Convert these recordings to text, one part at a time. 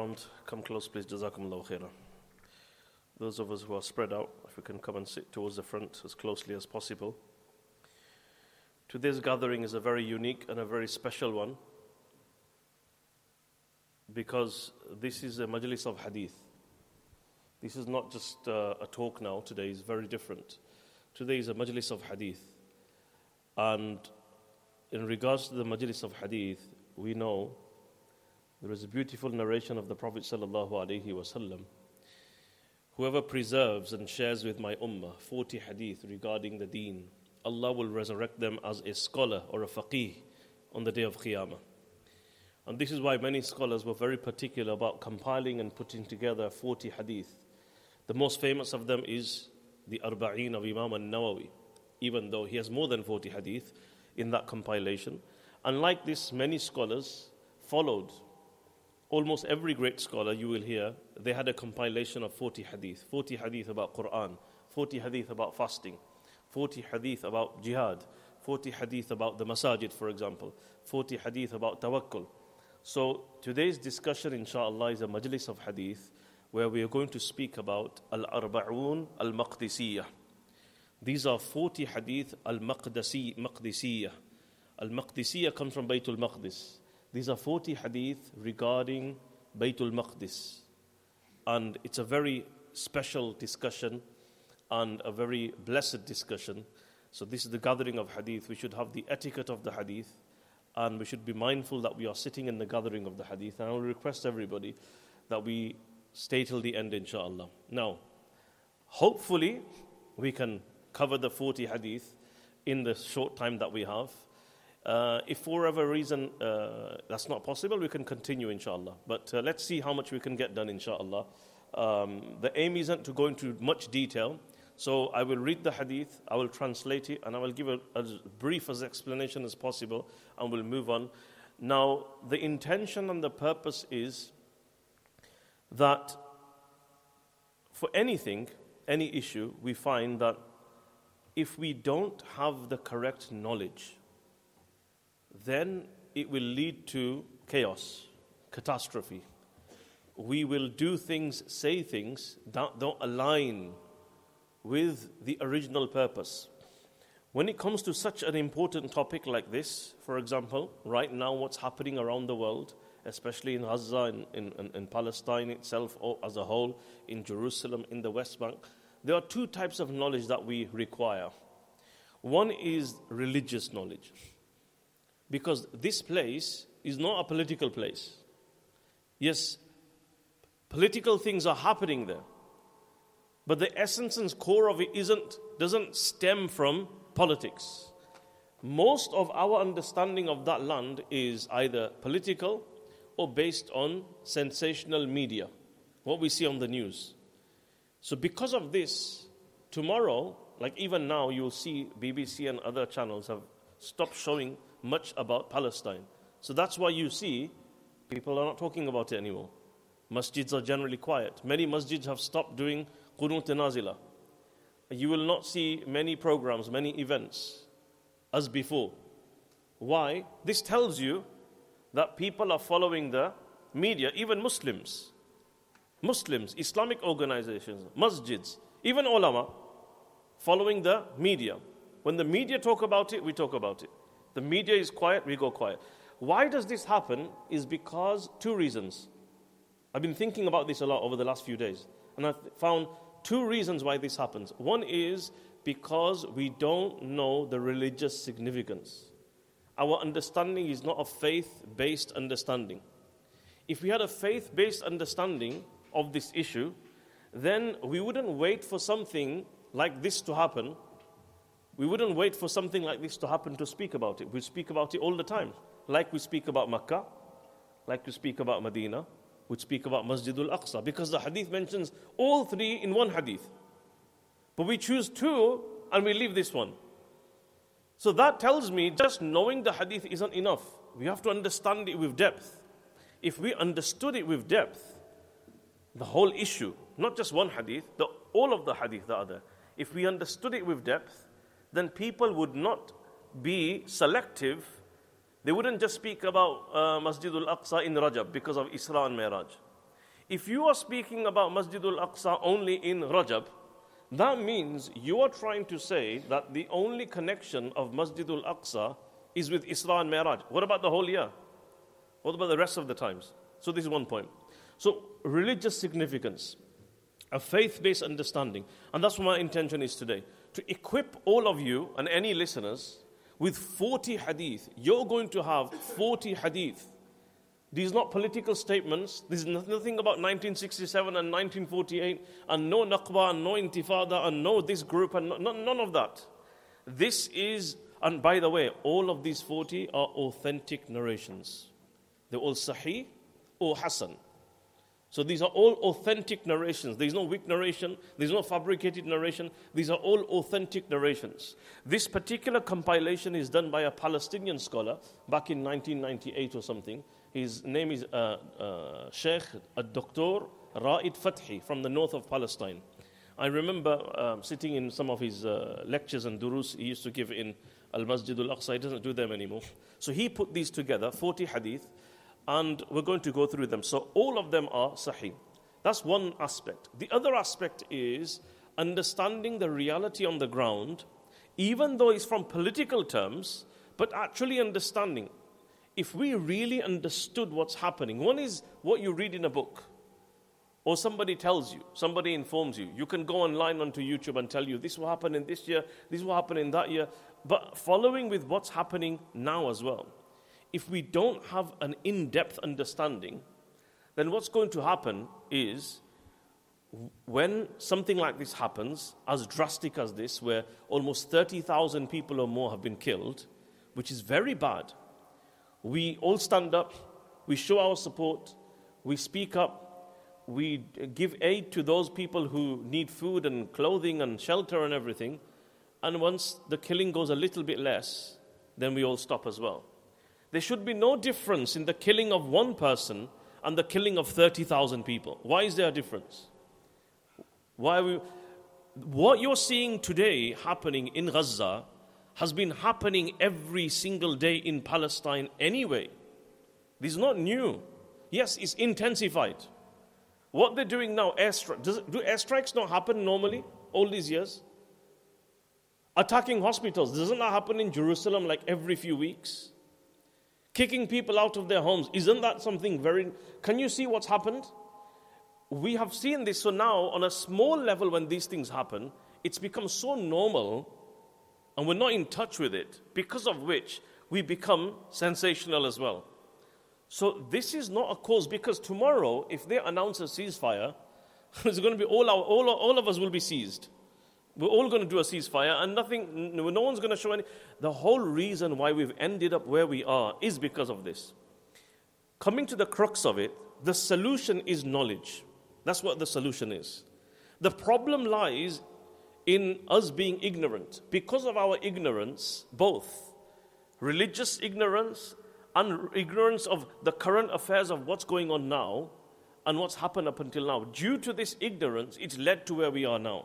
front, come close please, Jazakumullahu khairan. Those of us who are spread out, if we can come and sit towards the front as closely as possible. Today's gathering is a very unique and a very special one because this is a majlis of hadith. This is not just a talk now. Today is very different. Today is a majlis of hadith. And in regards to the majlis of hadith, we know there is a beautiful narration of the Prophet sallallahu alaihi wasallam. Whoever preserves and shares with my ummah 40 hadith regarding the deen, Allah will resurrect them as a scholar or a faqih on the day of Qiyamah. And this is why many scholars were very particular about compiling and putting together 40 hadith. The most famous of them is the Arba'een of Imam al-Nawawi, even though he has more than 40 hadith in that compilation. Unlike this, many scholars followed. Almost every great scholar you will hear, they had a compilation of 40 hadith about Quran, 40 hadith about fasting, 40 hadith about jihad, 40 hadith about the masajid, for example, 40 hadith about tawakkul. So today's discussion, inshallah, is a majlis of hadith where we are going to speak about Al-Arba'un Al-Maqdisiyah. These are 40 hadith Al-Maqdisiyah. Al-Maqdisiyah comes from Baytul Maqdis. These are 40 hadith regarding Baytul Maqdis. And it's a very special discussion and a very blessed discussion. So this is the gathering of hadith. We should have the etiquette of the hadith. And we should be mindful that we are sitting in the gathering of the hadith. And I will request everybody that we stay till the end, inshallah. Now, hopefully, we can cover the 40 hadith in the short time that we have. If for whatever reason that's not possible, we can continue, inshallah. But let's see how much we can get done, inshallah. The aim isn't to go into much detail. So I will read the hadith, I will translate it, and I will give as brief as explanation as possible, and we'll move on. Now, the intention and the purpose is that for anything, any issue, we find that if we don't have the correct knowledge, then it will lead to chaos, catastrophe. We will do things, say things that don't align with the original purpose. When it comes to such an important topic like this, for example, right now what's happening around the world, especially in Gaza, in Palestine itself or as a whole, in Jerusalem, in the West Bank, there are two types of knowledge that we require. One is religious knowledge, because this place is not a political place. Yes, political things are happening there, but the essence and core of it doesn't stem from politics. Most of our understanding of that land is either political or based on sensational media, what we see on the news. So because of this, tomorrow, like even now, you'll see BBC and other channels have stopped showing much about Palestine. So that's why you see people are not talking about it anymore. Masjids are generally quiet. Many masjids have stopped doing Qunut Nazila. You will not see many programs, many events as before. Why? This tells you that people are following the media, even Muslims, Islamic organizations, masjids, even ulama, following the media. When the media talk about it, we talk about it. The media is quiet, we go quiet. Why does this happen? Is because two reasons. I've been thinking about this a lot over the last few days, and I've found two reasons why this happens. One is because we don't know the religious significance. Our understanding is not a faith-based understanding. If we had a faith-based understanding of this issue, then we wouldn't wait for something like this to happen. We wouldn't wait for something like this to happen to speak about it. We speak about it all the time. Like we speak about Makkah, like we speak about Medina, we speak about Masjidul Aqsa, because the hadith mentions all three in one hadith. But we choose two and we leave this one. So that tells me just knowing the hadith isn't enough. We have to understand it with depth. If we understood it with depth, the whole issue, not just one hadith, all of the hadith that are there, if we understood it with depth, then people would not be selective. They wouldn't just speak about Masjidul Aqsa in Rajab because of Isra and Mi'raj. If you are speaking about Masjidul Aqsa only in Rajab, that means you are trying to say that the only connection of Masjidul Aqsa is with Isra and Mi'raj. What about the whole year? What about the rest of the times? So this is one point. So religious significance, a faith-based understanding. And that's what my intention is today. To equip all of you and any listeners with 40 hadith. You're going to have 40 hadith. These are not political statements. This is nothing about 1967 and 1948 and no Naqba and no Intifada and no this group and none of that. This is, and by the way, all of these 40 are authentic narrations. They're all Sahih or Hasan. So these are all authentic narrations. There's no weak narration. There's no fabricated narration. These are all authentic narrations. This particular compilation is done by a Palestinian scholar back in 1998 or something. His name is Sheikh Dr. Ra'id Fathi from the north of Palestine. I remember sitting in some of his lectures and durus he used to give in Al-Masjid Al-Aqsa. He doesn't do them anymore. So he put these together, 40 hadith, and we're going to go through them. So all of them are sahih. That's one aspect. The other aspect is understanding the reality on the ground, even though it's from political terms, but actually understanding. If we really understood what's happening, one is what you read in a book, or somebody tells you, somebody informs you. You can go online onto YouTube and tell you, this will happen in this year, this will happen in that year, but following with what's happening now as well. If we don't have an in-depth understanding, then what's going to happen is when something like this happens, as drastic as this, where almost 30,000 people or more have been killed, which is very bad, we all stand up, we show our support, we speak up, we give aid to those people who need food and clothing and shelter and everything, and once the killing goes a little bit less, then we all stop as well. There should be no difference in the killing of one person and the killing of 30,000 people. Why is there a difference? What you're seeing today happening in Gaza has been happening every single day in Palestine anyway. This is not new. Yes, it's intensified. What they're doing now, do airstrikes not happen normally all these years? Attacking hospitals, doesn't that happen in Jerusalem like every few weeks? Kicking people out of their homes, isn't that something very... Can you see what's happened? We have seen this, so now on a small level when these things happen, it's become so normal and we're not in touch with it, because of which we become sensational as well. So this is not a cause, because tomorrow, if they announce a ceasefire, it's going to be all of us will be seized. We're all going to do a ceasefire and no one's going to show any... The whole reason why we've ended up where we are is because of this. Coming to the crux of it, the solution is knowledge. That's what the solution is. The problem lies in us being ignorant. Because of our ignorance, both religious ignorance and ignorance of the current affairs of what's going on now and what's happened up until now. Due to this ignorance, it's led to where we are now.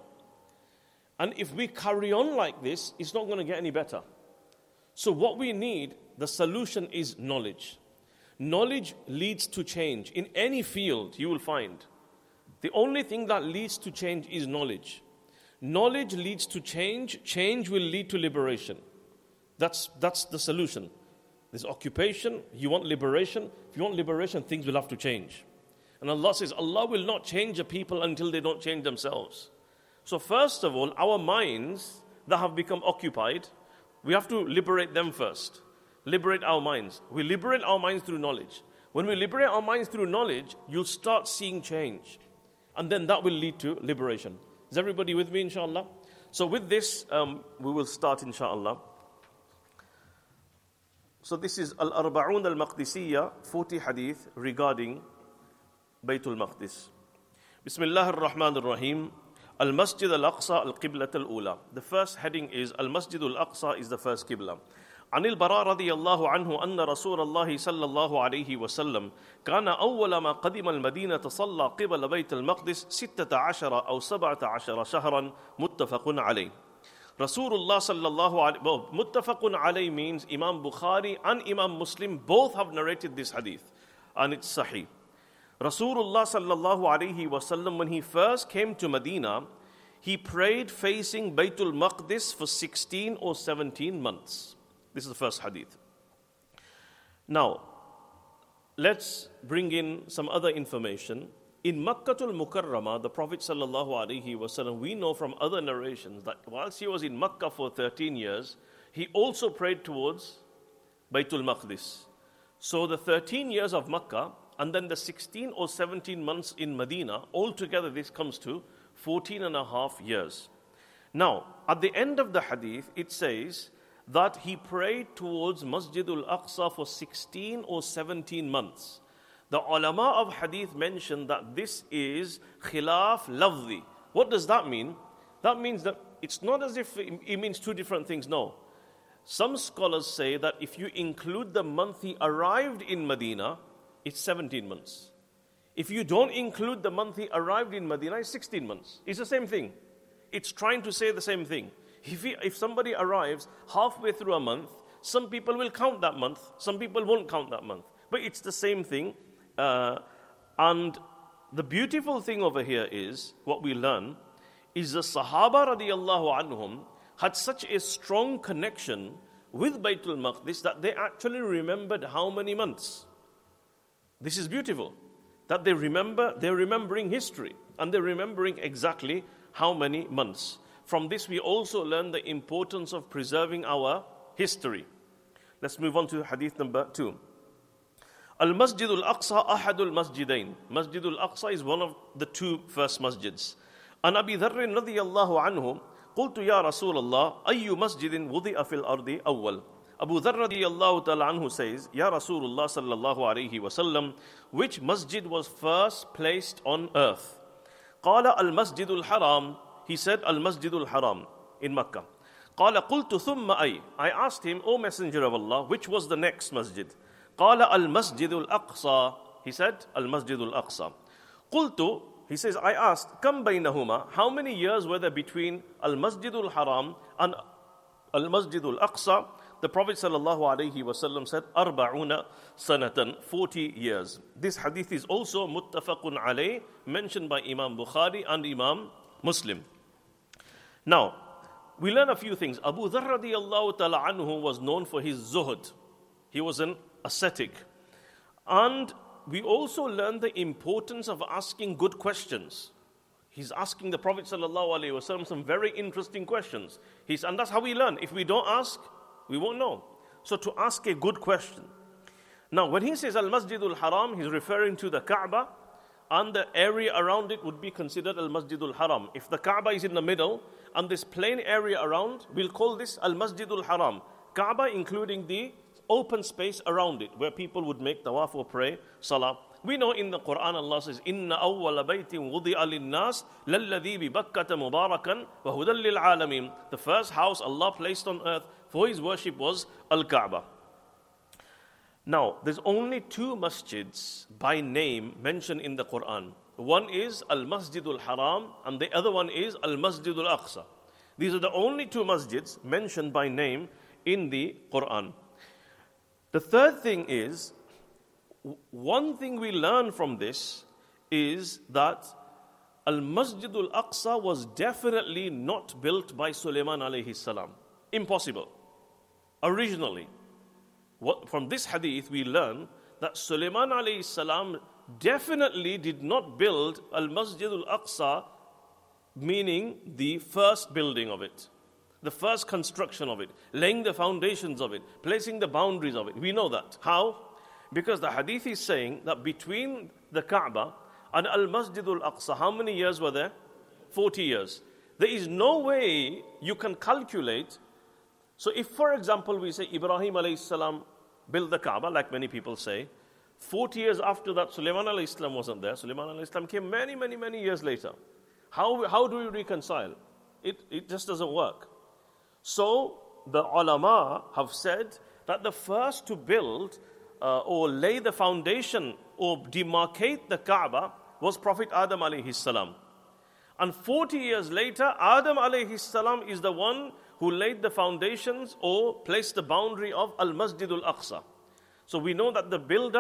And if we carry on like this, it's not going to get any better. So what we need, the solution is knowledge. Knowledge leads to change. In any field, you will find. The only thing that leads to change is knowledge. Knowledge leads to change. Change will lead to liberation. That's the solution. There's occupation. You want liberation. If you want liberation, things will have to change. And Allah says, Allah will not change a people until they don't change themselves. So first of all, our minds that have become occupied, we have to liberate them first. Liberate our minds. We liberate our minds through knowledge. When we liberate our minds through knowledge, you'll start seeing change. And then that will lead to liberation. Is everybody with me, inshallah? So with this, we will start, inshallah. So this is Al-Arba'un Al-Maqdisiyya, 40 hadith regarding Baytul Maqdis. Bismillah ar-Rahman ar-Rahim. Al-Masjid al-Aqsa al-Qiblat al-Ula. The first heading is Al-Masjid al-Aqsa is the first Qibla. عن البراء رضي الله عنه أن رسول الله صلى الله عليه وسلم كان أول ما قدم المدينة صلى قبل بيت المقدس 16 أو 17 شهرا متفق عليه. Rasulullah sallallahu alaihi wasallam, muttafaqun alayhi means Imam Bukhari and Imam Muslim both have narrated this hadith and it's sahih. Rasulullah sallallahu alaihi wasallam, when he first came to Medina, he prayed facing Baytul Maqdis for 16 or 17 months. This is the first hadith. Now, let's bring in some other information. In Makkatul Mukarramah, the Prophet sallallahu alaihi wasallam, we know from other narrations that whilst he was in Makkah for 13 years, he also prayed towards Baytul Maqdis. So the 13 years of Makkah and then the 16 or 17 months in Medina, altogether this comes to 14 and a half years. Now, at the end of the hadith, it says that he prayed towards Masjidul Aqsa for 16 or 17 months. The ulama of hadith mention that this is khilaf lafzi. What does that mean? That means that it's not as if it means two different things. No. Some scholars say that if you include the month he arrived in Medina, it's 17 months. If you don't include the month he arrived in Medina, it's 16 months. It's the same thing. It's trying to say the same thing. If somebody arrives halfway through a month, some people will count that month, some people won't count that month. But it's the same thing. And the beautiful thing over here is, what we learn, is the Sahaba radiallahu anhum had such a strong connection with Baytul Maqdis that they actually remembered how many months. This is beautiful. That they're remembering history and they're remembering exactly how many months. From this we also learn the importance of preserving our history. Let's move on to hadith number 2. Al-Masjid al-Aqsa ahadul masjidain. Masjid al-Aqsa is one of the two first masjids. An Abi Dharr radiyallahu anhu, قلت يا رسول الله أي مسجد وضع في الأرض أول. Abu Dharr radiyallahu ta'ala anhu says, Ya Rasulullah sallallahu alayhi wasallam, which masjid was first placed on earth? Qala al-Masjidul Haram. He said, Al-Masjidul Haram in Makkah. Qala qultu thumma ay. I asked him, O Messenger of Allah, which was the next masjid? Qala al-Masjidul Aqsa. He said, Al-Masjidul Aqsa. Qultu, he says, I asked, Kam baynahuma, how many years were there between Al-Masjidul Haram and Al-Masjidul Aqsa? The Prophet ﷺ said, Arba'una sanatan, 40 years. This hadith is also muttafaqun alayh, mentioned by Imam Bukhari and Imam Muslim. Now, we learn a few things. Abu Dharr radiyallahu ta'ala anhu was known for his zuhud. He was an ascetic. And we also learn the importance of asking good questions. He's asking the Prophet ﷺ some very interesting questions. And that's how we learn. If we don't ask, we won't know. So to ask a good question. Now, when he says Al-Masjidul Haram, he's referring to the Kaaba, and the area around it would be considered Al-Masjidul Haram. If the Kaaba is in the middle, and this plain area around, we'll call this Al-Masjidul Haram. Kaaba including the open space around it, where people would make tawaf or pray, salah. We know in the Quran Allah says, Inna awwala baytin wudi'a lin-nas lalladhi bi Bakkata mubarakan wa hudan lil alamin. The first house Allah placed on earth for his worship was Al-Kaaba. Now, there's only two masjids by name mentioned in the Quran. One is Al-Masjidul Haram and the other one is Al-Masjidul Aqsa. These are the only two masjids mentioned by name in the Quran. The third thing is, one thing we learn from this is that Al-Masjidul Aqsa was definitely not built by Sulaiman alayhi salam. Impossible. Originally. From this hadith we learn that Sulaiman alayhi salam definitely did not build Al-Masjidul Aqsa, meaning the first building of it, the first construction of it, laying the foundations of it, placing the boundaries of it. We know that. How? Because the hadith is saying that between the Kaaba and Al-Masjidul Aqsa, how many years were there? 40 years. There is no way you can calculate. So if, for example, we say Ibrahim alayhi salam built the Kaaba, like many people say, 40 years after that, Sulaiman alayhi salam wasn't there. Sulaiman alayhi salam came many years later. How do we reconcile? It just doesn't work. So the ulama have said that the first to build or lay the foundation or demarcate the Kaaba was Prophet Adam alayhi salam. And 40 years later, Adam alayhi salam is the one who laid the foundations or placed the boundary of Al-Masjidul Aqsa. So we know that the builder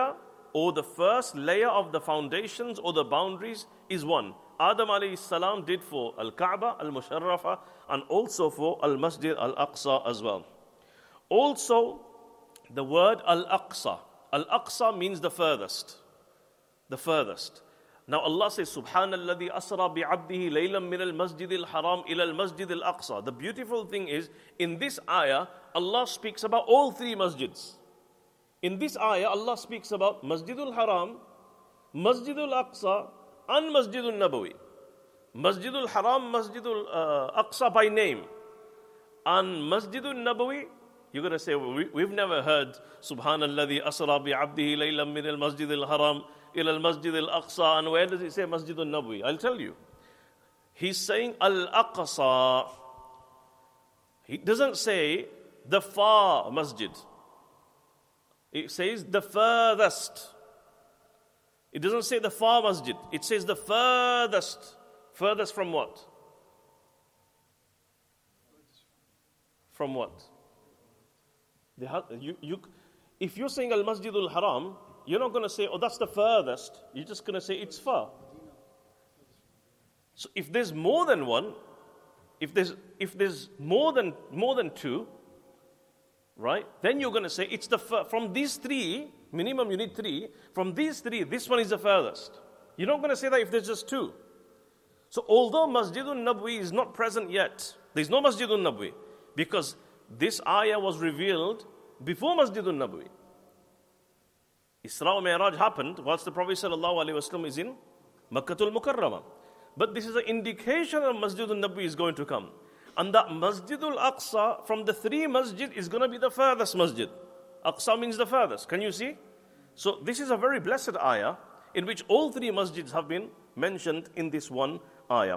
or the first layer of the foundations or the boundaries is one. Adam alayhi salam did for Al-Kaaba, Al-Musharrafa, and also for Al-Masjid Al-Aqsa as well. Also, the word Al-Aqsa. Al-Aqsa means the furthest. The furthest. Now Allah says, Subhanalladhi asra bi'abdihi laylan min al-masjid al-haram ila al-masjid al-aqsa. The beautiful thing is, in this ayah, Allah speaks about all three masjids. In this ayah, Allah speaks about Masjidul Haram, Masjidul Aqsa, and Masjidul Nabawi. Masjidul Haram, Masjidul Aqsa by name. And Masjidul Nabawi, you're going to say, we've never heard Subhanalladhi asra bi'abdihi laylan min al-masjid al-haram ila al-masjid al-aqsa. And where does it say Masjidul Nabawi? I'll tell you. He's saying Al-Aqsa. He doesn't say the far masjid. It says the furthest. It doesn't say the far masjid. It says the furthest. Furthest from what? From what? If you're saying Al-Masjidul Haram, you're not going to say, oh, that's the furthest. You're just going to say it's far. So if there's more than one, if there's more than two, right? Then you're going to say it's from these three, minimum you need three, from these three, this one is the furthest. You're not going to say that if there's just two. So although Masjidul Nabawi is not present yet, there's no Masjidul Nabawi, because this ayah was revealed before Masjidul Nabawi. Isra wa Mi'raj happened whilst the Prophet ﷺ is in Makkatul Mukarramah. But this is an indication that Masjidul Nabawi is going to come. And that Masjidul Aqsa from the three masjid is going to be the furthest masjid. Aqsa means the furthest. Can you see? So this is a very blessed ayah in which all three masjids have been mentioned in this one ayah.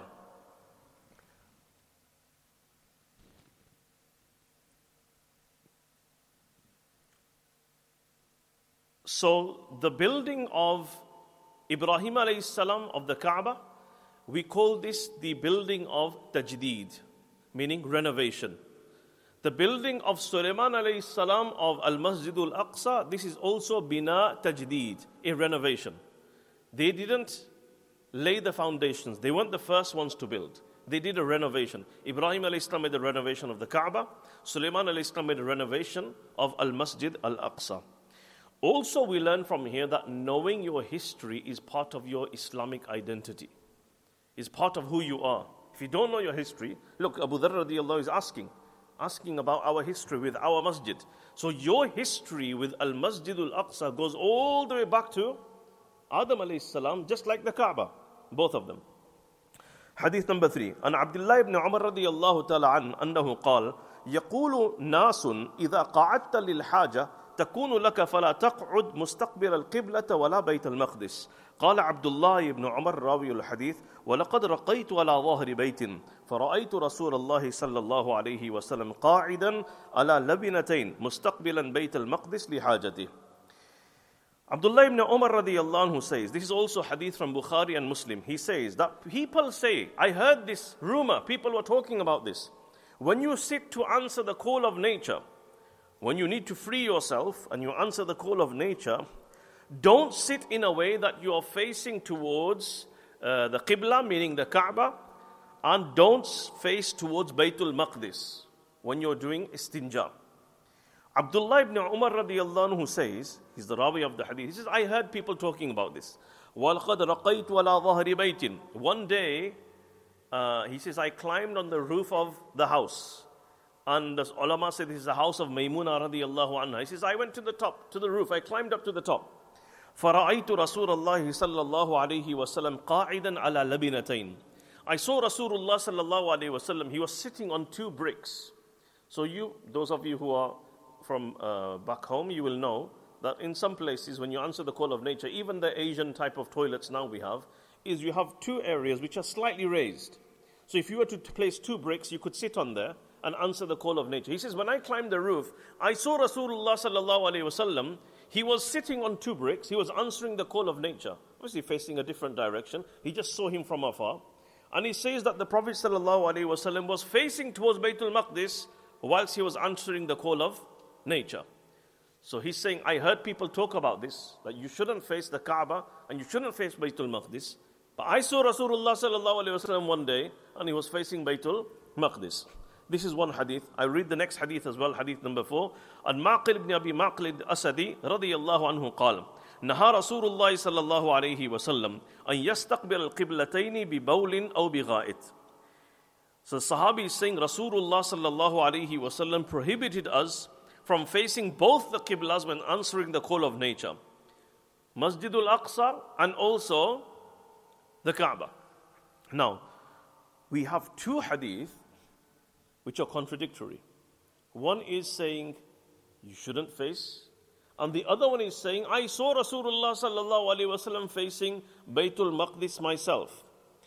So the building of Ibrahim alayhi salam of the Kaaba, we call this the building of Tajdeed, meaning renovation. The building of Sulaiman alayhi salam of Al-Masjidul Aqsa, this is also Bina Tajdeed, a renovation. They didn't lay the foundations. They weren't the first ones to build. They did a renovation. Ibrahim alayhi salam made a renovation of the Kaaba. Sulaiman alayhi salam made a renovation of Al-Masjid Al-Aqsa. Also, we learn from here that knowing your history is part of your Islamic identity. Is part of who you are. If you don't know your history, look, Abu Dharr radiyallahu is asking about our history with our masjid. So your history with Al-Masjid Al-Aqsa goes all the way back to Adam alayhi salam, just like the Kaaba, both of them. Hadith number 3. An Abdullah ibn Umar radiyallahu ta'ala an, annahu qal, يقول ناس إذا قعدت للحاجة تكون لك فلا تقعد مستقبل القبلة ولا بيت المقدس. قال عبد الله بن عمر راوي الحديث ولقد رقيت على ظهر بيت فرأيت رسول الله صلى الله عليه وسلم قاعدا على لبنتين مستقبلا بيت المقدس لحاجته. Abdullah ibn Umar radiyallahu anhu says, this is also hadith from Bukhari and Muslim. He says that people say, I heard this rumor, people were talking about this. When you sit to answer the call of nature, when you need to free yourself and you answer the call of nature, don't sit in a way that you are facing towards the Qibla, meaning the Kaaba, and don't face towards Baytul Maqdis when you're doing istinja. Abdullah ibn Umar radiyallahu anhu says, he's the Rawi of the hadith, he says, I heard people talking about this. وَلَقَدْ رَقَيْتُ عَلَى ظَهْرِ بَيْتٍ. One day, he says, I climbed on the roof of the house. And the ulama said this is the house of Maymuna radiyallahu anha. He says, I went to the top, to the roof. I climbed up to the top. فَرَأَيْتُ رَسُولَ اللَّهِ صَلَّى اللَّهُ عَلَيْهِ وَسَلَّمْ قَاعِدًا عَلَى لَبِنَتَيْنِ. I saw Rasulullah sallallahu alayhi wasallam. He was sitting on two bricks. So those of you who are from back home, you will know that in some places when you answer the call of nature, even the Asian type of toilets now we have, is you have two areas which are slightly raised. So if you were to place two bricks, you could sit on there and answer the call of nature. He says, when I climbed the roof, I saw Rasulullah sallallahu alayhi wasallam. He was sitting on two bricks. He was answering the call of nature. Obviously facing a different direction. He just saw him from afar. And he says that the Prophet sallallahu alayhi wasallam was facing towards Baytul Maqdis whilst he was answering the call of nature. So he's saying, I heard people talk about this, that you shouldn't face the Kaaba and you shouldn't face Baytul Maqdis. But I saw Rasulullah sallallahu alayhi wasallam one day and he was facing Baytul Maqdis. This is one hadith. I read the next hadith as well, hadith number 4. An Maqil ibn Abi Maqil Asadi radiyallahu anhu qala. نهى رسول الله صلى الله عليه وسلم أن يستقبل القبلتين ببول أو بغائط. So Sahabi is saying Rasulullah sallallahu alayhi wasallam prohibited us from facing both the Qiblas when answering the call of nature. Masjidul Aqsa and also the Kaaba. Now, we have two hadith which are contradictory. One is saying you shouldn't face, and the other one is saying I saw Rasulullah sallallahu alaihi wasallam facing Baytul Maqdis myself.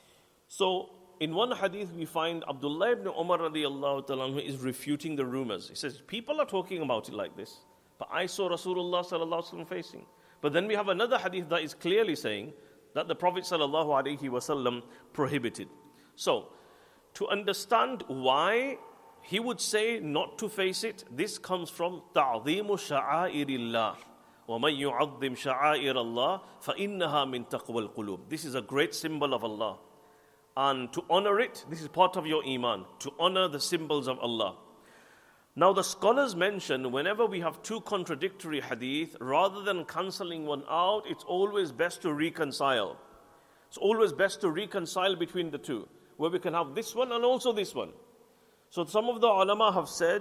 So in one hadith we find Abdullah ibn Umar radiyallahu ta'ala anhu is refuting the rumors. He says people are talking about it like this, but I saw Rasulullah sallallahu alaihi wasallam facing. But then we have another hadith that is clearly saying that the Prophet sallallahu alaihi wasallam prohibited. So to understand why he would say not to face it, this comes from ta'zimu sha'airillah. وَمَنْ يُعَظِّمْ شَعَائِرَ اللَّهِ فَإِنَّهَا مِنْ تَقْوَى الْقُلُوبِ. This is a great symbol of Allah. And to honor it, this is part of your iman, to honor the symbols of Allah. Now the scholars mention whenever we have two contradictory hadith, rather than cancelling one out, it's always best to reconcile. It's always best to reconcile between the two, where we can have this one and also this one. So some of the ulama have said,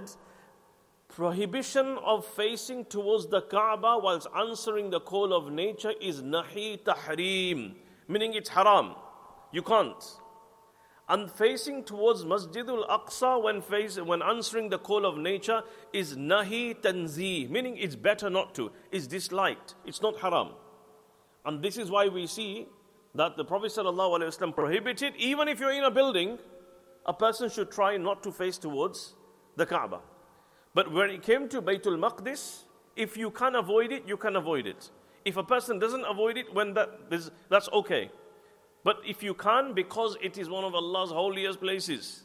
prohibition of facing towards the Kaaba whilst answering the call of nature is nahi tahrim, meaning it's haram. You can't. And facing towards Masjidul Aqsa when answering the call of nature is nahi tanzih, meaning it's better not to. It's disliked. It's not haram. And this is why we see that the Prophet ﷺ prohibited, even if you're in a building, a person should try not to face towards the Kaaba. But when it came to Baytul Maqdis, if you can avoid it, you can avoid it. If a person doesn't avoid it, that's okay. But if you can, because it is one of Allah's holiest places,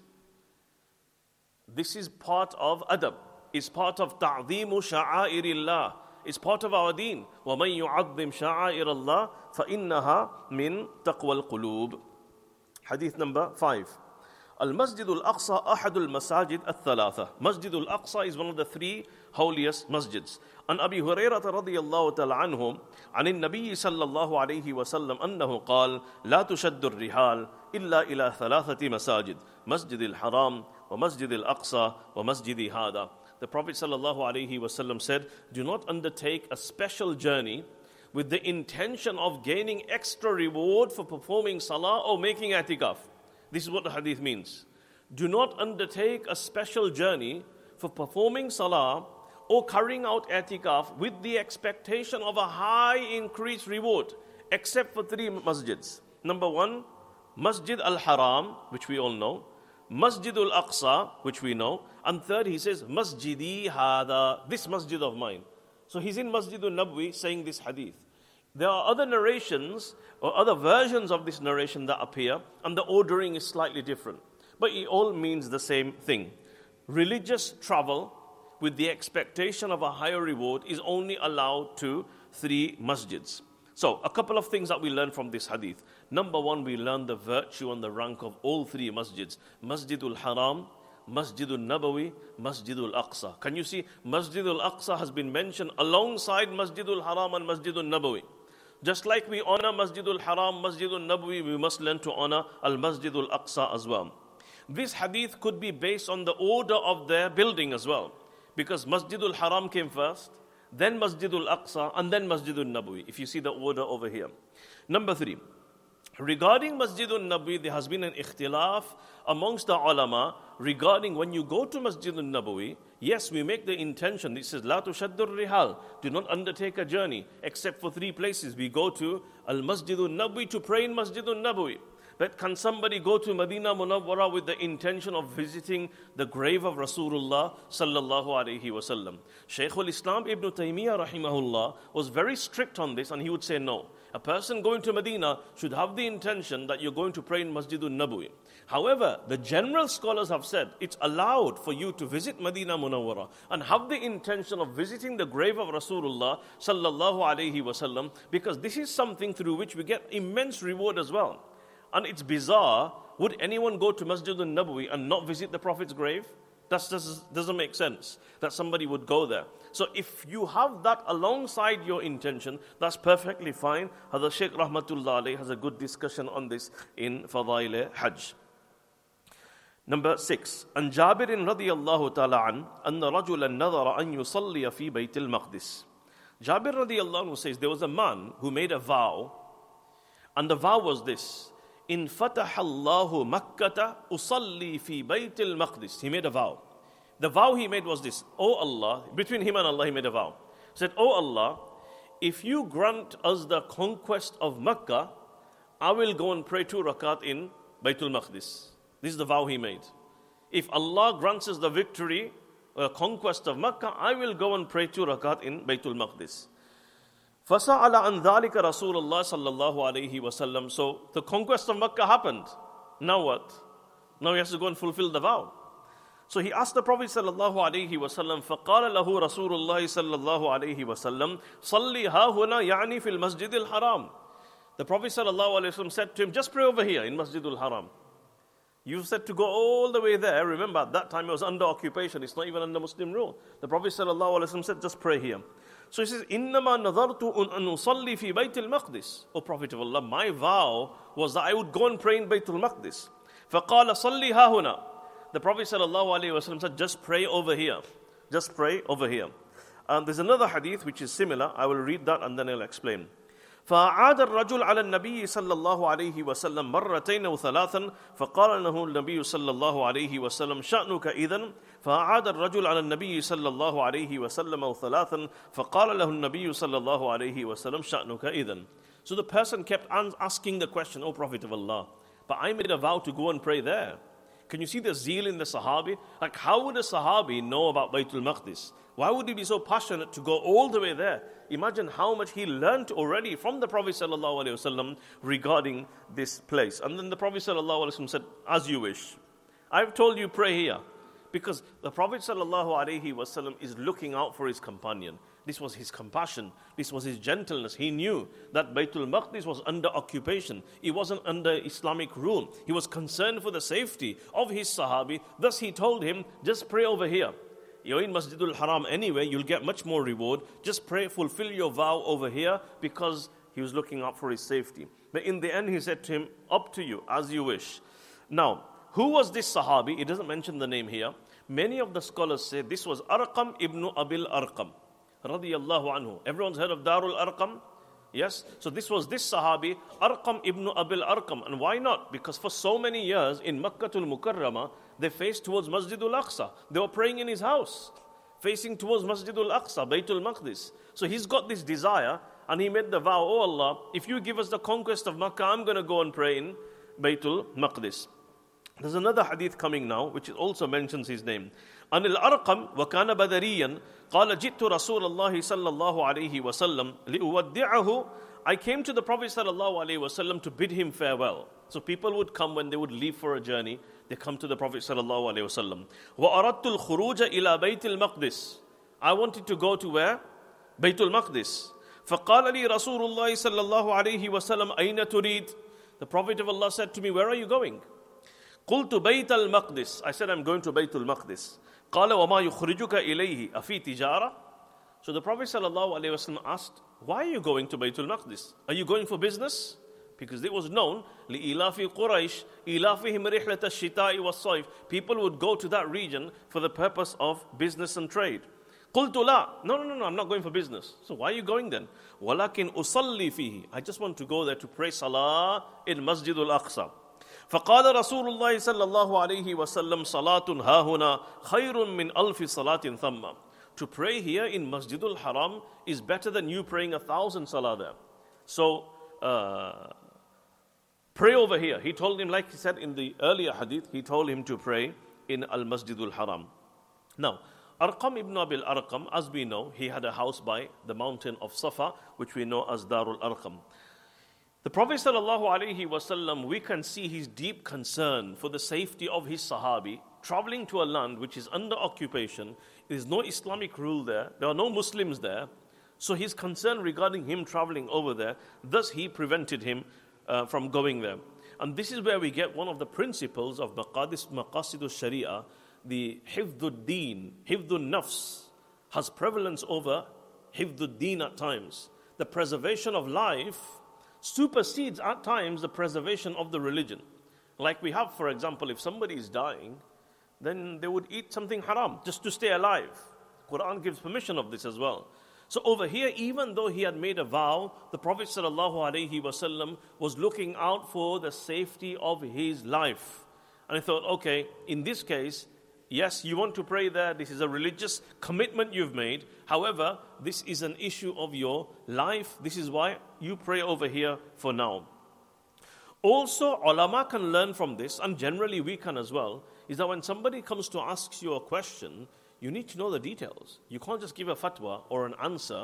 this is part of adab. It's part of ta'zimu sha'airillah. It's part of our deen. وَمَنْ يُعَظِّمْ شَعَائِرَ اللَّهِ فَإِنَّهَا مِنْ تَقْوَى الْقُلُوبِ. Hadith number 5. Al-Masjid al-Aqsa ahad al-Masajid al-Thalatha. Masjid al-Aqsa is one of the three holiest masjids. An Abi Hurairah radiyallahu ta'ala anhu, عن النبي صلى الله عليه وسلم أنه قال لا تشد الرحال إلا إلى ثلاثة مساجد مسجد الحرام ومسجد الأقصى ومسجد هذا. The Prophet sallallahu alaihi wasallam said, do not undertake a special journey with the intention of gaining extra reward for performing salah or making i'tikaf. This is what the hadith means. Do not undertake a special journey for performing salah or carrying out i'tikaf with the expectation of a high increased reward, except for three masjids. Number 1, Masjid al-Haram, which we all know. Masjid al-Aqsa, which we know. And third, he says, Masjidi hada, this masjid of mine. So he's in Masjid al-Nabwi saying this hadith. There are other narrations or other versions of this narration that appear, and the ordering is slightly different. But it all means the same thing. Religious travel with the expectation of a higher reward is only allowed to 3 masjids. So, a couple of things that we learn from this hadith. Number 1, we learn the virtue and the rank of all 3 masjids. Masjidul Haram, Masjidul Nabawi, Masjidul Aqsa. Can you see? Masjidul Aqsa has been mentioned alongside Masjidul Haram and Masjidul Nabawi. Just like we honor Masjidul Haram, Masjidul Nabawi, we must learn to honor Al-Masjidul Aqsa as well. This hadith could be based on the order of their building as well. Because Masjidul Haram came first, then Masjidul Aqsa, and then Masjidul Nabawi, if you see the order over here. Number 3, regarding Masjidul Nabawi, there has been an ikhtilaf amongst the ulama regarding when you go to Masjidul Nabawi. Yes, we make the intention. It says, La tushaddur rihal, do not undertake a journey, except for 3 places. We go to Al-Masjidul Nabawi to pray in Masjidul Nabawi. But can somebody go to Medina Munawwara with the intention of visiting the grave of Rasulullah sallallahu alaihi wasallam? Shaykh al-Islam Ibn Taymiyyah rahimahullah was very strict on this, and he would say no. A person going to Medina should have the intention that you're going to pray in Masjidul Nabawi. However, the general scholars have said it's allowed for you to visit Medina Munawwara and have the intention of visiting the grave of Rasulullah sallallahu alaihi wasallam, because this is something through which we get immense reward as well. And it's bizarre, would anyone go to Masjidul Nabawi and not visit the Prophet's grave? That doesn't make sense that somebody would go there. So if you have that alongside your intention, that's perfectly fine. Hazrat Shaykh Rahmatullah Alayhi has a good discussion on this in Fadail Hajj. Number 6. An Jabirin radiyallahu ta'ala an, anna rajulan nadara an yusalliya fi Baytil Maqdis. Jabir radiyallahu anhu says, there was a man who made a vow, and the vow was this: in fatahallahu makkata usalli fi Baytil Maqdis. He made a vow. The vow he made was this: Oh Allah, between him and Allah he made a vow. He said, Oh Allah, if you grant us the conquest of Makkah, I will go and pray 2 rakat in Baytul Maqdis. This is the vow he made. If Allah grants us the victory, conquest of Makkah, I will go and pray 2 rakat in Baytul Maqdis. فَسَأَلَ عَنْ ذَلِكَ رَسُولُ اللَّهِ sallallahu alayhi wasallam. So the conquest of Makkah happened. Now what? Now he has to go and fulfill the vow. So he asked the Prophet sallallahu alayhi wasallam, فَقَالَ لَهُ رَسُولُ اللَّهِ sallallahu alayhi wasallam, صَلِّ هَا هُنَا يَعْنِي فِي الْمَسْجِدِ الْحَرَامِ. The Prophet sallallahu alayhi wasallam said to him, just pray over here in Masjidul Haram. You said to go all the way there. Remember, at that time it was under occupation. It's not even under Muslim rule. The Prophet ﷺ said, just pray here. So he says, إِنَّمَا نَظَرْتُ أَنْ أُصَلِّي فِي بَيْتِ الْمَقْدِسِ. O Prophet of Allah, my vow was that I would go and pray in Baytul Maqdis. فَقَالَ صَلِّي هَا هُنَا. The Prophet ﷺ said, just pray over here. Just pray over here. There's another hadith which is similar. I will read that and then I'll explain. فأعاد الرجل على النبي صلى الله عليه وسلم مرتين وثلاثا فقال له النبي صلى الله عليه وسلم شأنك إذن فأعاد الرجل على النبي صلى الله عليه وسلم وثلاثا فقال له النبي صلى الله عليه وسلم شأنك إذن. So the person kept asking the question, O Prophet of Allah, but I made a vow to go and pray there. Can you see the zeal in the Sahabi? Like, how would a Sahabi know about Baytul Maqdis? Why would he be so passionate to go all the way there? Imagine how much he learnt already from the Prophet ﷺ regarding this place. And then the Prophet ﷺ said, as you wish. I've told you pray here. Because the Prophet ﷺ is looking out for his companion. This was his compassion. This was his gentleness. He knew that Baytul Maqdis was under occupation. It wasn't under Islamic rule. He was concerned for the safety of his Sahabi. Thus he told him, just pray over here. You're in Masjidul Haram anyway, you'll get much more reward. Just pray, fulfill your vow over here, because he was looking out for his safety. But in the end he said to him, up to you, as you wish. Now, who was this Sahabi? It doesn't mention the name here. Many of the scholars say this was Arqam ibn Abil Arqam radiyallahu anhu. Everyone's heard of Darul Arqam? Yes? So this was this Sahabi, Arqam ibn Abil Arqam. And why not? Because for so many years in Makkatul Mukarramah, they faced towards Masjidul Aqsa. They were praying in his house, facing towards Masjidul Aqsa, Baytul Maqdis. So he's got this desire, and he made the vow, oh Allah, if you give us the conquest of Makkah, I'm going to go and pray in Baytul Maqdis. There's another hadith coming now, which also mentions his name. عن الأرقم وكان بدريا قال جئت رسول الله صلى الله عليه وسلم لأودعه. I came to the Prophet sallallahu alaihi wasallam to bid him farewell. So people would come when they would leave for a journey. They come to the Prophet sallallahu alaihi wasallam. وأردت الخروج إلى بيت المقدس. I wanted to go to where? Baytul Maqdis. فقال لي رسول الله صلى الله عليه وسلم أين تريد? The Prophet of Allah said to me, where are you going? قلت بيت المقدس. I said, I'm going to Baytul Maqdis. قال وما يخرجك إليه أفي تجارة? So the Prophet ﷺ asked, why are you going to Baytul Maqdis? Are you going for business? Because it was known, لإلاف قريش إلافهم رحلة الشتاء والصيف. People would go to that region for the purpose of business and trade. قلت لا. No, I'm not going for business. So why are you going then? ولكن أصلي فيه. I just want to go there to pray Salah in Masjidul Aqsa. فقال رسول الله صلى الله عليه وسلم صلاة ها هنا خير من ألف صلاة ثم. To pray here in Masjidul Haram is better than you praying 1,000 salah there. So, pray over here. He told him, like he said in the earlier hadith, he told him to pray in Al-Masjidul Haram. Now, Arqam ibn Abil Arqam, as we know, he had a house by the mountain of Safa, which we know as Darul Arqam. The Prophet ﷺ, we can see his deep concern for the safety of his Sahabi, traveling to a land which is under occupation. There is no Islamic rule there. There are no Muslims there. So his concern regarding him traveling over there, thus he prevented him from going there. And this is where we get one of the principles of Maqasid al-Sharia, the Hifdud Deen, Hifdun Nafs, has prevalence over Hifdud Deen at times. The preservation of life supersedes at times the preservation of the religion. Like we have, for example, if somebody is dying, then they would eat something haram just to stay alive. Quran gives permission of this as well. So over here, even though he had made a vow, the Prophet ﷺ was looking out for the safety of his life. And he thought, okay, in this case, yes, you want to pray there. This is a religious commitment you've made. However, this is an issue of your life. This is why you pray over here for now. Also, ulama can learn from this, and generally we can as well, is that when somebody comes to ask you a question, you need to know the details. You can't just give a fatwa or an answer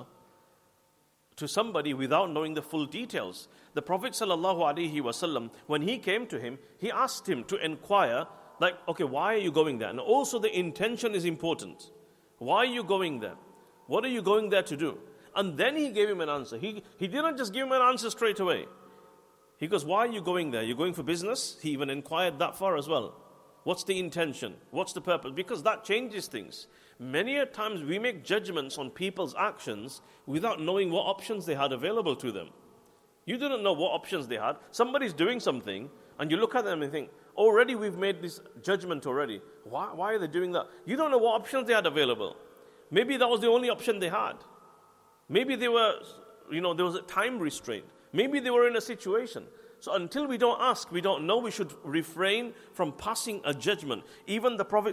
to somebody without knowing the full details. The Prophet ﷺ, when he came to him, he asked him to inquire, like, okay, why are you going there? And also the intention is important. Why are you going there? What are you going there to do? And then he gave him an answer. He didn't just give him an answer straight away. He goes, why are you going there? You're going for business? He even inquired that far as well. What's the intention? What's the purpose? Because that changes things. Many a times we make judgments on people's actions without knowing what options they had available to them. You didn't know what options they had. Somebody's doing something and you look at them and think, already we've made this judgment already. Why are they doing that? You don't know what options they had available. Maybe that was the only option they had. Maybe they were, there was a time restraint. Maybe they were in a situation. So until we don't ask, we don't know, we should refrain from passing a judgment. Even the Prophet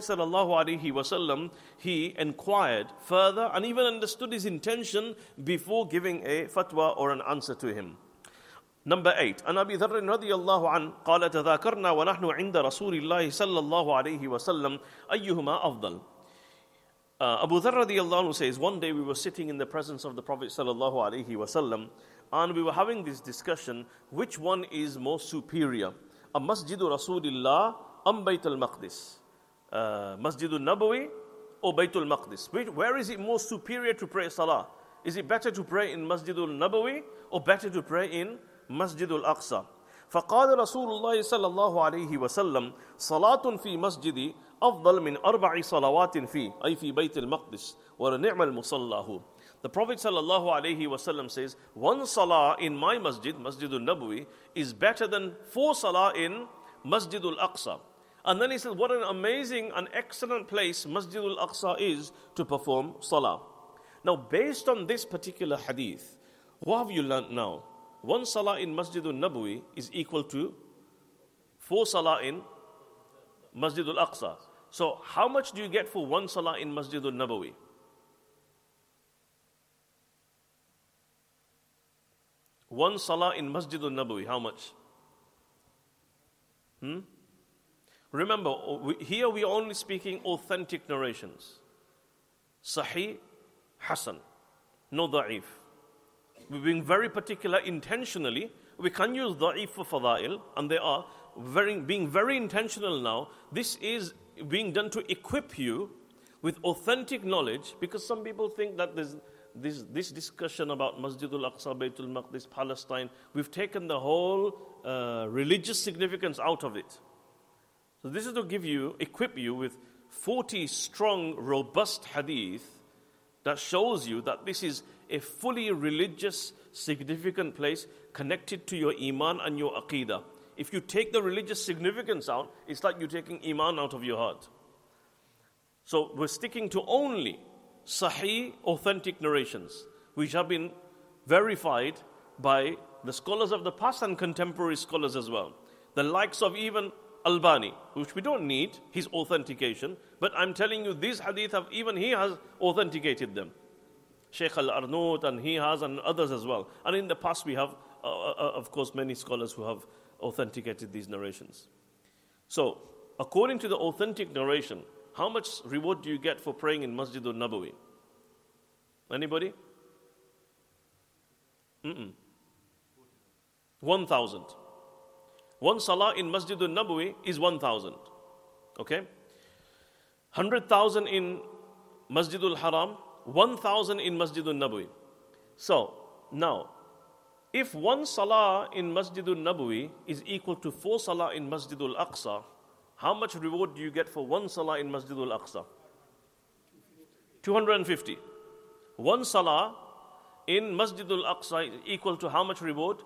ﷺ, he inquired further and even understood his intention before giving a fatwa or an answer to him. Number 8. عن أبي ذر رضي الله عنه قال تذاكرنا ونحن عند رسول الله صلى الله عليه وسلم أيهما أفضل. Abu Dharr radiallahu anhu says, one day we were sitting in the presence of the Prophet sallallahu alaihi wasallam, and we were having this discussion, which one is more superior? A Masjidu Rasulillah am Baytul Maqdis? Masjidul Nabawi or Baytul Maqdis? Where is it more superior to pray salah? Is it better to pray in Masjidul Nabawi or better to pray in Masjidul Aqsa? فقال رسول الله صلى الله عليه وسلم صلاة في مسجدي أفضل من 4 صلوات فيه أي في بيت المقدس ولنعم المصلى. The Prophet sallallahu alaihi wasallam says, one salah in my masjid, Masjidul Nabawi, is better than 4 salah in Masjidul Aqsa. And then he says, what an amazing and excellent place Masjidul Aqsa is to perform salah. Now, based on this particular hadith, what have you learnt now? 1 salah in Masjidul Nabawi is equal to 4 salah in Masjidul Aqsa. So, how much do you get for 1 salah in Masjidul Nabawi? One salah in Masjidul Nabawi, how much? Remember, here we are only speaking authentic narrations. Sahih, Hasan, no da'if. We're being very particular intentionally. We can use da'if for fada'il, and they are being very intentional now. This is being done to equip you with authentic knowledge, because some people think that there's this discussion about Masjidul Aqsa, Baytul Maqdis, Palestine, we've taken the whole religious significance out of it. So this is to equip you with 40 strong, robust hadith that shows you that this is a fully religious, significant place connected to your iman and your aqidah. If you take the religious significance out, it's like you're taking iman out of your heart. So we're sticking to only Sahih, authentic narrations, which have been verified by the scholars of the past and contemporary scholars as well. The likes of even Albani, which we don't need his authentication, but I'm telling you, these hadith he has authenticated them. Sheikh Al-Arnout, and he has, and others as well. And in the past we have, of course, many scholars who have authenticated these narrations. So, according to the authentic narration, how much reward do you get for praying in Masjidul Nabawi? Anybody? 1,000. One salah in Masjidul Nabawi is 1,000. Okay? 100,000 in Masjidul Haram, 1,000 in Masjidul Nabawi. So, now, if one salah in Masjidul Nabawi is equal to 4 salah in Masjidul Aqsa, how much reward do you get for one salah in Masjidul Aqsa? 250. One salah in Masjidul Aqsa is equal to how much reward?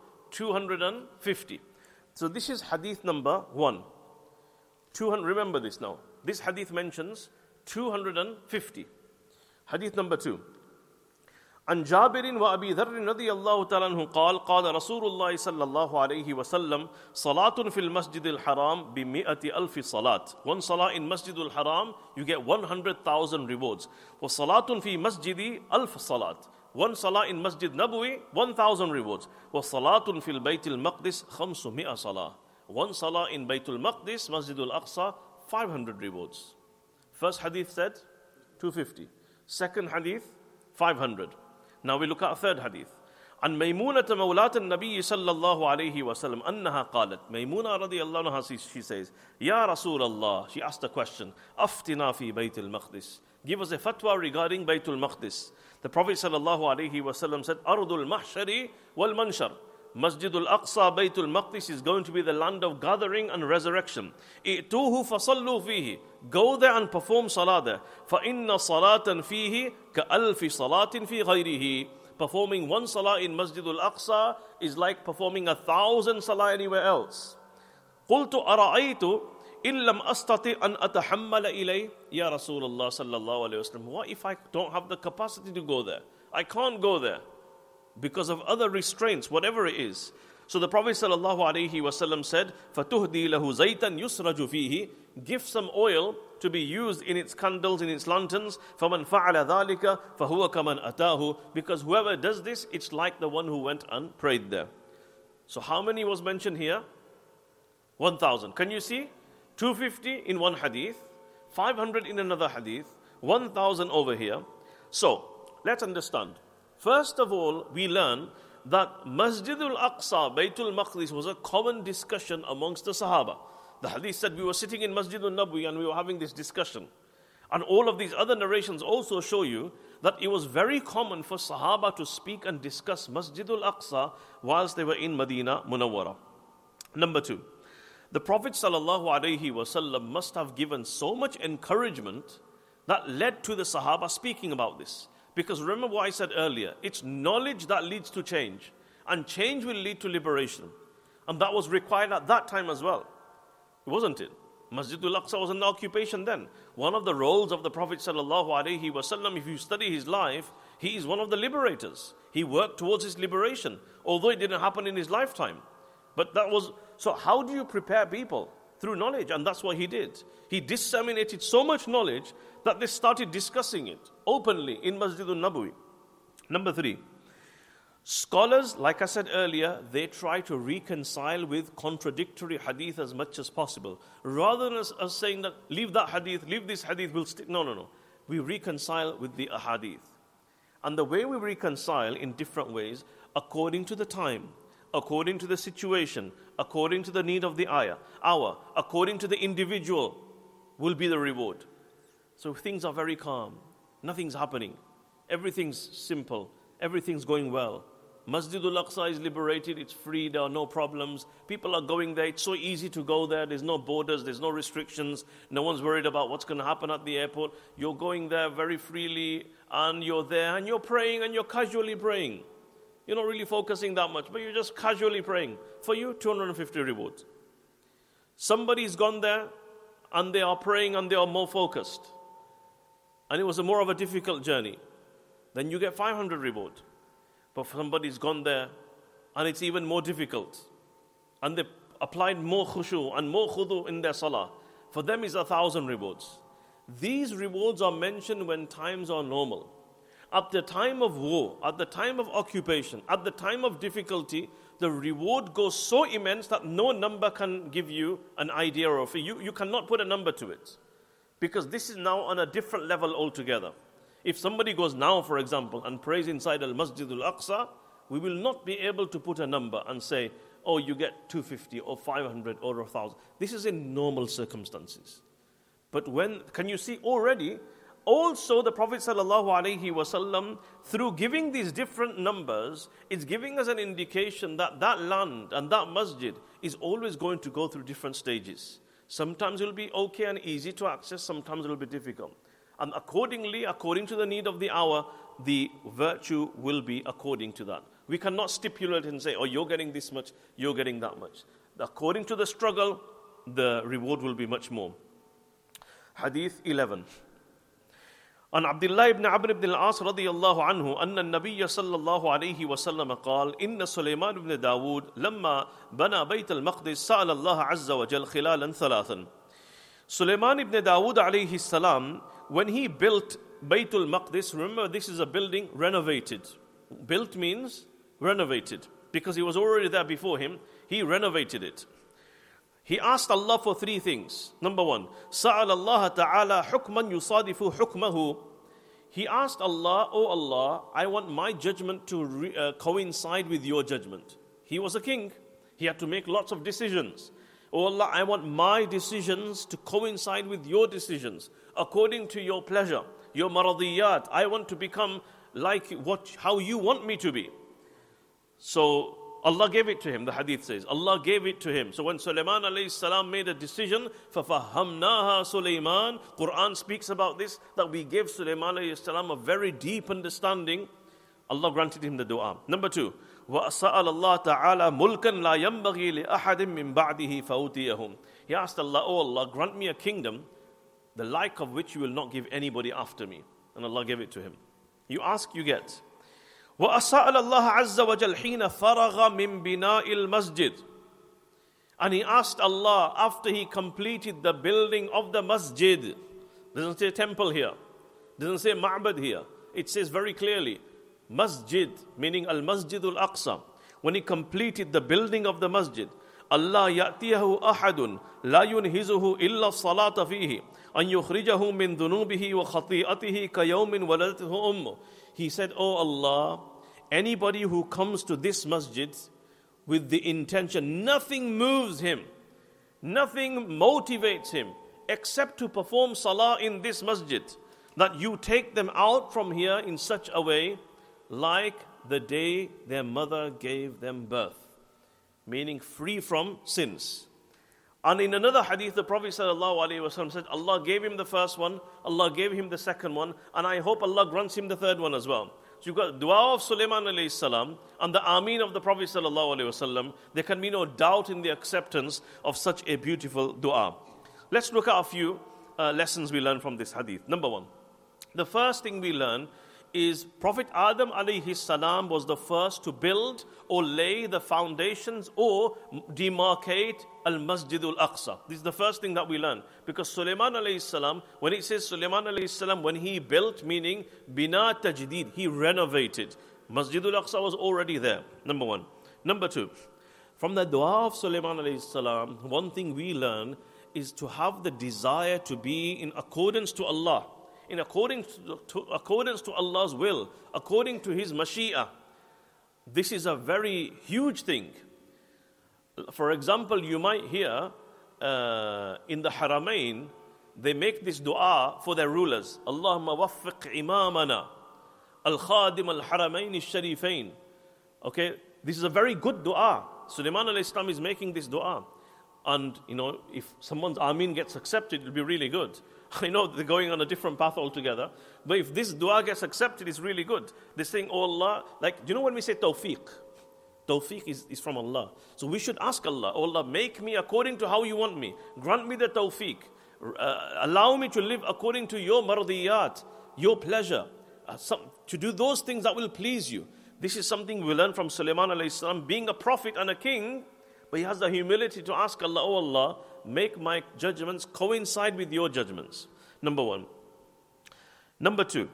250. So this is hadith number 1. Remember this now. This hadith mentions 250. Hadith number 2. عن جابر وأبي ذر رضي الله تعالى عنه قال قال رسول الله صلى الله عليه وسلم صلاة في المسجد الحرام ب100,000 صلاة. One salah in Masjidul Haram, you get 100,000 rewards. وصلاة في مسجد 1,000 صلاة. One salah in Masjid Nabawi, 1,000 rewards. وصلاة في البيت المقدس 500 صلاة. One salah in Baytul Maqdis, Masjidul Aqsa, 500 rewards. First hadith said 250. Second hadith, 500. Now we look at a third hadith. عن ميمونة مولاة النبي صلى الله عليه وسلم أنها قالت ميمونة رضي الله عنها, she says, يا رسول الله, she asked a question, أفتنا في بيت المقدس. Give us a fatwa regarding Baytul Maqdis. The Prophet صلى الله عليه وسلم said, أرض المحشر والمنشر. Masjidul Aqsa, Baytul Maqdis is going to be the land of gathering and resurrection. I'tuhu fasallu fihi. Go there and perform salah there. فَإِنَّ صَلَاةً فِيهِ كَأَلْفِ صَلَاةٍ فِي غَيْرِهِ. Performing one salah in Masjidul Aqsa is like performing 1,000 salah anywhere else. قُلْتُ أَرَأَيْتُ إِن لَمْ أَسْتَطِعْ أَنْ أَتَحَمَّلَ إِلَيْهِ. Ya Rasulullah sallallahu alayhi wa sallam, what if I don't have the capacity to go there? I can't go there because of other restraints, whatever it is. So the Prophet ﷺ said, فَتُهْدِي لَهُ زَيْتًا يُسْرَجُ فِيهِ. Give some oil to be used in its candles, in its lanterns. فَمَنْ فَعَلَ ذَلِكَ فَهُوَ كَمَنْ أَتَاهُ. Because whoever does this, it's like the one who went and prayed there. So how many was mentioned here? 1,000. Can you see? 250 in one hadith, 500 in another hadith, 1,000 over here. So, let's understand. First of all, we learn that Masjidul Aqsa, Baytul Maqdis was a common discussion amongst the Sahaba. The hadith said we were sitting in Masjidul Nabawi and we were having this discussion. And all of these other narrations also show you that it was very common for Sahaba to speak and discuss Masjidul Aqsa whilst they were in Medina Munawwara. Number 2, the Prophet ﷺ must have given so much encouragement that led to the Sahaba speaking about this. Because remember what I said earlier, it's knowledge that leads to change. And change will lead to liberation. And that was required at that time as well. Wasn't it? Masjidul Aqsa was an occupation then. One of the roles of the Prophet ﷺ, if you study his life, he is one of the liberators. He worked towards his liberation, although it didn't happen in his lifetime. But that was, so how do you prepare people? Through knowledge, and that's what he did. He disseminated so much knowledge that they started discussing it openly in Masjidul Nabawi. Number 3, scholars, like I said earlier, they try to reconcile with contradictory hadith as much as possible. Rather than us saying that, leave that hadith, leave this hadith, we'll stick. No. We reconcile with the ahadith. And the way we reconcile in different ways, according to the time, according to the situation, according to the need of the hour, according to the individual, will be the reward. So things are very calm. Nothing's happening. Everything's simple. Everything's going well. Masjidul Aqsa is liberated. It's free. There are no problems. People are going there. It's so easy to go there. There's no borders. There's no restrictions. No one's worried about what's going to happen at the airport. You're going there very freely, and you're there, and you're praying, and you're casually praying. You're not really focusing that much, but you're just casually praying. For you, 250 rewards. Somebody's gone there, and they are praying, and they are more focused. And it was more of a difficult journey. Then you get 500 reward. But somebody's gone there, and it's even more difficult. And they applied more khushu and more khudu in their salah. For them is 1,000 rewards. These rewards are mentioned when times are normal. At the time of war, at the time of occupation, at the time of difficulty, the reward goes so immense that no number can give you an idea of it. You cannot put a number to it. Because this is now on a different level altogether. If somebody goes now, for example, and prays inside Al-Masjidul Aqsa, we will not be able to put a number and say, oh, you get 250 or 500 or 1,000. This is in normal circumstances. But can you see already, also the Prophet ﷺ, through giving these different numbers, is giving us an indication that that land and that masjid is always going to go through different stages. Sometimes it will be okay and easy to access, sometimes it will be difficult. And accordingly, according to the need of the hour, the virtue will be according to that. We cannot stipulate and say, oh, you're getting this much, you're getting that much. According to the struggle, the reward will be much more. Hadith 11. عن عبد الله بن عمرو بن العاص رضي الله عنه أن النبي صلى الله عليه وسلم قال إن سليمان بن داود لما بنى بيت المقدس سأل الله عز وجل خلالا ثلاثا. Sulaiman ibn Dawood alayhi salam, when he built Baytul Maqdis, remember this is a building renovated. Built means renovated, because he was already there before him. He renovated it. He asked Allah for three things. Number one, سَأَلَ اللَّهَ تَعَالَى حُكْمًا يُصَادِفُ حُكْمَهُ. He asked Allah, oh Allah, I want my judgment to coincide with your judgment. He was a king. He had to make lots of decisions. Oh Allah, I want my decisions to coincide with your decisions, according to your pleasure, your maradiyat. I want to become like how you want me to be. So Allah gave it to him, the hadith says. Allah gave it to him. So when Sulaiman alayhi salam made a decision, فَفَهَّمْنَاهَا Sulaiman, Quran speaks about this, that we gave Sulaiman alayhi salam a very deep understanding. Allah granted him the dua. Number two, وَأَسَأَلَ اللَّهَ تَعَالَى مُلْكًا لَا يَنْبَغِي لِأَحَدٍ مِّن بَعْدِهِ فَأُوتِيَهُمْ. He asked Allah, oh Allah, grant me a kingdom, the like of which you will not give anybody after me. And Allah gave it to him. You ask, you get. وَأَسَأَلَ اللَّهَ عَزَّ وَجَلْ حِينَ فَرَغَ مِن بِنَاءِ الْمَسْجِدِ. And he asked Allah after he completed the building of the masjid. Doesn't say temple here. Doesn't say ma'bad here. It says very clearly, masjid, meaning al-masjidul aqsa. When he completed the building of the masjid, Allah ya'tiyahu ahadun la yunhizuhu illa salata fihi an yukhrijahu min dhunubihi wa khati'atihi ka yawmin waladathu ummu. He said, oh Allah, anybody who comes to this masjid with the intention, nothing moves him, nothing motivates him except to perform salah in this masjid, that you take them out from here in such a way like the day their mother gave them birth, meaning free from sins. And in another hadith, the Prophet ﷺ said, Allah gave him the first one, Allah gave him the second one, and I hope Allah grants him the third one as well. So you've got dua of Sulaiman alayhi salam and the Ameen of the Prophet ﷺ. There can be no doubt in the acceptance of such a beautiful dua. Let's look at a few lessons we learn from this hadith. Number one, the first thing we learn is Prophet Adam alayhi salam was the first to build or lay the foundations or demarcate al-Masjidul Aqsa. This is the first thing that we learn. Because Sulaiman alayhi salam, when it says Sulaiman alayhi salam, when he built, meaning bina tajdeed, he renovated. Masjidul Aqsa was already there, number one. Number two, from the dua of Sulaiman alayhi salam, one thing we learn is to have the desire to be in accordance to Allah, in accordance to Allah's will, according to His Mashi'ah. This is a very huge thing. For example, you might hear in the Haramain, they make this dua for their rulers. Allahumma waffiq imamana al-khadim al-haramain al-sharifain. Okay, this is a very good dua. Sulaiman alayhi salam is making this dua. And, if someone's Ameen gets accepted, it'll be really good. I know they're going on a different path altogether. But if this dua gets accepted, it's really good. They're saying, oh Allah, when we say tawfiq? Tawfiq is from Allah. So we should ask Allah, oh Allah, make me according to how you want me. Grant me the tawfiq. Allow me to live according to your mardiyat, your pleasure. To do those things that will please you. This is something we learn from Sulaiman alayhi salam, being a prophet and a king. But he has the humility to ask Allah, oh Allah, make my judgments coincide with your judgments. Number one. Number two,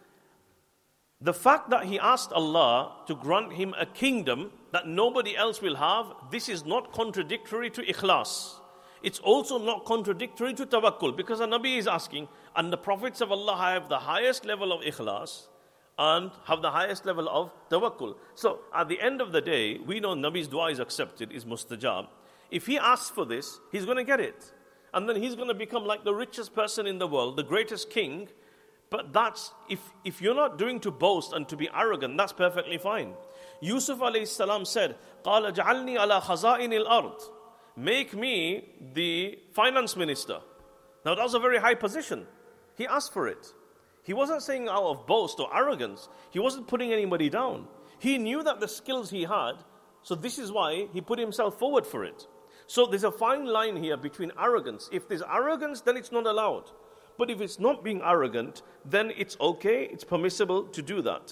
the fact that he asked Allah to grant him a kingdom that nobody else will have, this is not contradictory to ikhlas. It's also not contradictory to tawakkul, because a Nabi is asking, and the prophets of Allah have the highest level of ikhlas, and have the highest level of tawakkul. So at the end of the day, we know Nabi's dua is accepted, is mustajab. If he asks for this, he's going to get it. And then he's going to become like the richest person in the world, the greatest king. But that's, if you're not doing to boast and to be arrogant, that's perfectly fine. Yusuf alayhi salam said, قَالَ جَعَلْنِي عَلَى خَزَائِنِ الْأَرْضِ. Make me the finance minister. Now that was a very high position. He asked for it. He wasn't saying out of boast or arrogance. He wasn't putting anybody down. He knew that the skills he had, so this is why he put himself forward for it. So there's a fine line here between arrogance. If there's arrogance, then it's not allowed. But if it's not being arrogant, then it's okay, it's permissible to do that.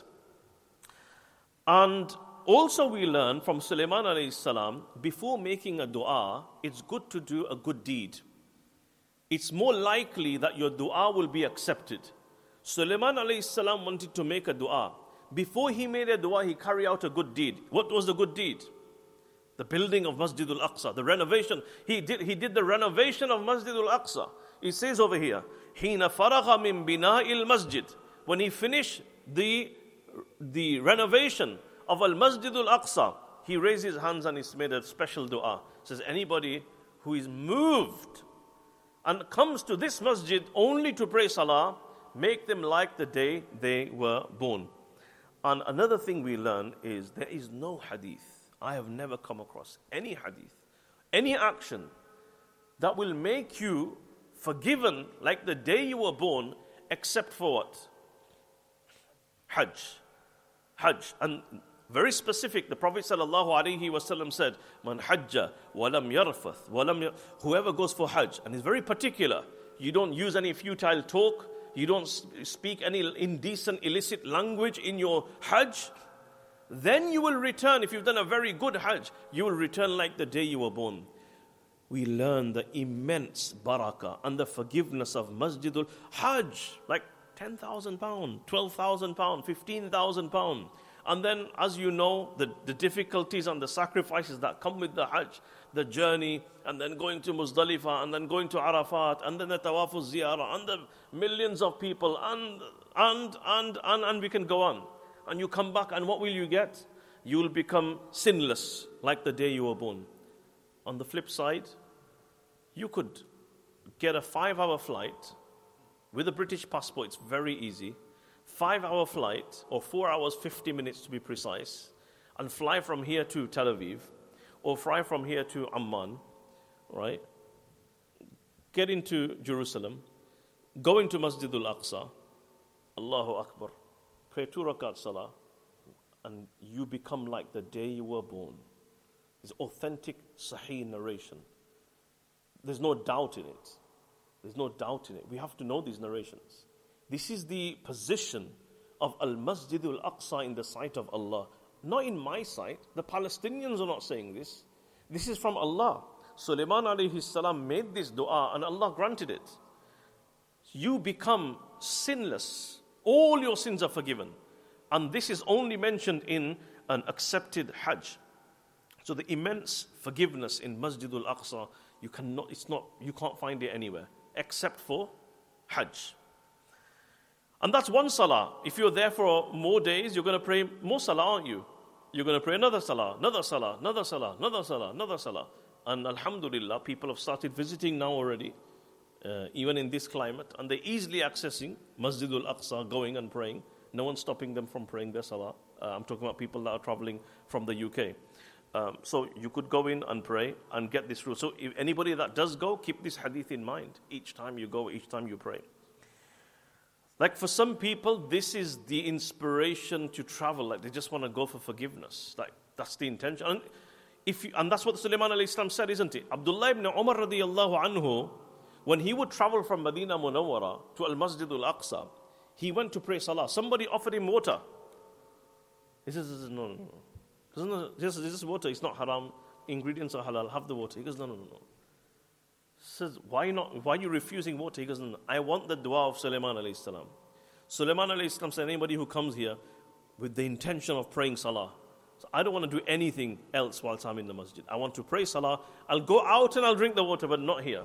And also we learn from Sulaiman alayhi salam, before making a dua, it's good to do a good deed. It's more likely that your dua will be accepted. Sulaiman alayhi salam wanted to make a dua. Before he made a dua, he carried out a good deed. What was the good deed? The building of Masjid al-Aqsa, the renovation. He did the renovation of Masjid al-Aqsa. It says over here, حِينَ فَرَغَ مِن بِنَاءِ الْمَسْجِدِ. When he finished the renovation of Al-Masjid al-Aqsa, he raised his hands and he made a special dua. Says, anybody who is moved and comes to this masjid only to pray salah, make them like the day they were born. And another thing we learn is there is no hadith. I have never come across any hadith, any action that will make you forgiven like the day you were born, except for what? Hajj. Hajj. And very specific, the Prophet ﷺ said, Man hajja walam yarfath, whoever goes for Hajj, and is very particular, you don't use any futile talk, you don't speak any indecent, illicit language in your Hajj, then you will return. If you've done a very good Hajj, you will return like the day you were born. We learn the immense barakah and the forgiveness of Masjidul Hajj, like £10,000, £12,000, £15,000. And then, as you know, the difficulties and the sacrifices that come with the Hajj, the journey, and then going to Muzdalifah, and then going to Arafat, and then the Tawaful Ziyarah, and the millions of people, and we can go on. And you come back, and what will you get? You will become sinless, like the day you were born. On the flip side, you could get a 5-hour flight with a British passport. It's very easy. 5-hour flight, or 4 hours, 50 minutes to be precise, and fly from here to Tel Aviv, or fly from here to Amman, right? Get into Jerusalem, go into Masjid al-Aqsa, Allahu Akbar, pray 2 rakat salah, and you become like the day you were born. It's authentic, sahih narration. There's no doubt in it. There's no doubt in it. We have to know these narrations. This is the position of Al-Masjid al-Aqsa in the sight of Allah. Not in my sight. The Palestinians are not saying this. This is from Allah. Sulaiman alayhi salam made this dua and Allah granted it. You become sinless. All your sins are forgiven. And this is only mentioned in an accepted Hajj. So the immense forgiveness in Masjid al-Aqsa, you can't find it anywhere except for Hajj. And that's one salah. If you're there for more days, you're going to pray more salah, aren't you? You're going to pray another salah, another salah, another salah, another salah, another salah. And alhamdulillah, people have started visiting now already, even in this climate, and they're easily accessing Masjid al-Aqsa, going and praying. No one's stopping them from praying their salah. I'm talking about people that are traveling from the UK. So you could go in and pray and get this rule. So if anybody that does go, keep this hadith in mind. Each time you go, each time you pray. Like for some people, this is the inspiration to travel. Like they just want to go for forgiveness. Like that's the intention. And that's what Sulaiman alayhi salam said, isn't it? Abdullah ibn Umar radiyallahu anhu, when he would travel from Medina Munawwara to Al-Masjid al-Aqsa, he went to pray salah. Somebody offered him water. He says, no. This is water. It's not haram. Ingredients are halal. Have the water. He goes, no. He says, why not? Why are you refusing water? He goes, no. I want the dua of Sulaiman alayhi salam. Sulaiman alayhi salam said, anybody who comes here with the intention of praying salah, so I don't want to do anything else whilst I'm in the masjid. I want to pray salah. I'll go out and I'll drink the water, but not here.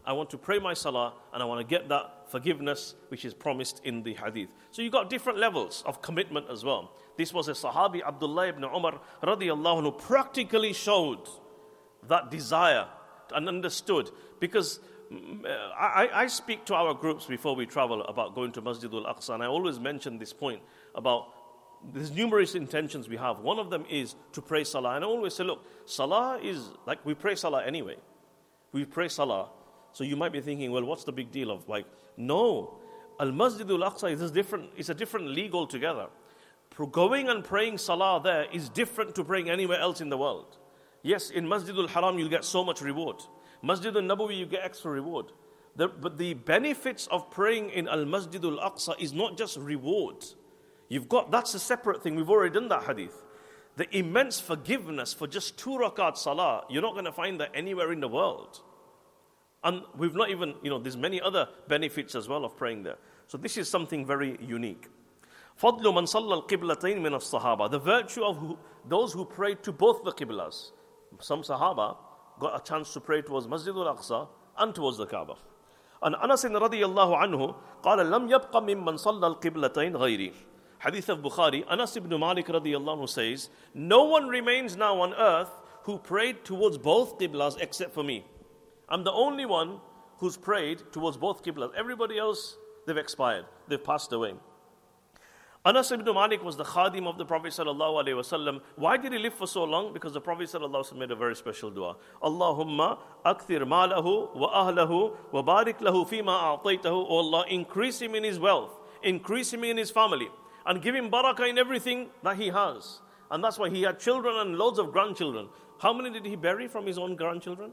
I want to pray my salah, and I want to get that forgiveness which is promised in the hadith. So you got different levels of commitment as well. This was a Sahabi, Abdullah ibn Umar radiallahu anhu, practically showed that desire and understood. Because I speak to our groups before we travel about going to Masjid al-Aqsa, and I always mention this point about there's numerous intentions we have. One of them is to pray salah. And I always say, look, salah is like we pray salah anyway. We pray salah. So you might be thinking, well, what's the big deal of like, no, Al-Masjid al-Aqsa is different. It's a different league altogether. Going and praying salah there is different to praying anywhere else in the world. Yes, in Masjid al-Haram you'll get so much reward. Masjid al-Nabawi you get extra reward. But the benefits of praying in Al-Masjid al-Aqsa is not just reward. That's a separate thing. We've already done that hadith. The immense forgiveness for just 2 rakat salah, you're not going to find that anywhere in the world. And we've not even, there's many other benefits as well of praying there. So this is something very unique. فَضْلُ مَنْ صَلَّى الْقِبْلَتَيْنِ مِنَ الصَّحَابَةِ. The virtue of those who prayed to both the qiblas. Some Sahaba got a chance to pray towards Masjid al-Aqsa and towards the Kaaba. And Anas radiyallahu anhu قال لم يبق ممن صلى القبلتين غيري. Hadith of Bukhari, Anas ibn Malik radiyallahu anhu says, no one remains now on earth who prayed towards both qiblas except for me. I'm the only one who's prayed towards both qiblas. Everybody else, they've expired. They've passed away. Anas ibn Malik was the khadim of the Prophet sallallahu alaihi wasallam. Why did he live for so long? Because the Prophet sallallahu alaihi wasallam made a very special dua. Allahumma akthir malahu wa ahlahu wa barik lahu fima a'taytahu. Oh Allah, increase him in his wealth, increase him in his family, and give him barakah in everything that he has. And that's why he had children and loads of grandchildren. How many did he bury from his own grandchildren?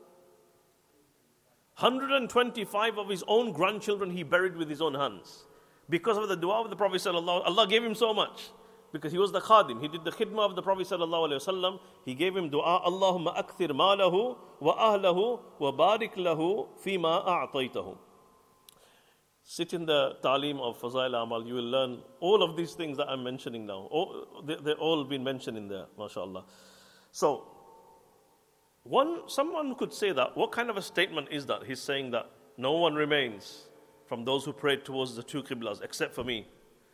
125 of his own grandchildren he buried with his own hands. Because of the dua of the Prophet sallallahu, Allah gave him so much. Because he was the khadim. He did the khidmah of the Prophet sallallahu alaihi wasallam. He gave him dua, Allahumma akthir malahu wa ahlahu wa barik lahu fima a'taytahu. Sit in the ta'aleem of Fazail Amal. You will learn all of these things that I'm mentioning now. They've all been mentioned in there, mashallah. So, someone could say that. What kind of a statement is that? He's saying that no one remains from those who prayed towards the 2 qiblas except for me.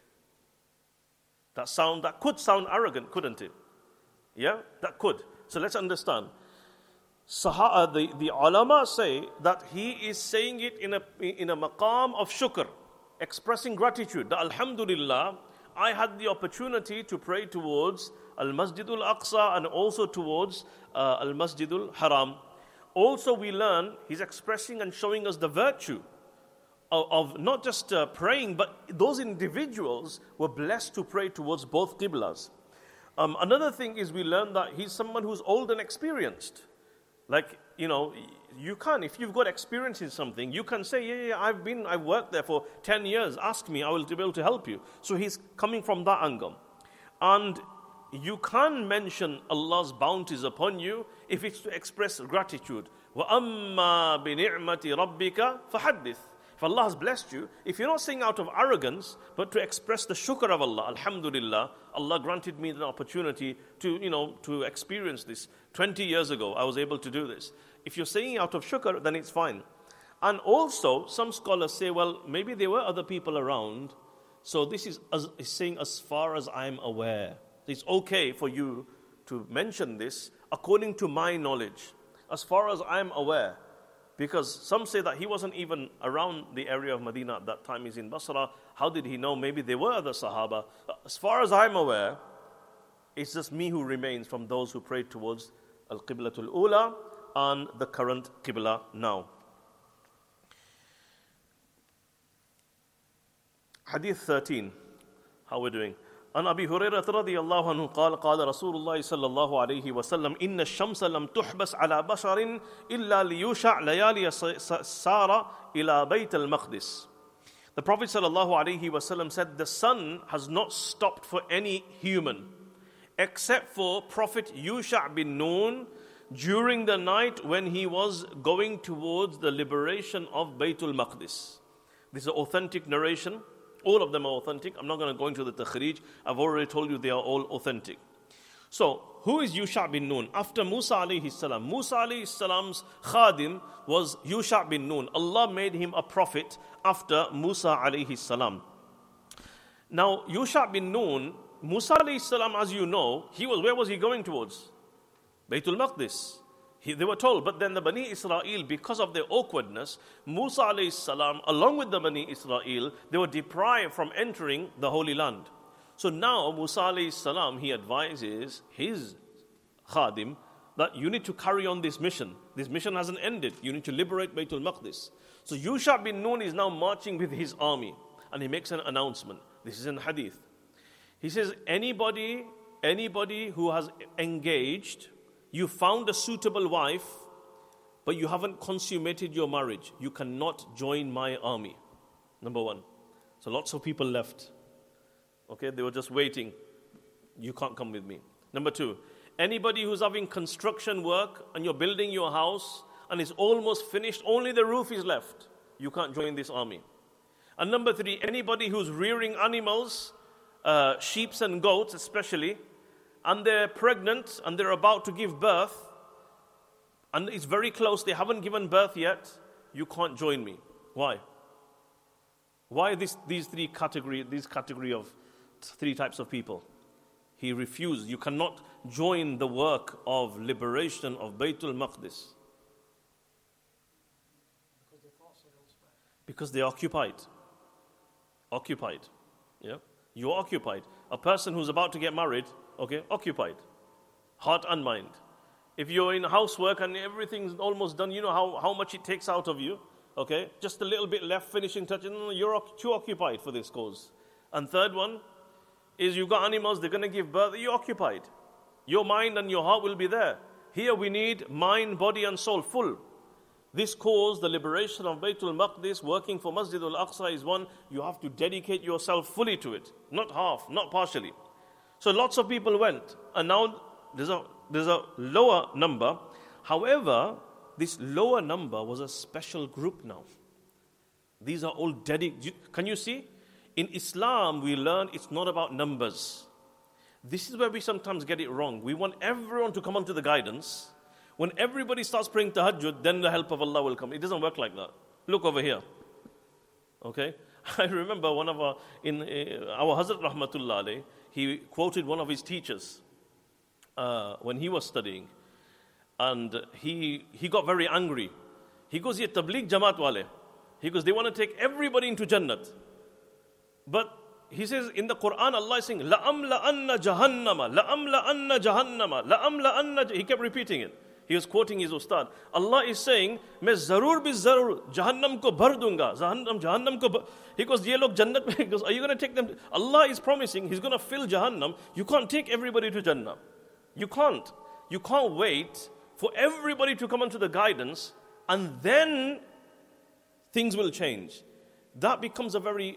That could sound arrogant, couldn't it? Yeah, that could. So let's understand. The ulama say that he is saying it in a maqam of shukr, expressing gratitude. That alhamdulillah, I had the opportunity to pray towards Al-Masjid al-Aqsa and also towards Al-Masjid al-Haram. Also we learn, he's expressing and showing us the virtue of not just praying, but those individuals were blessed to pray towards both qiblas. Another thing is we learn that he's someone who's old and experienced. Like, you can, if you've got experience in something, you can say, yeah, I've worked there for 10 years. Ask me, I will be able to help you. So he's coming from that angle. And you can mention Allah's bounties upon you if it's to express gratitude. وَأَمَّا بِنِعْمَةِ رَبِّكَ فَحَدِّثْ. If Allah has blessed you, if you're not saying out of arrogance, but to express the shukr of Allah, alhamdulillah, Allah granted me the opportunity to experience this. 20 years ago, I was able to do this. If you're saying out of shukr, then it's fine. And also, some scholars say, well, maybe there were other people around. So this is saying as far as I'm aware. It's okay for you to mention this according to my knowledge. As far as I'm aware. Because some say that he wasn't even around the area of Medina at that time. He's in Basra. How did he know? Maybe there were other Sahaba. As far as I'm aware, it's just me who remains from those who prayed towards Al-Qiblatul Ula and the current Qibla now. Hadith 13. How we're doing? عن أبي هريرة رضي الله عنه قال قال رسول الله صلى الله عليه وسلم إن الشمس لم تحبس على بشر إلا ليوشع ليالي سار إلى بيت المقدس. The Prophet صلى الله عليه وسلم said, the sun has not stopped for any human except for Prophet Yusha bin Nun during the night when he was going towards the liberation of Baytul Maqdis. This is an authentic narration. All of them are authentic. I'm not going to go into the takhrij. I've already told you they are all authentic. So, who is Yusha bin Nun? After Musa alayhi salam, Musa alayhi salam's khadim was Yusha bin Nun. Allah made him a prophet after Musa alayhi salam. Now, Yusha bin Nun, Musa alayhi salam, as you know, where was he going towards? Baytul Maqdis. They were told, but then the Bani Israel, because of their awkwardness, Musa alayhi salam, along with the Bani Israel, they were deprived from entering the Holy Land. So now Musa alayhi salam, he advises his khadim that you need to carry on this mission. This mission hasn't ended. You need to liberate Baytul Maqdis. So Yusha bin Nun is now marching with his army, and he makes an announcement. This is in hadith. He says, anybody who has engaged, you found a suitable wife, but you haven't consummated your marriage, you cannot join my army. Number one. So lots of people left. Okay, they were just waiting. You can't come with me. Number two, anybody who's having construction work and you're building your house and it's almost finished, only the roof is left, you can't join this army. And number three, anybody who's rearing animals, sheep and goats especially, and they're pregnant and they're about to give birth, and it's very close, they haven't given birth yet, you can't join me. Why? Why these category of three types of people? He refused. You cannot join the work of liberation of Baytul Maqdis. Because they're occupied. Occupied. Yeah? You're occupied. A person who's about to get married, okay, occupied. Heart and mind. If you're in housework and everything's almost done, you know how much it takes out of you. Okay, just a little bit left, finishing touching. You're too occupied for this cause. And third one is you've got animals, they're going to give birth, you're occupied. Your mind and your heart will be there. Here we need mind, body and soul full. This cause, the liberation of Baytul Maqdis, working for Masjid al-Aqsa is one, you have to dedicate yourself fully to it. Not half, not partially. So lots of people went. And now there's a lower number. However, this lower number was a special group now. These are all dedicated. Can you see? In Islam, we learn it's not about numbers. This is where we sometimes get it wrong. We want everyone to come onto the guidance. When everybody starts praying tahajjud, then the help of Allah will come. It doesn't work like that. Look over here. Okay? I remember one of our Hazrat Rahmatullah alayh, he quoted one of his teachers when he was studying. And he got very angry. He goes, ye tabligh jamaat wale. He goes, they want to take everybody into Jannat. But he says in the Quran, Allah is saying, la'amla jahannama, la'amla jahannama, la'amla. He kept repeating it. He was quoting his ustad. Allah is saying, main zarur bi zarur, jahannam ko bhar dunga. Jahannam ko He goes, ye log Jannat mein. He goes, are you going to take them? Allah is promising, He's going to fill Jahannam. You can't take everybody to Jannah. You can't. You can't wait for everybody to come onto the guidance, and then things will change. That becomes a very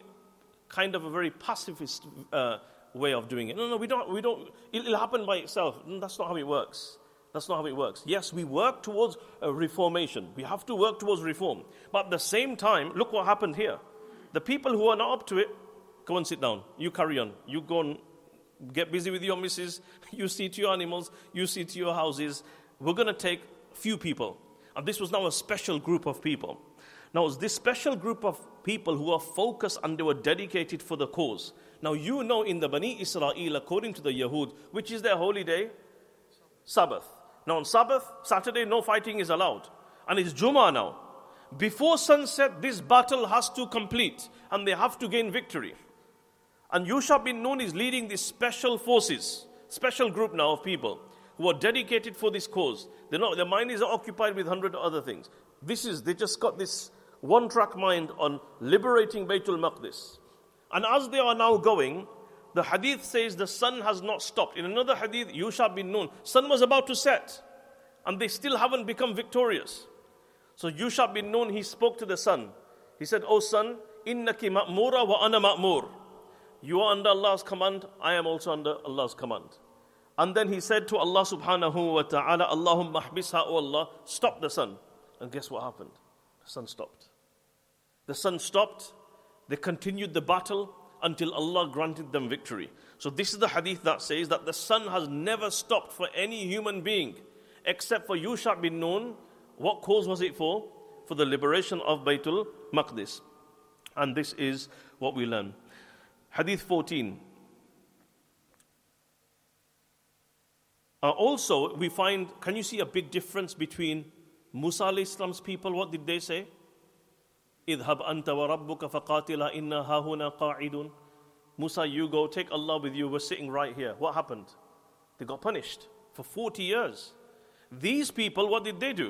pacifist way of doing it. No, we don't. It'll happen by itself. That's not how it works. That's not how it works. Yes, we work towards a reformation. We have to work towards reform. But at the same time, look what happened here. The people who are not up to it, go and sit down. You carry on. You go and get busy with your missus. You see to your animals. You see to your houses. We're going to take few people. And this was now a special group of people. Now, this special group of people who are focused and they were dedicated for the cause. Now, you know in the Bani Israel, according to the Yahud, which is their holy day? Sabbath. Now, on Sabbath, Saturday, no fighting is allowed. And it's Jummah now. Before sunset, this battle has to complete. And they have to gain victory. And Yusha bin Nun is leading these special forces, special group now of people who are dedicated for this cause. Their mind is occupied with 100 other things. They just got this one-track mind on liberating Baytul Maqdis. And as they are now going, the hadith says the sun has not stopped. In another hadith, Yusha bin Nun, sun was about to set. And they still haven't become victorious. So Yusha bin Nun, he spoke to the sun. He said, "O sun, innaki ma'mura wa ana ma'mur." You are under Allah's command, I am also under Allah's command. And then he said to Allah subhanahu wa ta'ala, Allahumma ahbisha, O Allah, stop the sun. And guess what happened? The sun stopped. The sun stopped. They continued the battle until Allah granted them victory. So this is the hadith that says that the sun has never stopped for any human being except for Yusha bin Nun. What cause was it for? For the liberation of Baytul Maqdis. And this is what we learn. Hadith 14. Also, we find, can you see a big difference between Musa alayhi salam's people? What did they say? اذهب أنت وربك فقاتلا إنا هاهنا قاعدون. Musa, you go, take Allah with you, we're sitting right here. What happened? They got punished for 40 years. These people, what did they do?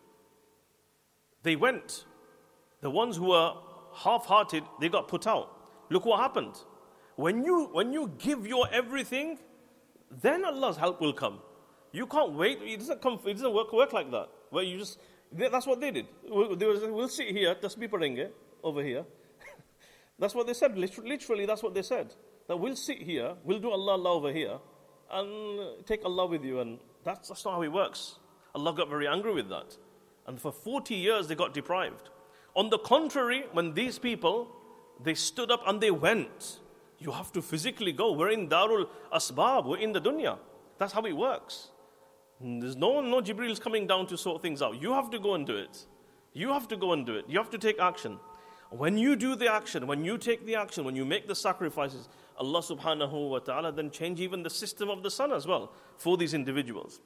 They went. The ones who were half-hearted, they got put out. Look what happened. When you give your everything, then Allah's help will come. You can't wait. It doesn't work like that. Where you just, that's what they did. We'll sit here, tasbih padenge over here. That's what they said. Literally, that's what they said. That we'll sit here, we'll do Allah over here, and take Allah with you. And that's not how it works. Allah got very angry with that. And for 40 years, they got deprived. On the contrary, when these people, they stood up and they went. You have to physically go. We're in Darul Asbab. We're in the dunya. That's how it works. There's no Jibril's coming down to sort things out. You have to go and do it. You have to go and do it. You have to take action. When you do the action, when you take the action, when you make the sacrifices, Allah subhanahu wa ta'ala then change even the system of the sun as well for these individuals.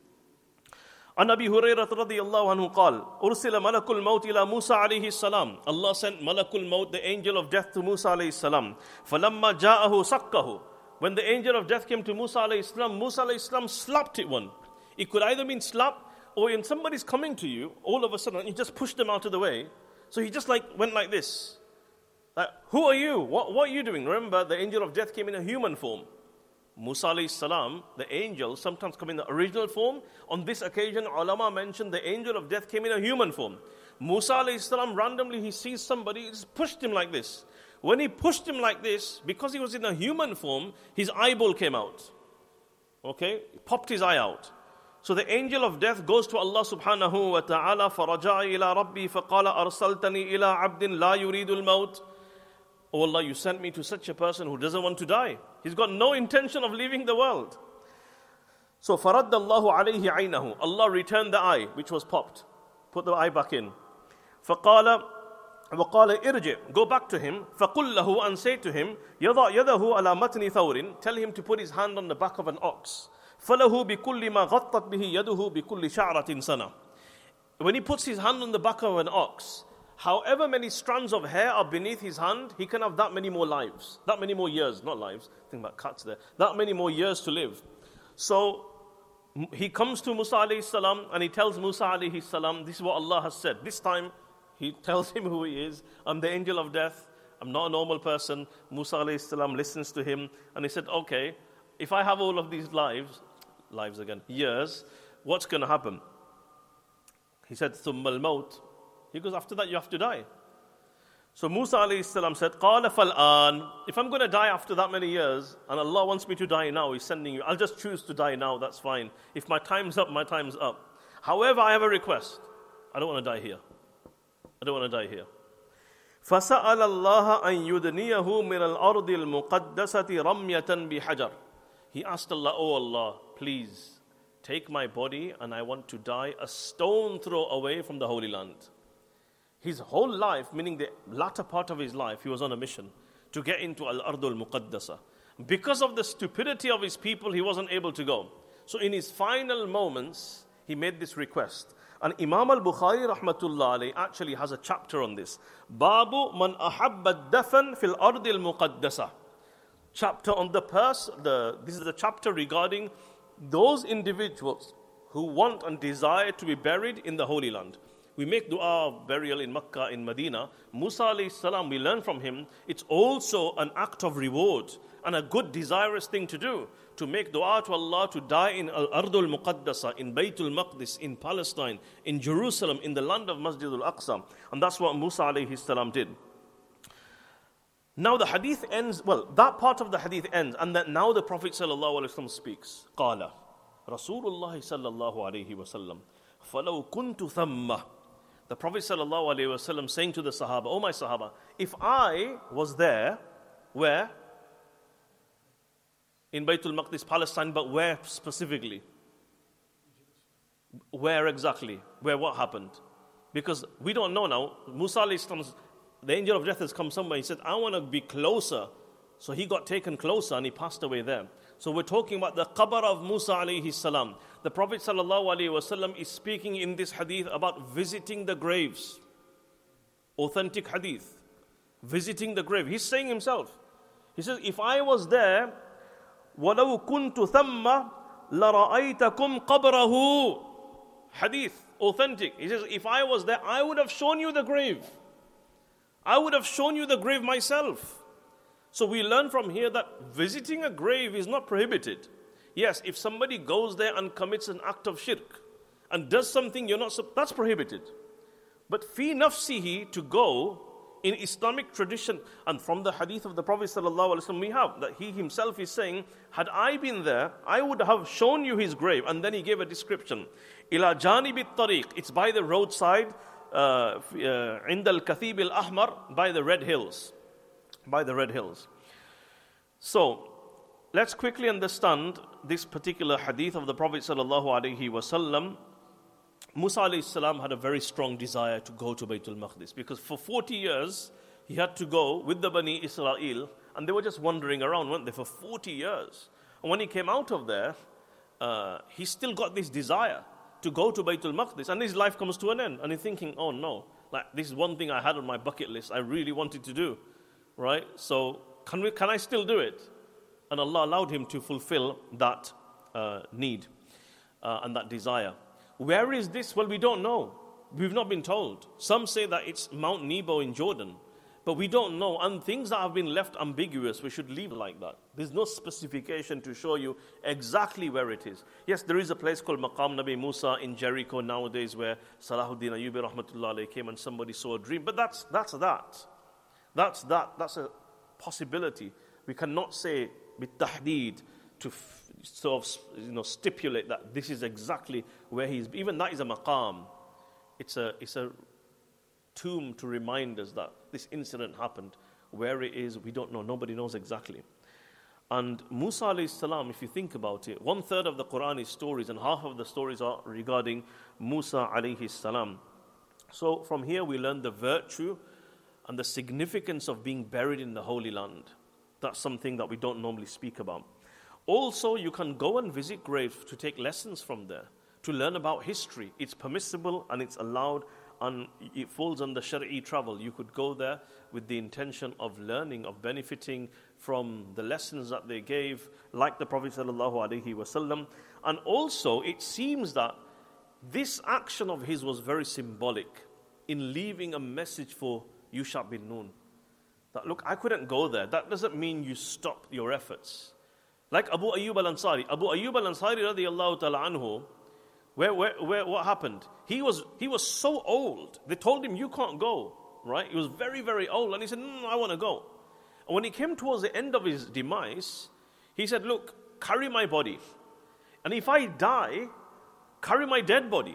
An Abi Hurairah radiyallahu anhu قال أرسل ملك الموت إلى موسى عليه السلام. Allah sent Malakul Maut, the angel of death, to Musa alayhi salam. فلما جاءه سقه. When the angel of death came to Musa alayhi salam, Musa alayhi salam slapped it one. It could either mean slap, or when somebody's coming to you, all of a sudden, you just push them out of the way. So he just went like this. Like, who are you? What are you doing? Remember, the angel of death came in a human form. Musa alayhi salam, the angel, sometimes come in the original form. On this occasion, ulama mentioned the angel of death came in a human form. Musa alayhi salam, randomly he sees somebody, he just pushed him like this. When he pushed him like this, because he was in a human form, his eyeball came out. Okay? He popped his eye out. So the angel of death goes to Allah subhanahu wa ta'ala, فَرَجَعَ إِلَىٰ رَبِّي فَقَالَ أَرْسَلْتَنِي إِلَىٰ عَبْدٍ لَا يُرِيدُ الْمَوْتِ. Oh Allah, you sent me to such a person who doesn't want to die. He's got no intention of leaving the world. So فَرَدَّ اللَّهُ عَلَيْهِ عَيْنَهُ. Allah returned the eye, which was popped. Put the eye back in. فَقَالَ وَقَالَ إِرْجِعْ. Go back to him. فَقُلْ لَهُ. And say to him, يَضَعْ يَدَهُ عَلَى مَتْنِ ثَوْرٍ. Tell him to put his hand on the back of an ox. فَلَهُ بِكُلِّ مَا غَطَّتْ بِهِ يَدُهُ بِكُلِّ شَعْرَةٍ سَنَةٍ. When he puts his hand on the back of an ox, however many strands of hair are beneath his hand, he can have that many more lives. That many more years, not lives. Think about cats there. That many more years to live. So he comes to Musa alayhi salam and he tells Musa alayhi salam, this is what Allah has said. This time he tells him who he is. I'm the angel of death. I'm not a normal person. Musa alayhi salam listens to him and he said, okay, if I have all of these years, what's going to happen? He said, ثُمَّ الْمَوْتِ. He goes, after that you have to die. So Musa alayhi salam said, قَالَ فَالْآنِ. If I'm going to die after that many years, and Allah wants me to die now, He's sending you, I'll just choose to die now, that's fine. If my time's up, my time's up. However, I have a request. I don't want to die here. I don't want to die here. فَسَأَلَ اللَّهَ أَن يُدْنِيَهُ مِنَ الْأَرْضِ الْمُقَدَّسَةِ رَمْيَةً بِحَجَرٍ. He asked Allah, oh Allah, please take my body and I want to die a stone throw away from the Holy Land. His whole life, meaning the latter part of his life, he was on a mission to get into Al-Ardul Muqaddasa. Because of the stupidity of his people, he wasn't able to go. So in his final moments, he made this request. And Imam al-Bukhari rahmatullah alayhi actually has a chapter on this. Babu man ahabba dafan fil ardil muqaddasa. Chapter on this is the chapter regarding those individuals who want and desire to be buried in the Holy Land. We make dua of burial in Makkah, in Medina. Musa alayhi salam, we learn from him, it's also an act of reward and a good desirous thing to do, to make dua to Allah to die in Al-Ardul Muqaddasa, in Baytul Maqdis, in Palestine, in Jerusalem, in the land of Masjid al-Aqsa. And that's what Musa alayhi salam did. Now the hadith ends, that part of the hadith ends, and that now the Prophet sallallahu alaihi wasallam speaks. Qala Rasulullah sallallahu alaihi wasallam, فَلَوْ كُنْتُ ثَمَّ. The Prophet sallallahu alaihi wasallam saying to the Sahaba, oh my Sahaba, if I was there, where? in Baytul Maqdis, Palestine, but where specifically? Where exactly? Where what happened? Because we don't know now. Musa alayhi salam, the angel of death has come somewhere. He said, I want to be closer. So he got taken closer and he passed away there. So we're talking about the qabr of Musa alayhi salam. The Prophet sallallahu alayhi wasallam is speaking in this hadith about visiting the graves. Authentic hadith. Visiting the grave. He's saying himself. He says, if I was there, وَلَوْ كُنْتُ ثَمَّ لَرَأَيْتَكُمْ قَبْرَهُ. Hadith, authentic. He says, if I was there, I would have shown you the grave. I would have shown you the grave myself. So we learn from here that visiting a grave is not prohibited. Yes, if somebody goes there and commits an act of shirk and does something you're not, that's prohibited. But fi nafsihi, to go in Islamic tradition, and from the hadith of the Prophet ﷺ we have that he himself is saying, had I been there, I would have shown you his grave. And then he gave a description. Ila janib al-tariq, it's by the roadside, عند الكثيب الأحمر, by the red hills. By the red hills. So, let's quickly understand this particular hadith of the Prophet ﷺ. Musa alayhi salam had a very strong desire to go to Baytul Maqdis because for 40 years he had to go with the Bani Israel and they were just wandering around, weren't they, for 40 years. And when he came out of there, he still got this desire to go to Baytul Maqdis, and his life comes to an end. And he's thinking, oh no, like this is one thing I had on my bucket list I really wanted to do, right? So can I still do it? And Allah allowed him to fulfill that need and that desire. Where is this? Well, we don't know. We've not been told. Some say that it's Mount Nebo in Jordan, but we don't know. And things that have been left ambiguous, we should leave like that. There's no specification to show you exactly where it is. Yes, there is a place called Maqam Nabi Musa in Jericho nowadays where Salahuddin Ayyubi rahmatullah alayhi came and somebody saw a dream. But that's that. That's a possibility. We cannot say bitahdid to sort of stipulate that this is exactly where he is. Even that is a maqam. It's a tomb to remind us that this incident happened. Where it is, we don't know. Nobody knows exactly. And Musa alayhi salam, if you think about it, 1/3 of the Quran is stories and half of the stories are regarding Musa alayhi salam. So from here we learn the virtue and the significance of being buried in the Holy Land. That's something that we don't normally speak about. Also, you can go and visit graves to take lessons from there, to learn about history. It's permissible and it's allowed and it falls under Shari'i travel. You could go there with the intention of learning, of benefiting from the lessons that they gave, like the Prophet ﷺ. And also, it seems that this action of his was very symbolic in leaving a message for Yusha bin Nun. That, look, I couldn't go there. That doesn't mean you stop your efforts. Like Abu Ayyub al-Ansari. Abu Ayyub al-Ansari radiyallahu ta'ala anhu, what happened? He was so old. They told him, you can't go, right? He was very, very old. And he said, no, I want to go. And when he came towards the end of his demise, he said, look, carry my body. And if I die, carry my dead body.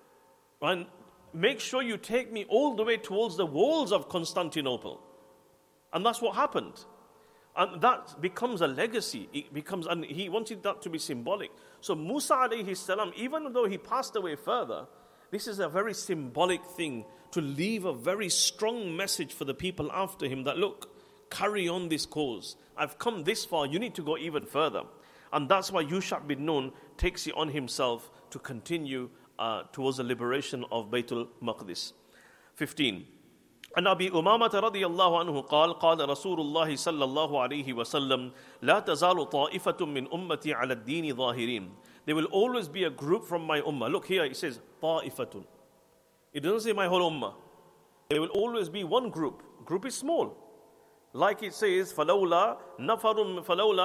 And make sure you take me all the way towards the walls of Constantinople. And that's what happened. And that becomes a legacy. And he wanted that to be symbolic. So Musa alayhi salam, even though he passed away further, this is a very symbolic thing to leave a very strong message for the people after him that, look, carry on this cause. I've come this far, you need to go even further. And that's why Yusha bin Nun takes it on himself to continue towards the liberation of Baytul Maqdis. 15. عن أبي أمامة رضي الله عنه قال قال رسول الله صلى الله عليه وسلم لا تزال طائفة من أمتي على الدين ظاهرين. There will always be a group from my ummah. Look here, it says طائفة. It doesn't say my whole ummah. There will always be one group. Group is small. Like it says فلولا نفر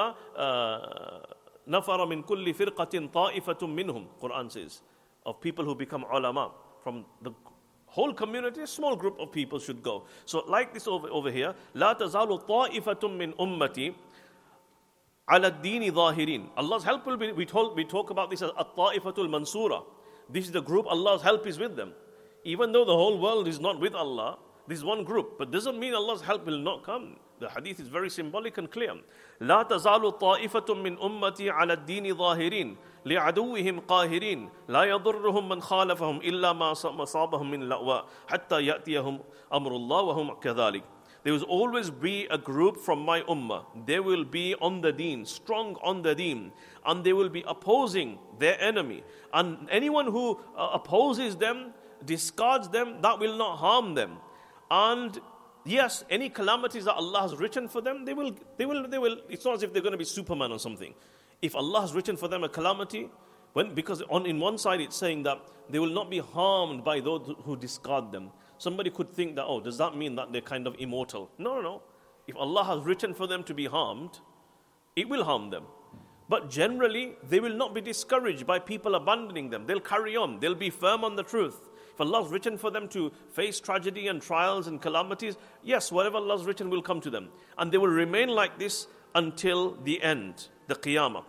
من كل فرقة طائفة منهم. Quran says of people who become ulama from the whole community, a small group of people should go. So like this over here, لا تزال طائفة من أمتي على الدين ظاهرين. Allah's help will be, we talk about this as الطائفة المنصورة. This is the group, Allah's help is with them. Even though the whole world is not with Allah, This one group. But doesn't mean Allah's help will not come. The hadith is very symbolic and clear. لا تزال طائفة من أمتي على الدين ظاهرين لعدوهم قاهرين لا يضرهم من خالفهم إلا ما صابهم من لأواء حتى يأتيهم أمر الله وهم كذلك. There will always be a group from my ummah. They will be on the deen, strong on the deen, and they will be opposing their enemy. And anyone who opposes them, discards them, that will not harm them. And yes, any calamities that Allah has written for them, they will. It's not as if they're going to be Superman or something. If Allah has written for them a calamity, because in one side it's saying that they will not be harmed by those who discard them. Somebody could think that, does that mean that they're kind of immortal? No. If Allah has written for them to be harmed, it will harm them. But generally, they will not be discouraged by people abandoning them. They'll carry on. They'll be firm on the truth. If Allah has written for them to face tragedy and trials and calamities, yes, whatever Allah has written will come to them. And they will remain like this until the end, the Qiyamah.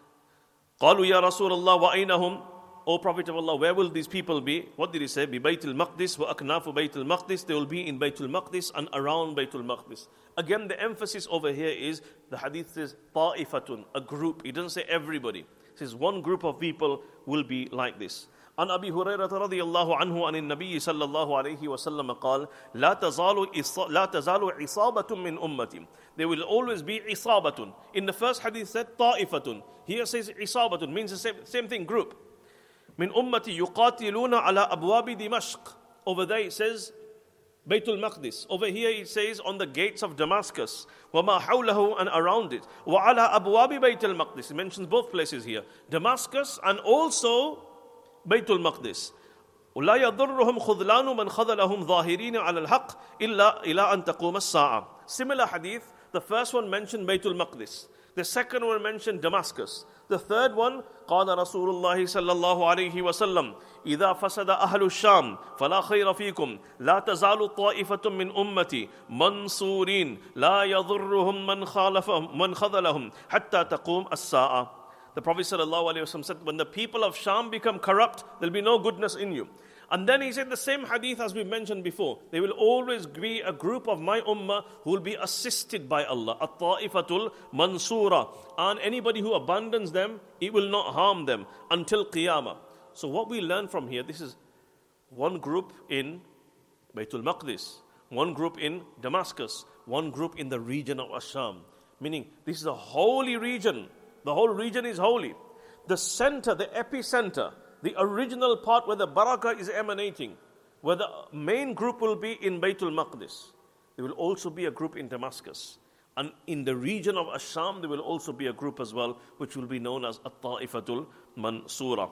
قالوا يا رسول الله وأين هم? O Prophet of Allah, where will these people be? What did he say? بِبَيْتِ الْمَقْدِسِ وَأَكْنَافُ بَيْتِ الْمَقْدِسِ. They will be in Baytul Maqdis and around Baytul Maqdis. Again, the emphasis over here is, the hadith says, طَائِفَةٌ, a group. It doesn't say everybody. It says one group of people will be like this. عن أبي هريرة رضي الله عنه عن النبي صلى الله عليه وسلم قال لا تزال عصابة من أمتي. There will always be عصابة. In the first hadith said طائفة. Here says عصابة, means the same thing, group. من أمتي يقاتلون على أبواب دمشق. Over there it says Baytul Maqdis. Over here it says on the gates of Damascus. وما حوله, and around it. وعلى أبواب بيت المقدس. It mentions both places here. Damascus and also Baytul Maqdis. ولا يضرهم خذلان من خذلهم ظاهرين على الحق إلا إلى أن تقوم الساعة. Similar hadith. The first one mentioned Baytul Maqdis. The second one mentioned Damascus. The third one, قال رسول الله صلى الله عليه وسلم إذا فسد أهل الشام فلا خير فيكم لا تزال طائفة من أمتي منصورين لا يضرهم من خذلهم حتى تقوم الساعة. The Prophet sallallahu alaihi wasallam said, when the people of Sham become corrupt, there will be no goodness in you. And then he said the same hadith as we mentioned before. There will always be a group of my ummah who will be assisted by Allah. At-ta'ifatul mansura. And anybody who abandons them, it will not harm them until Qiyamah. So what we learn from here, this is one group in Baytul Maqdis, one group in Damascus, one group in the region of Asham. Meaning, this is a holy region. The whole region is holy. The center, the epicenter, the original part where the barakah is emanating, where the main group will be in Baytul Maqdis. There will also be a group in Damascus. And in the region of Asham, there will also be a group as well, which will be known as At-Ta'ifatul Mansura.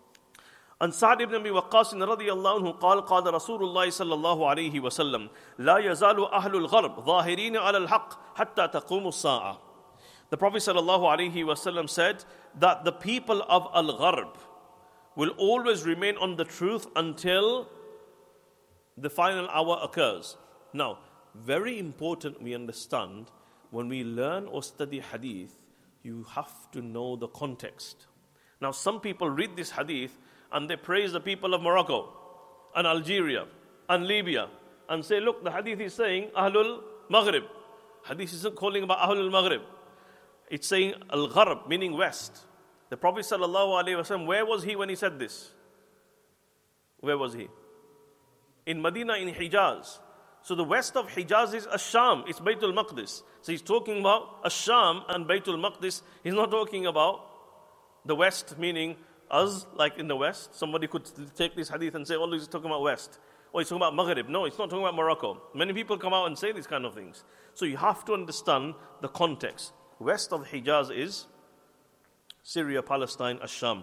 عن سعد بن أبي وقاص رضي الله عنه قال قال رسول الله صلى الله عليه وسلم لا يزال أهل الغرب ظاهرين على الحق حتى تقوم الساعة. The Prophet sallallahu alaihi wasallam said that the people of Al-Gharb will always remain on the truth until the final hour occurs. Now, very important we understand, when we learn or study hadith, you have to know the context. Now, some people read this hadith and they praise the people of Morocco and Algeria and Libya and say, look, the hadith is saying Ahlul Maghrib. Hadith isn't calling about Ahlul Maghrib. It's saying Al-Gharb, meaning west. The Prophet ﷺ, where was he when he said this? Where was he? In Medina, in Hijaz. So the west of Hijaz is Asham, it's Baytul Maqdis. So he's talking about Asham and Baytul Maqdis. He's not talking about the west, meaning us, like in the west. Somebody could take this hadith and say, oh, he's talking about west. Or he's talking about Maghrib. No, it's not talking about Morocco. Many people come out and say these kind of things. So you have to understand the context. West of Hijaz is Syria, Palestine, Asham.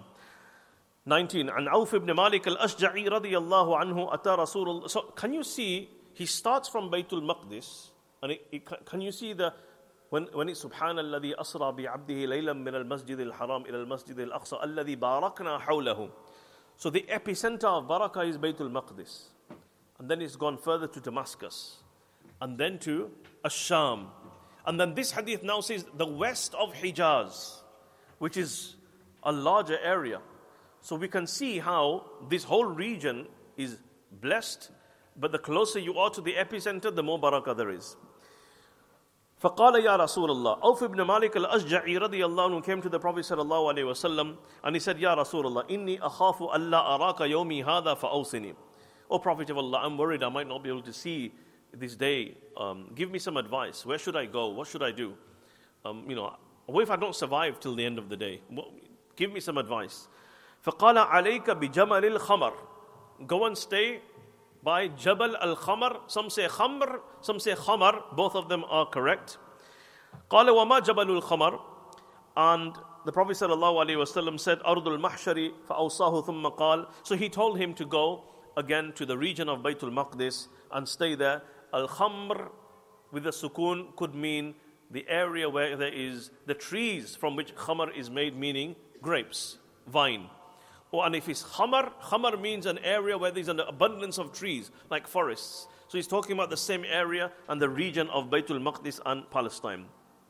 19. عن عوف بن مالك الأشجعي رضي الله عنه أتى رسول الله. So can you see, he starts from Baytul Maqdis, and can you see when it's سبحان الذي أسرى بعبده ليلا من المسجد الحرام إلى المسجد الأقصى الذي باركنا حوله. So the epicenter of barakah is Baytul Maqdis. And then it's gone further to Damascus. And then to Asham. And then this hadith now says the west of Hijaz, which is a larger area. So we can see how this whole region is blessed But the closer you are to the epicenter, the more barakah there is. فَقَالَ يَا رَسُولَ اللَّهِ Awf ibn Malik al-Ashja'i radiyallahu anhu came to the Prophet sallallahu alayhi wa sallam, and he said, Ya Rasulullah, inni akhafu alla araka yawmi hadha fa'awsini. O Prophet of Allah, I'm worried I might not be able to see this day. Give me some advice. Where should I go? What should I do? What if I don't survive till the end of the day? Give me some advice. فَقَالَ عَلَيْكَ بِجَمَلِ الْخَمَرِ Go and stay by Jabal al-Khamar. Some say Khamr, some say Khamar. Both of them are correct. قَالَ وَمَا جَبَلُ الْخَمَرِ And the Prophet ﷺ said, أَرْضُ الْمَحْشَرِ فَأَوْصَاهُ ثُمَّ قَالَ So he told him to go again to the region of Baytul Maqdis and stay there. Al-Khamr with a sukoon could mean the area where there is the trees from which Khamr is made, meaning grapes, vine. And if it's Khamar means an area where there's an abundance of trees, like forests. So he's talking about the same area and the region of Baytul Maqdis and Palestine.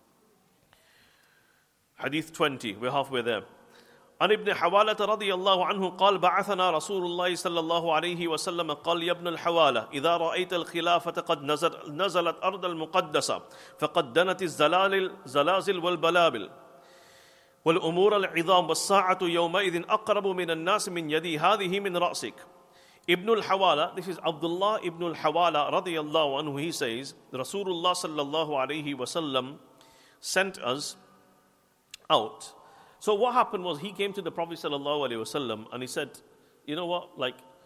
Hadith 20, we're halfway there. عن ابن حوالة رضي الله عنه قال بعثنا رسول الله صلى الله عليه وسلم قال يا ابن الحوالة إذا رأيت الخلافة قد نزلت أرض المقدسة فقد دنت الزلازل والبلابل والأمور العظام والساعة يومئذ أقرب من الناس من يدي هذه من رأسك. Ibn al-Hawala, this is Abdullah ibn al-Hawala radiyallahu anhu, he says, Rasulullah sallallahu alayhi wasallam sent us out. So what happened was he came to the Prophet sallallahu alayhi wasallam and he said, you know what,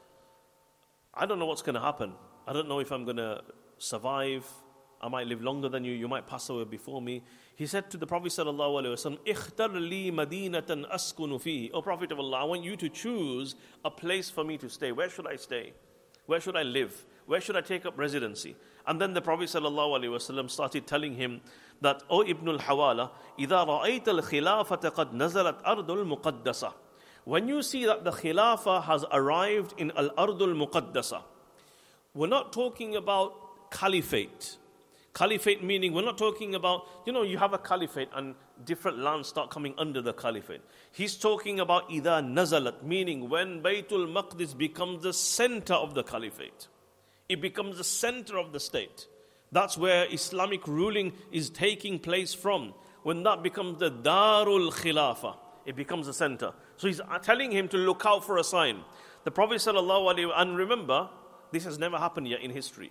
I don't know what's going to happen. I don't know if I'm going to survive. I might live longer than you. You might pass away before me. He said to the Prophet sallallahu alaihi wasallam, "Ikhtar li madinatan askunu fihi." O Prophet of Allah, I want you to choose a place for me to stay. Where should I stay? Where should I live? Where should I take up residency? And then the Prophet sallallahu alaihi wasallam started telling him that, O Ibn al-Hawala, إِذَا رَأَيْتَ الْخِلَافَةَ قَدْ نَزَلَتْ أَرْضُ الْمُقَدَّسَةِ When you see that the Khilafah has arrived in al-Ardul Muqaddasa, we're not talking about caliphate. Caliphate meaning, we're not talking about, you have a caliphate and different lands start coming under the caliphate. He's talking about إِذَا نَزَلَتْ, meaning when Baytul Maqdis becomes the center of the caliphate. It becomes the center of the state. That's where Islamic ruling is taking place from. When that becomes the Darul Khilafah, it becomes the center. So he's telling him to look out for a sign. The Prophet ﷺ, and remember, this has never happened yet in history.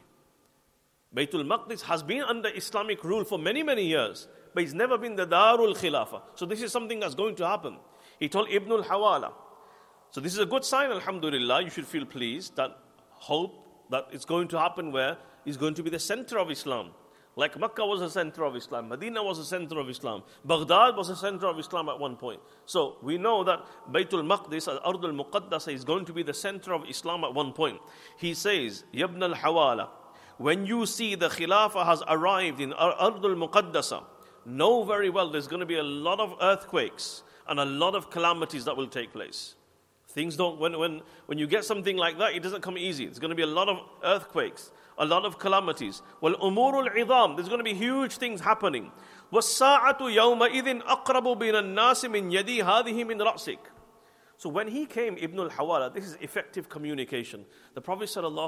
Baytul Maqdis has been under Islamic rule for many, many years, but it's never been the Darul Khilafah. So this is something that's going to happen. He told Ibn al-Hawala. So this is a good sign, alhamdulillah. You should feel pleased, that hope that it's going to happen where it's going to be the center of Islam. Like Makkah was the center of Islam, Medina was the center of Islam, Baghdad was the center of Islam at one point. So we know that Baytul Maqdis, Al-Ardul Muqaddasa, is going to be the center of Islam at one point. He says, Ibn al-Hawala, when you see the Khilafah has arrived in Ardul Muqaddasa, know very well there's going to be a lot of earthquakes and a lot of calamities that will take place. Things don't, when you get something like that, it doesn't come easy. There's going to be a lot of earthquakes, a lot of calamities. Well, umurul idam, there's going to be huge things happening. وَالسَّاعَةُ يَوْمَئِذٍ أَقْرَبُ بِنَ النَّاسِ مِنْ يَدِي هَذِهِ مِنْ رَأْسِكَ. So when he came, Ibn al-Hawala, this is effective communication. The Prophet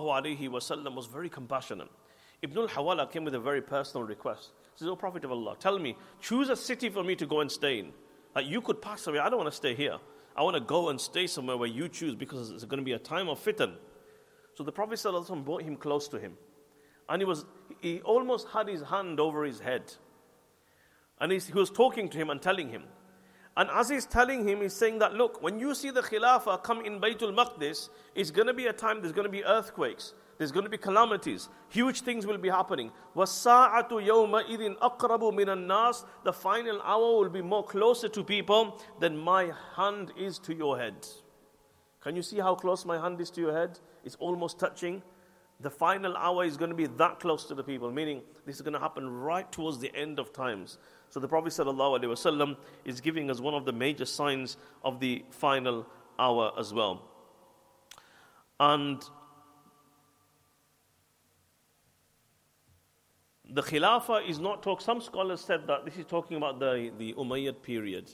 ﷺ was very compassionate. Ibn al-Hawala came with a very personal request. He says, O Prophet of Allah, tell me, choose a city for me to go and stay in. You could pass away, I don't want to stay here. I want to go and stay somewhere where you choose, because it's going to be a time of fitan. So the Prophet ﷺ brought him close to him. And he almost had his hand over his head. And he was talking to him and telling him. And as he's telling him, he's saying that, look, when you see the Khilafah come in Baytul Maqdis, it's going to be a time, there's going to be earthquakes, there's going to be calamities, huge things will be happening. وَالسَّاعَةُ يَوْمَئِذٍ أَقْرَبُ مِنَ النَّاسِ The final hour will be more closer to people than my hand is to your head. Can you see how close my hand is to your head? It's almost touching. The final hour is going to be that close to the people, meaning this is going to happen right towards the end of times. So the Prophet ﷺ is giving us one of the major signs of the final hour as well. And the Khilafah is not some scholars said that this is talking about the Umayyad period.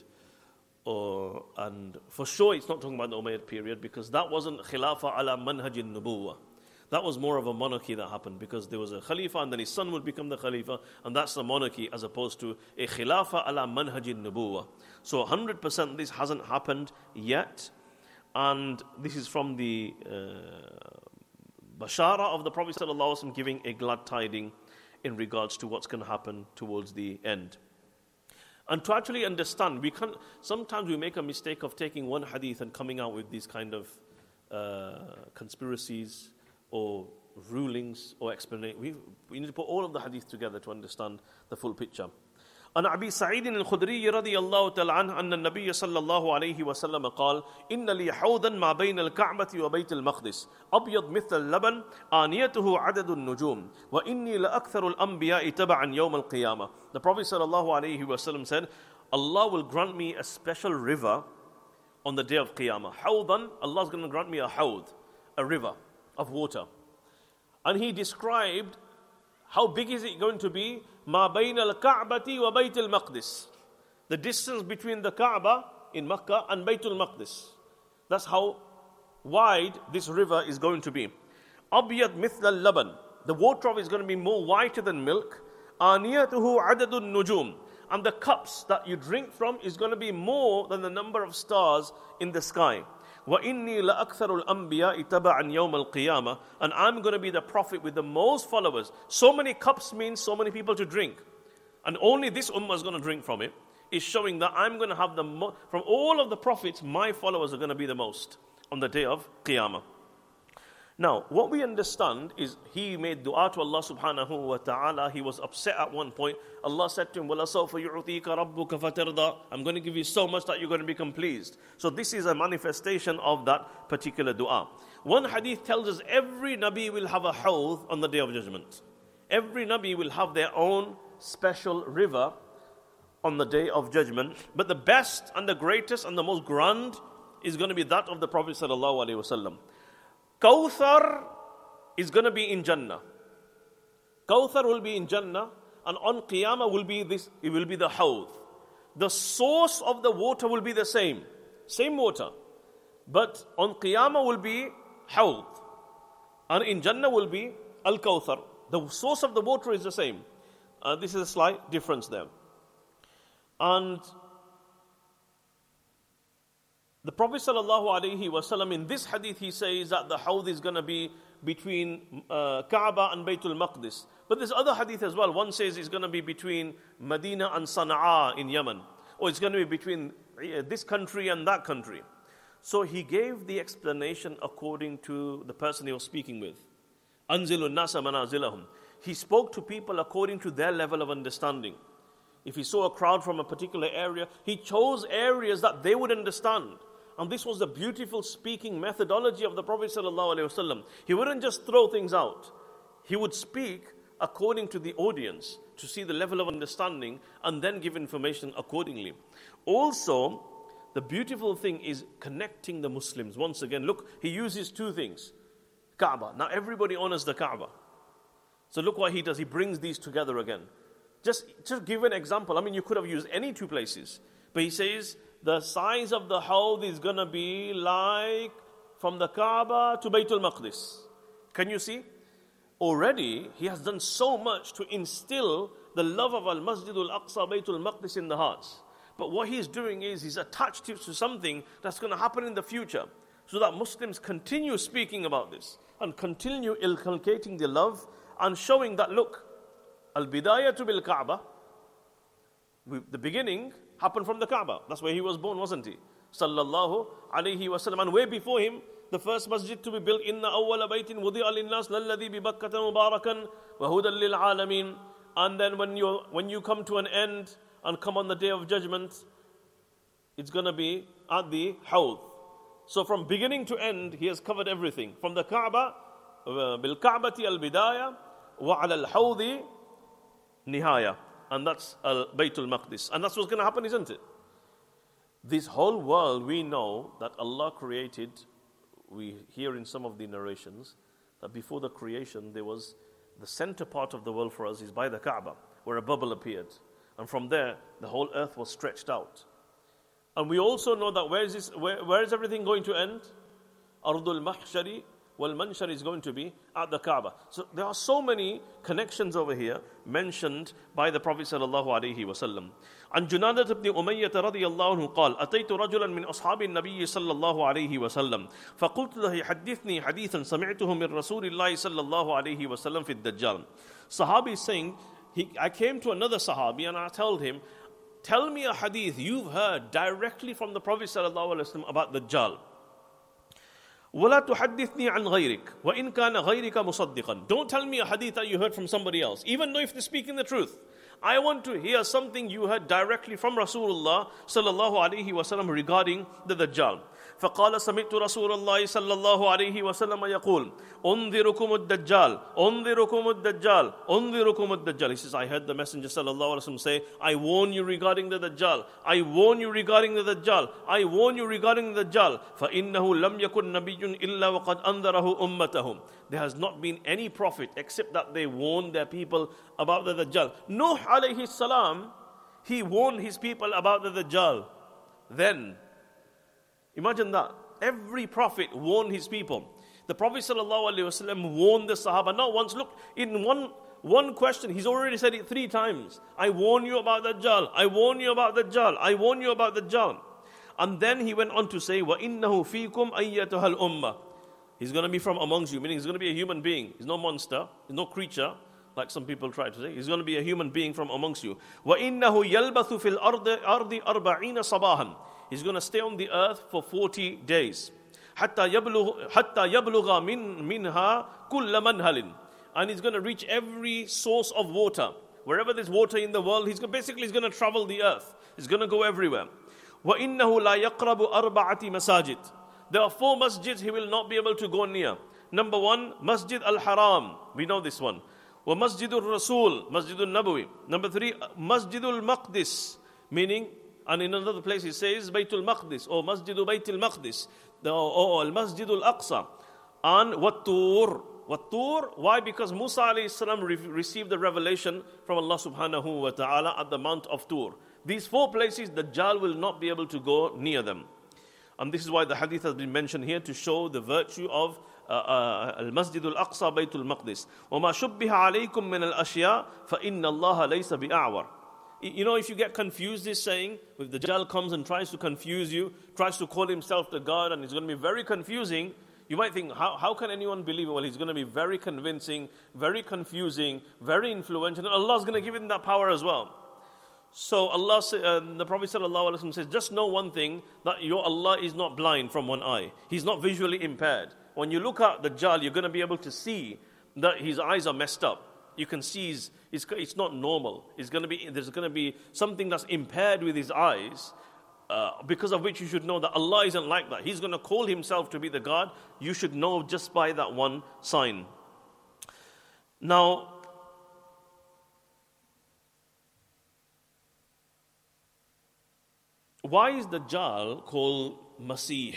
And for sure it's not talking about the Umayyad period, because that wasn't Khilafah ala manhaj al-nubuwah. That was more of a monarchy that happened because there was a Khalifa and then his son would become the Khalifa, and that's the monarchy as opposed to a Khilafa ala manhajin nubuwa. So 100% this hasn't happened yet, and this is from the Bashara of the Prophet ﷺ giving a glad tiding in regards to what's going to happen towards the end. And to actually understand, sometimes we make a mistake of taking one hadith and coming out with these kind of conspiracies or rulings or explanation. We need to put all of the hadith together to understand the full picture. عن أبي سعيد الخدري رضي الله تعالى عنه أن النبي صلى الله عليه وسلم قال إن لي حوضا ما بين الكعبة وبيت المقدس أبيض مثل اللبن آنيته عدد النجوم وإني لأكثر الأنبياء تبعا يوم القيامة. The Prophet صلى الله عليه وسلم said, Allah will grant me a special river on the day of Qiyamah. Hawdan, Allah is going to grant me a hawd, a river of water. And he described how big is it going to be? Ma bayna al-Ka'bati wa Bayt al-Maqdis. The distance between the Kaaba in Makkah and Bayt al-Maqdis. That's how wide this river is going to be. Abyad mithl al-laban. The water of it is going to be more whiter than milk. Aniyatuhu adadun nujum. And the cups that you drink from is going to be more than the number of stars in the sky. وَإِنِّي لَأَكْثَرُ الْأَنْبِيَاءِ تَبَعًا يَوْمَ الْقِيَامَةِ. And I'm going to be the prophet with the most followers. So many cups means so many people to drink. And only this ummah is going to drink from it. Is showing that I'm going to have from all of the prophets, my followers are going to be the most on the day of Qiyamah. Now, what we understand is he made dua to Allah subhanahu wa ta'ala. He was upset at one point. Allah said to him, وَلَسَوْفَ يُعْطِيكَ رَبُّكَ فَتَرْضَى. I'm going to give you so much that you're going to become pleased. So this is a manifestation of that particular dua. One hadith tells us every Nabi will have a hawd on the Day of Judgment. Every Nabi will have their own special river on the Day of Judgment. But the best and the greatest and the most grand is going to be that of the Prophet sallallahu alaihi wasallam. Kawthar is going to be in Jannah. Kawthar will be in Jannah, and on Qiyamah will be it will be the hawd. The source of the water will be the same water. But on Qiyamah will be hawd. And in Jannah will be al-Kawthar. The source of the water is the same. This is a slight difference there. And the Prophet ﷺ in this hadith, he says that the hawd is going to be between Kaaba and Baytul Maqdis. But there's other hadith as well. One says it's going to be between Medina and Sana'a in Yemen. Or it's going to be between this country and that country. So he gave the explanation according to the person he was speaking with. Anzilun nasa manazilahum. He spoke to people according to their level of understanding. If he saw a crowd from a particular area, he chose areas that they would understand. And this was the beautiful speaking methodology of the Prophet ﷺ. He wouldn't just throw things out. He would speak according to the audience to see the level of understanding and then give information accordingly. Also, the beautiful thing is connecting the Muslims. Once again, look, he uses two things. Kaaba. Now everybody honors the Kaaba. So look what he does. He brings these together again. Just give an example. I mean, you could have used any two places. But he says, the size of the hawd is going to be like from the Kaaba to Baytul Maqdis. Can you see? Already, he has done so much to instill the love of Al-Masjid Al-Aqsa, Baytul Maqdis in the hearts. But what he's doing is he's attached it to something that's going to happen in the future. So that Muslims continue speaking about this and continue inculcating the love and showing that, look, Al-Bidayatu bil-Kaaba, the beginning happened from the Kaaba. That's where he was born, wasn't he? Sallallahu alayhi wa sallam. And way before him, the first masjid to be built, Inna awwala baytin wudi'a lin-nas lalladhi bi Bakkata mubarakan wa hudan lil-alamin. And then when you come to an end and come on the Day of Judgment, it's going to be at the hawd. So from beginning to end, he has covered everything. From the Kaaba, bil-Ka'bati al-Bidaya, wa ala al-hawdi nihaya. And that's Baytul Maqdis. And that's what's going to happen, isn't it? This whole world, we know that Allah created, we hear in some of the narrations, that before the creation, there was the center part of the world for us is by the Kaaba, where a bubble appeared. And from there, the whole earth was stretched out. And we also know that where is everything going to end? Ardul Mahshari Wal-Manshar is going to be at the Kaaba. So there are so many connections over here mentioned by the Prophet sallallahu alaihi wasallam. عن جنادة بن أمية رضي الله عنه قال أتيت رجلا من أصحاب النبي صلى الله عليه وسلم فقلت له حدثني حديثا سمعته من رسول الله صلى الله عليه وسلم في الدجال. Sahabi is saying, I came to another Sahabi and I told him, tell me a hadith you've heard directly from the Prophet sallallahu alaihi wasallam about Dajjal. وَلَا تُحَدِّثْنِي عَنْ غَيْرِكَ وَإِنْ كَانَ غَيْرِكَ مُصَدِّقًا. Don't tell me a hadith that you heard from somebody else, even though if they're speaking the truth. I want to hear something you heard directly from Rasulullah sallallahu alaihi wasallam regarding the Dajjal. فقال سمعت رسول الله صلى الله عليه وسلم يقول انذركم الدجال انذركم الدجال انذركم الدجال. He says, I heard the Messenger sallallahu alaihi wasallam say, I warn you regarding the Dajjal, I warn you regarding the Dajjal, I warn you regarding the Dajjal. فإنه لم يكن نبي إلا وقد أنذره أمته. There has not been any prophet except that they warned their people about the Dajjal. Nuh alayhi salam, he warned his people about the Dajjal. Then imagine that. Every prophet warned his people. The Prophet ﷺ warned the Sahaba not once. Look, in one question, he's already said it 3 times. I warn you about Dajjal. I warn you about Dajjal. I warn you about Dajjal. And then he went on to say, وَإِنَّهُ فِيكُمْ أَيَّتُهَا الْأُمَّةِ. He's going to be from amongst you, meaning he's going to be a human being. He's no monster. He's no creature, like some people try to say. He's going to be a human being from amongst you. وَإِنَّهُ يَلْبَثُ فِي الْأَرْضِ 40 صَبَاحًا. He's going to stay on the earth for 40 days. حَتَّى يَبْلُغَ مِنْهَا كُلَّ مَنْهَلٍ. And he's going to reach every source of water. Wherever there's water in the world, he's going to travel the earth. He's going to go everywhere. وَإِنَّهُ لَا يَقْرَبُ 4 مَسَاجِدٍ. There are 4 masjids he will not be able to go near. Number 1, Masjid al-Haram. We know this one. وَمَسْجِدُ الرَّسُولِ Masjid al-Nabawi. Number 3, Masjid al-Maqdis. Meaning, and in another place he says Baytul Maqdis or Masjid Baytul Maqdis or Al-Masjid Al-Aqsa. And Wat-Tur. Wat-Tur, why? Because Musa alayhi salam received the revelation from Allah subhanahu wa ta'ala at the Mount of Tur. These 4 places, the Dajjal will not be able to go near them. And this is why the hadith has been mentioned here to show the virtue of Al-Masjid Al-Aqsa Baytul Maqdis. وَمَا شُبِّهَ عَلَيْكُم مِّنَ الْأَشْيَاءِ فَإِنَّ اللَّهَ لَيْسَ بِأَعْوَرٍ. You know, if you get confused this saying, if the Dajjal comes and tries to confuse you, tries to call himself the God, and it's going to be very confusing, you might think, how can anyone believe it? Well, he's going to be very convincing, very confusing, very influential, and Allah's going to give him that power as well. So Allah, the Prophet ﷺ says, just know one thing, that your Allah is not blind from one eye. He's not visually impaired. When you look at the Dajjal, you're going to be able to see that his eyes are messed up. You can see it's not normal. There's going to be something that's impaired with his eyes, because of which you should know that Allah isn't like that. He's going to call himself to be the God. You should know just by that one sign. Now, why is Dajjal called Masih?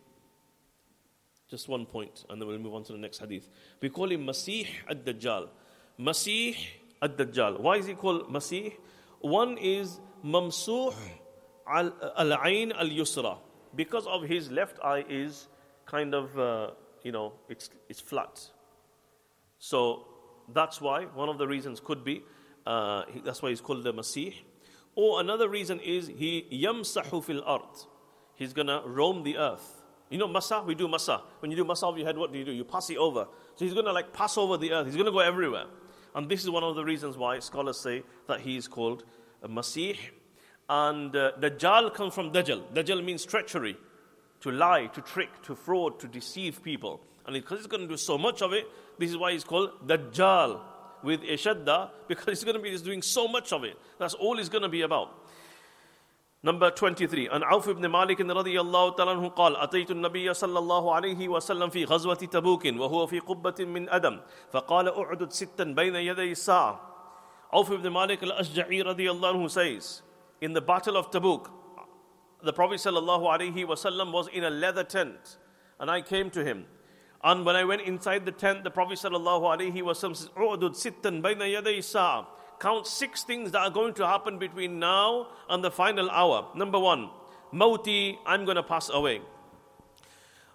Just one point, and then we'll move on to the next hadith. We call him Masih ad-Dajjal. Masih ad-Dajjal. Why is he called Masih? One is Mamsuh al-Ain al-Yusra. Because of his left eye is kind of, it's flat. So that's why, one of the reasons could be, that's why he's called the Masih. Or another reason is, he yamsahu fil ard. He's going to roam the earth. You know masa? We do masa. When you do masa of your head, what do? You pass it over. So he's going to pass over the earth. He's going to go everywhere. And this is one of the reasons why scholars say that he is called Masih. And Dajjal comes from Dajjal. Dajjal means treachery, to lie, to trick, to fraud, to deceive people. And because he's going to do so much of it, this is why he's called Dajjal with a shadda, because he's doing so much of it. That's all he's going to be about. Number 23. An Auf ibn Malik radiyallahu ta'ala anhu قال أتيت النبي صلى الله عليه وسلم في غزوة تبوك وهو في قبة من أدم فقال أعدد 6 بين يدي الساعة. Auf ibn Malik al-Ashja'i radiyallahu anhu says, in the battle of Tabuk, the Prophet sallallahu alaihi wasallam was in a leather tent, and I came to him. And when I went inside the tent, the Prophet sallallahu alaihi wasallam says, أعدد 6 بين يدي الساعة. Count 6 things that are going to happen between now and the final hour. Number 1, Mauti, I'm going to pass away.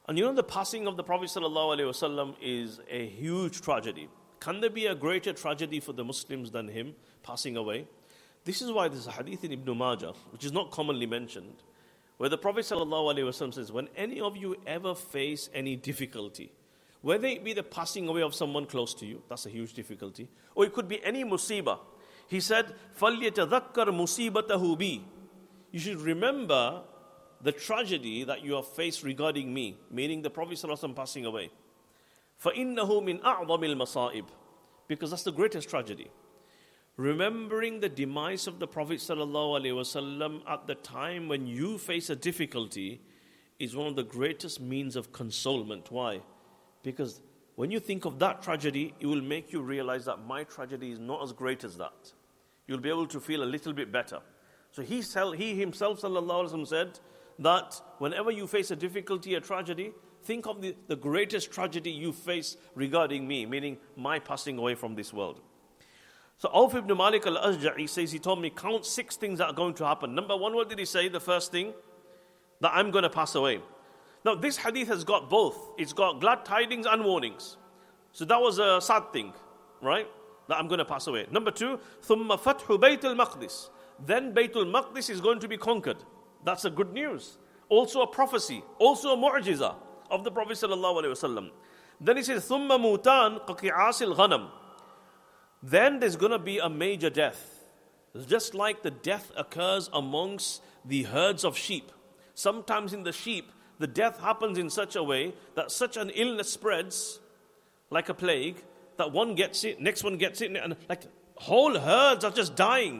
And the passing of the Prophet ﷺ is a huge tragedy. Can there be a greater tragedy for the Muslims than him passing away? This is why there's a hadith in Ibn Majah, which is not commonly mentioned, where the Prophet ﷺ says, when any of you ever face any difficulty, whether it be the passing away of someone close to you, that's a huge difficulty, or it could be any musibah. He said, فَلْيَتَذَكَّرْ مُصِيبَتَهُ بِي. You should remember the tragedy that you have faced regarding me, meaning the Prophet ﷺ passing away. فَإِنَّهُ مِنْ أَعْظَمِ الْمَصَائِبِ. Because that's the greatest tragedy. Remembering the demise of the Prophet ﷺ at the time when you face a difficulty is one of the greatest means of consolement. Why? Because when you think of that tragedy, it will make you realize that my tragedy is not as great as that. You'll be able to feel a little bit better. So he himself ﷺ said that whenever you face a difficulty, a tragedy, think of the greatest tragedy you face regarding me, meaning my passing away from this world. So Auf ibn Malik al-Ashja'i says, he told me, count 6 things that are going to happen. Number 1, what did he say? The first thing, that I'm going to pass away. Now this hadith has got both. It's got glad tidings and warnings. So that was a sad thing, right? That I'm going to pass away. Number 2, ثُمَّ فَتْحُ بَيْتِ الْمَقْدِسِ. Then Baytul Maqdis is going to be conquered. That's a good news. Also a prophecy. Also a mu'jiza of the Prophet ﷺ. Then he says, ثُمَّ مُوتَانْ قَقِعَاسِ الْغَنَمِ. Then there's going to be a major death. Just like the death occurs amongst the herds of sheep. Sometimes in the sheep, the death happens in such a way that such an illness spreads like a plague, that one gets it, next one gets it, and like whole herds are just dying.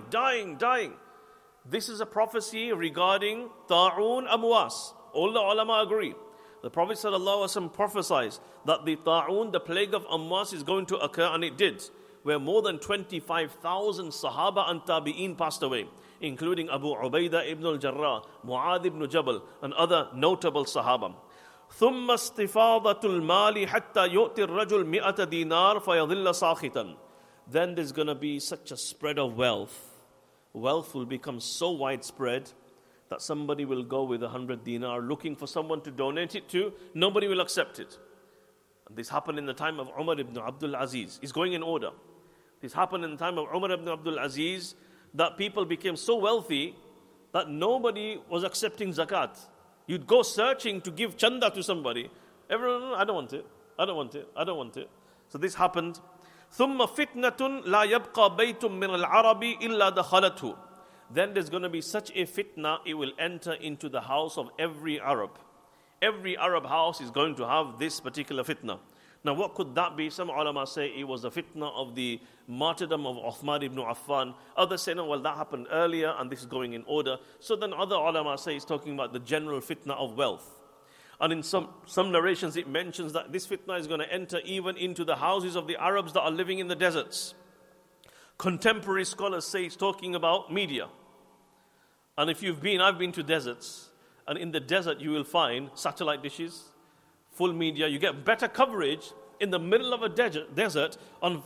This is a prophecy regarding Ta'un Amwas. All the ulama agree. The Prophet ﷺ prophesied that the Ta'un, the plague of Amwas, is going to occur, and it did, where more than 25,000 Sahaba and Tabi'een passed away, including Abu Ubaidah ibn al-Jarrah, Mu'adh ibn Jabal, and other notable Sahaba. ثُمَّ اسْتِفَاضَةُ الْمَالِ حَتَّى يُؤْتِ الرَّجُلْ مِئَةَ دِينَارٍ فَيَظِلَّ سَاخِطًا. Then there's going to be such a spread of wealth. Wealth will become so widespread that somebody will go with 100 dinar looking for someone to donate it to. Nobody will accept it. And this happened in the time of Umar ibn Abdul Aziz. It's going in order. This happened in the time of Umar ibn Abdul Aziz, that people became so wealthy that nobody was accepting zakat. You'd go searching to give chanda to somebody. Everyone, I don't want it. So this happened. ثُمَّ فِتْنَةٌ لَا يَبْقَى بَيْتٌ مِّنَ الْعَرَبِ إِلَّا دَخَلَتْهُ. Then there's going to be such a fitna, it will enter into the house of every Arab. Every Arab house is going to have this particular fitna. Now what could that be? Some ulama say it was a fitna of the martyrdom of Uthman ibn Affan. Others say, no, well, that happened earlier and this is going in order. So then other ulama say it's talking about the general fitna of wealth. And in some narrations it mentions that this fitna is going to enter even into the houses of the Arabs that are living in the deserts. Contemporary scholars say it's talking about media. And if I've been to deserts, and in the desert you will find satellite dishes, full media. You get better coverage in the middle of a desert on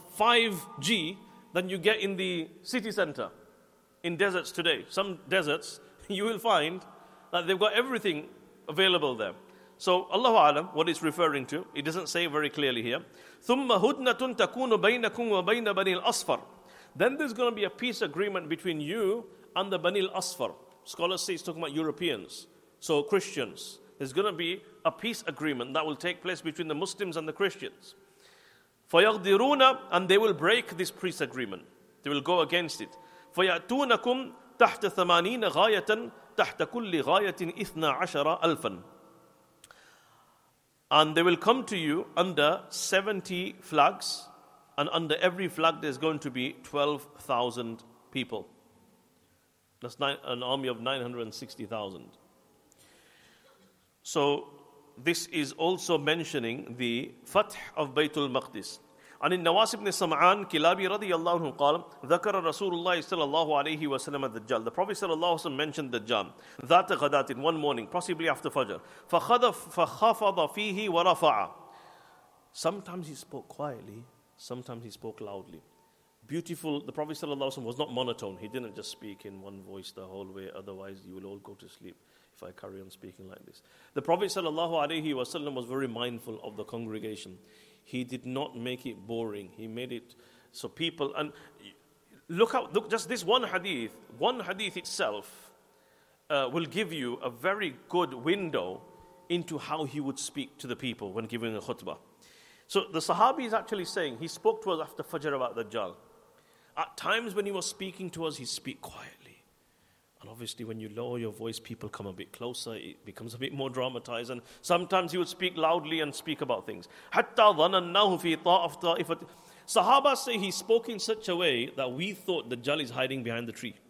5G than you get in the city center. In deserts today, some deserts, you will find that they've got everything available there. So, Allahu A'lam, what it's referring to, it doesn't say very clearly here. ثُمَّ هُدْنَةٌ تَكُونُ بَيْنَكُمْ وَبَيْنَ بَنِي الْأَصْفَرِ. Then there's going to be a peace agreement between you and the Bani al-Asfar. Scholars say it's talking about Europeans, so Christians. There's going to be a peace agreement that will take place between the Muslims and the Christians. فَيَغْدِرُونَ. And they will break this peace agreement. They will go against it. فَيَأْتُونَكُمْ تَحْتَ ثَمَانِينَ غَايَةً تَحْتَ كُلِّ غَايَةٍ إِثْنَا عَشَرَ أَلْفًا. And they will come to you under 70 flags, and under every flag there's going to be 12,000 people. That's an army of 960,000. So this is also mentioning the Fath of Baytul Maqdis. And in Nawas ibn Sam'an, Kilabi radiyallahu anhu قال ذكر رسول الله صلى الله عليه وسلم الدجال. The Prophet صلى الله عليه وسلم mentioned Dajjal. ذات غدات, in one morning, possibly after Fajr. فخفض فيه ورفع. Sometimes he spoke quietly, sometimes he spoke loudly. Beautiful. The Prophet ﷺ was not monotone. He didn't just speak in one voice the whole way, otherwise you will all go to sleep. if I carry on speaking like this. The Prophet ﷺ was very mindful of the congregation. He did not make it boring. He made it so people, and look, just this one hadith itself will give you a very good window into how he would speak to the people when giving a khutbah. So the Sahabi is actually saying, he spoke to us after Fajr about Dajjal. At times when he was speaking to us, he'd speak quietly. And obviously when you lower your voice, people come a bit closer, it becomes a bit more dramatized. And sometimes he would speak loudly and speak about things. حَتَّى ظَنَنَّاهُ فِي طَائِفَةٍ. Sahaba say he spoke in such a way that we thought Dajjal is hiding behind the tree.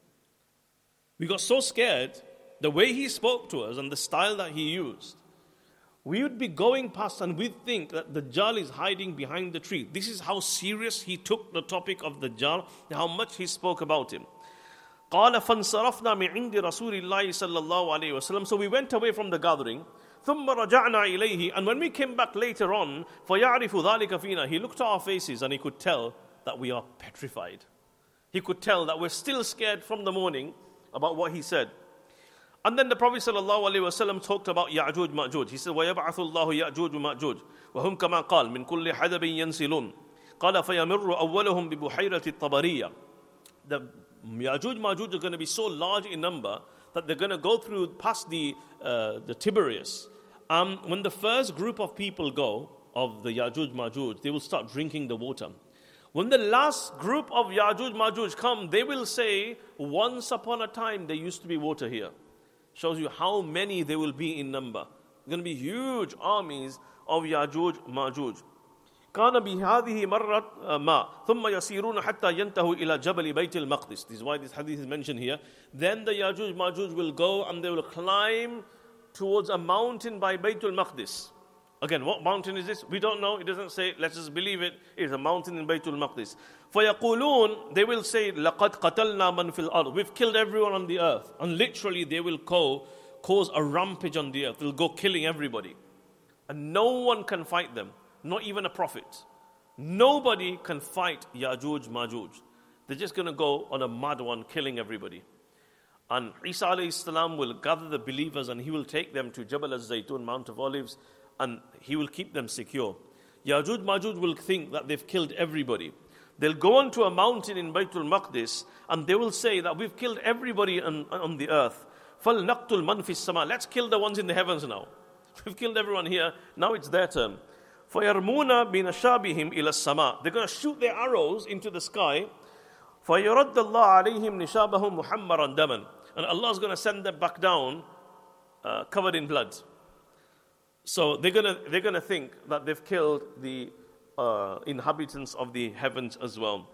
We got so scared, the way he spoke to us and the style that he used. We would be going past and we'd think that Dajjal is hiding behind the tree. This is how serious he took the topic of Dajjal, how much he spoke about him. قال فانصرفنا من عند رسول الله صلى الله عليه وسلم. So we went away from the gathering. ثم رجعنا إليه. And when we came back later on, فيعرف ذلك فينا. He looked at our faces and he could tell that we are petrified. He could tell that we're still scared from the morning about what he said. And then the Prophet ﷺ talked about Ya'juj Ma'juj. He said, وَيَبْعَثُ اللَّهُ يَأْجُوجُ مَأْجُوجُ وَهُمْ كَمَا قَالْ مِنْ كُلِّ حَدَبٍ يَنْسِلُونَ قَالَ فَيَمِرُّ أَوَّلُهُمْ بِبُحَيْرَةِ الطَّبَرِيَّةِ. The Ya'juj Ma'juj are going to be so large in number that they're going to go through past the Tiberias. When the first group of people go, of the Ya'juj Ma'juj, they will start drinking the water. When the last group of Ya'juj Ma'juj come, they will say, once upon a time there used to be water here. Shows you how many there will be in number. There are going to be huge armies of Ya'juj Ma'juj. كان بهذه مرة ما ثم يسيرون حتى ينتهوا إلى جبل بيت المقدس. This is why this hadith is mentioned here. Then the Ya'juj Ma'juj will go and they will climb towards a mountain by Baytul Maqdis. Again, what mountain is this? We don't know. It doesn't say, let's just believe it. It's a mountain in Baytul Maqdis. فَيَقُولُونَ. They will say, لَقَدْ قَتَلْنَا مَنْ فِي الْأَرْضِ. We've killed everyone on the earth. And literally they will cause a rampage on the earth. They'll go killing everybody. And no one can fight them. Not even a prophet. Nobody can fight Ya'juj Ma'juj. They're just going to go on a mad one, killing everybody. And Isa alayhi salam will gather the believers and he will take them to Jabal al-Zaytun, Mount of Olives, and he will keep them secure. Ya'juj Ma'juj will think that they've killed everybody. They'll go onto a mountain in Baytul Maqdis and they will say that we've killed everybody on the earth. فَلْنَقْتُلْ مَنْ فِي السَّمَاءِ. Let's kill the ones in the heavens now. We've killed everyone here. Now it's their turn. فَيَرْمُونَ بِنَشَابِهِمْ إِلَى السَّمَاءِ. They're going to shoot their arrows into the sky. فَيَرَدَّ اللَّهُ عَلَيْهِمْ نِشَابَهُمْ مُحَمَّرًا دَمًا. And Allah is going to send them back down covered in blood. So they're going to think that they've killed the inhabitants of the heavens as well.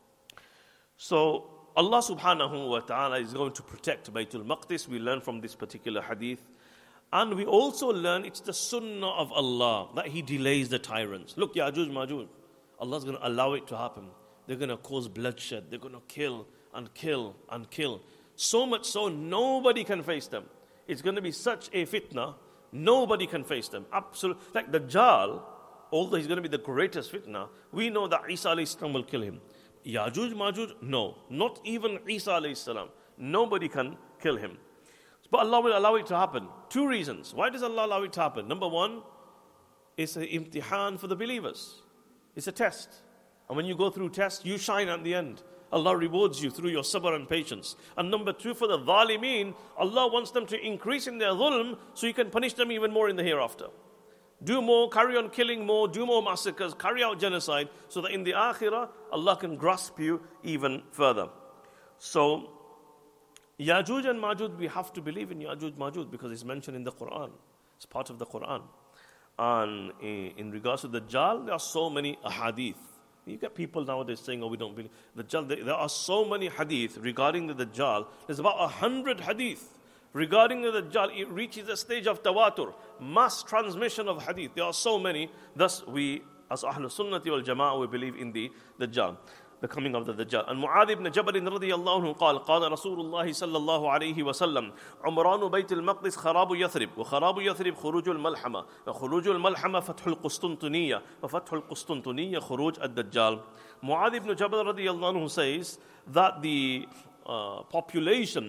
So Allah subhanahu wa ta'ala is going to protect Baytul Maqdis. We learn from this particular hadith. And we also learn it's the sunnah of Allah that He delays the tyrants. Look, Ya'juj Ma'juj, Allah's going to allow it to happen. They're going to cause bloodshed. They're going to kill and kill and kill. So much so, nobody can face them. It's going to be such a fitna, nobody can face them. Absolutely. Like Dajjal, although he's going to be the greatest fitna, we know that Isa alayhi salam will kill him. Ya'juj Ma'juj, no. Not even Isa alayhi salam. Nobody can kill him. But Allah will allow it to happen. Two reasons. Why does Allah allow it to happen? Number one, it's an imtihan for the believers. It's a test. And when you go through tests, you shine at the end. Allah rewards you through your sabr and patience. And number two, for the zalimeen, Allah wants them to increase in their dhulm so you can punish them even more in the hereafter. Do more, carry on killing more, do more massacres, carry out genocide, so that in the akhirah, Allah can grasp you even further. So, Ya'juj and Ma'juj, we have to believe in Ya'juj Ma'juj because it's mentioned in the Quran. It's part of the Quran. And in regards to Dajjal, there are so many ahadith. You get people nowadays saying, oh, we don't believe Dajjal. There are so many hadith regarding the Dajjal. There's about 100 hadith regarding the Dajjal. It reaches a stage of tawatur, mass transmission of hadith. There are so many. Thus, we, as Ahlul Sunnati wal Jama'ah, we believe in the Dajjal, the coming of the Dajjal. And Mu'adh ibn Jabal radiyallahu anhu قال رسول الله صلى الله عليه وسلم عمران بيت المقدس خراب يثرب وخراب يثرب خروج الملحمة وخروج الملحمة فتح القسطنطينية وفتح القسطنطينية خروج الدجال. Mu'adh ibn Jabal radiyallahu anhu says that the population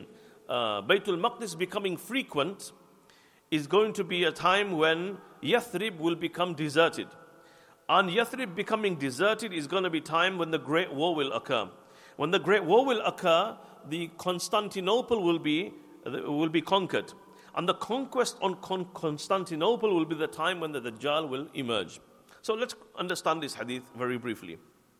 Baytul Maqdis becoming frequent is going to be a time when Yathrib will become deserted. And Yathrib becoming deserted is going to be time when the Great War will occur. When the Great War will occur, the Constantinople will be conquered. And the conquest on Constantinople will be the time when the Dajjal will emerge. So let's understand this hadith very briefly.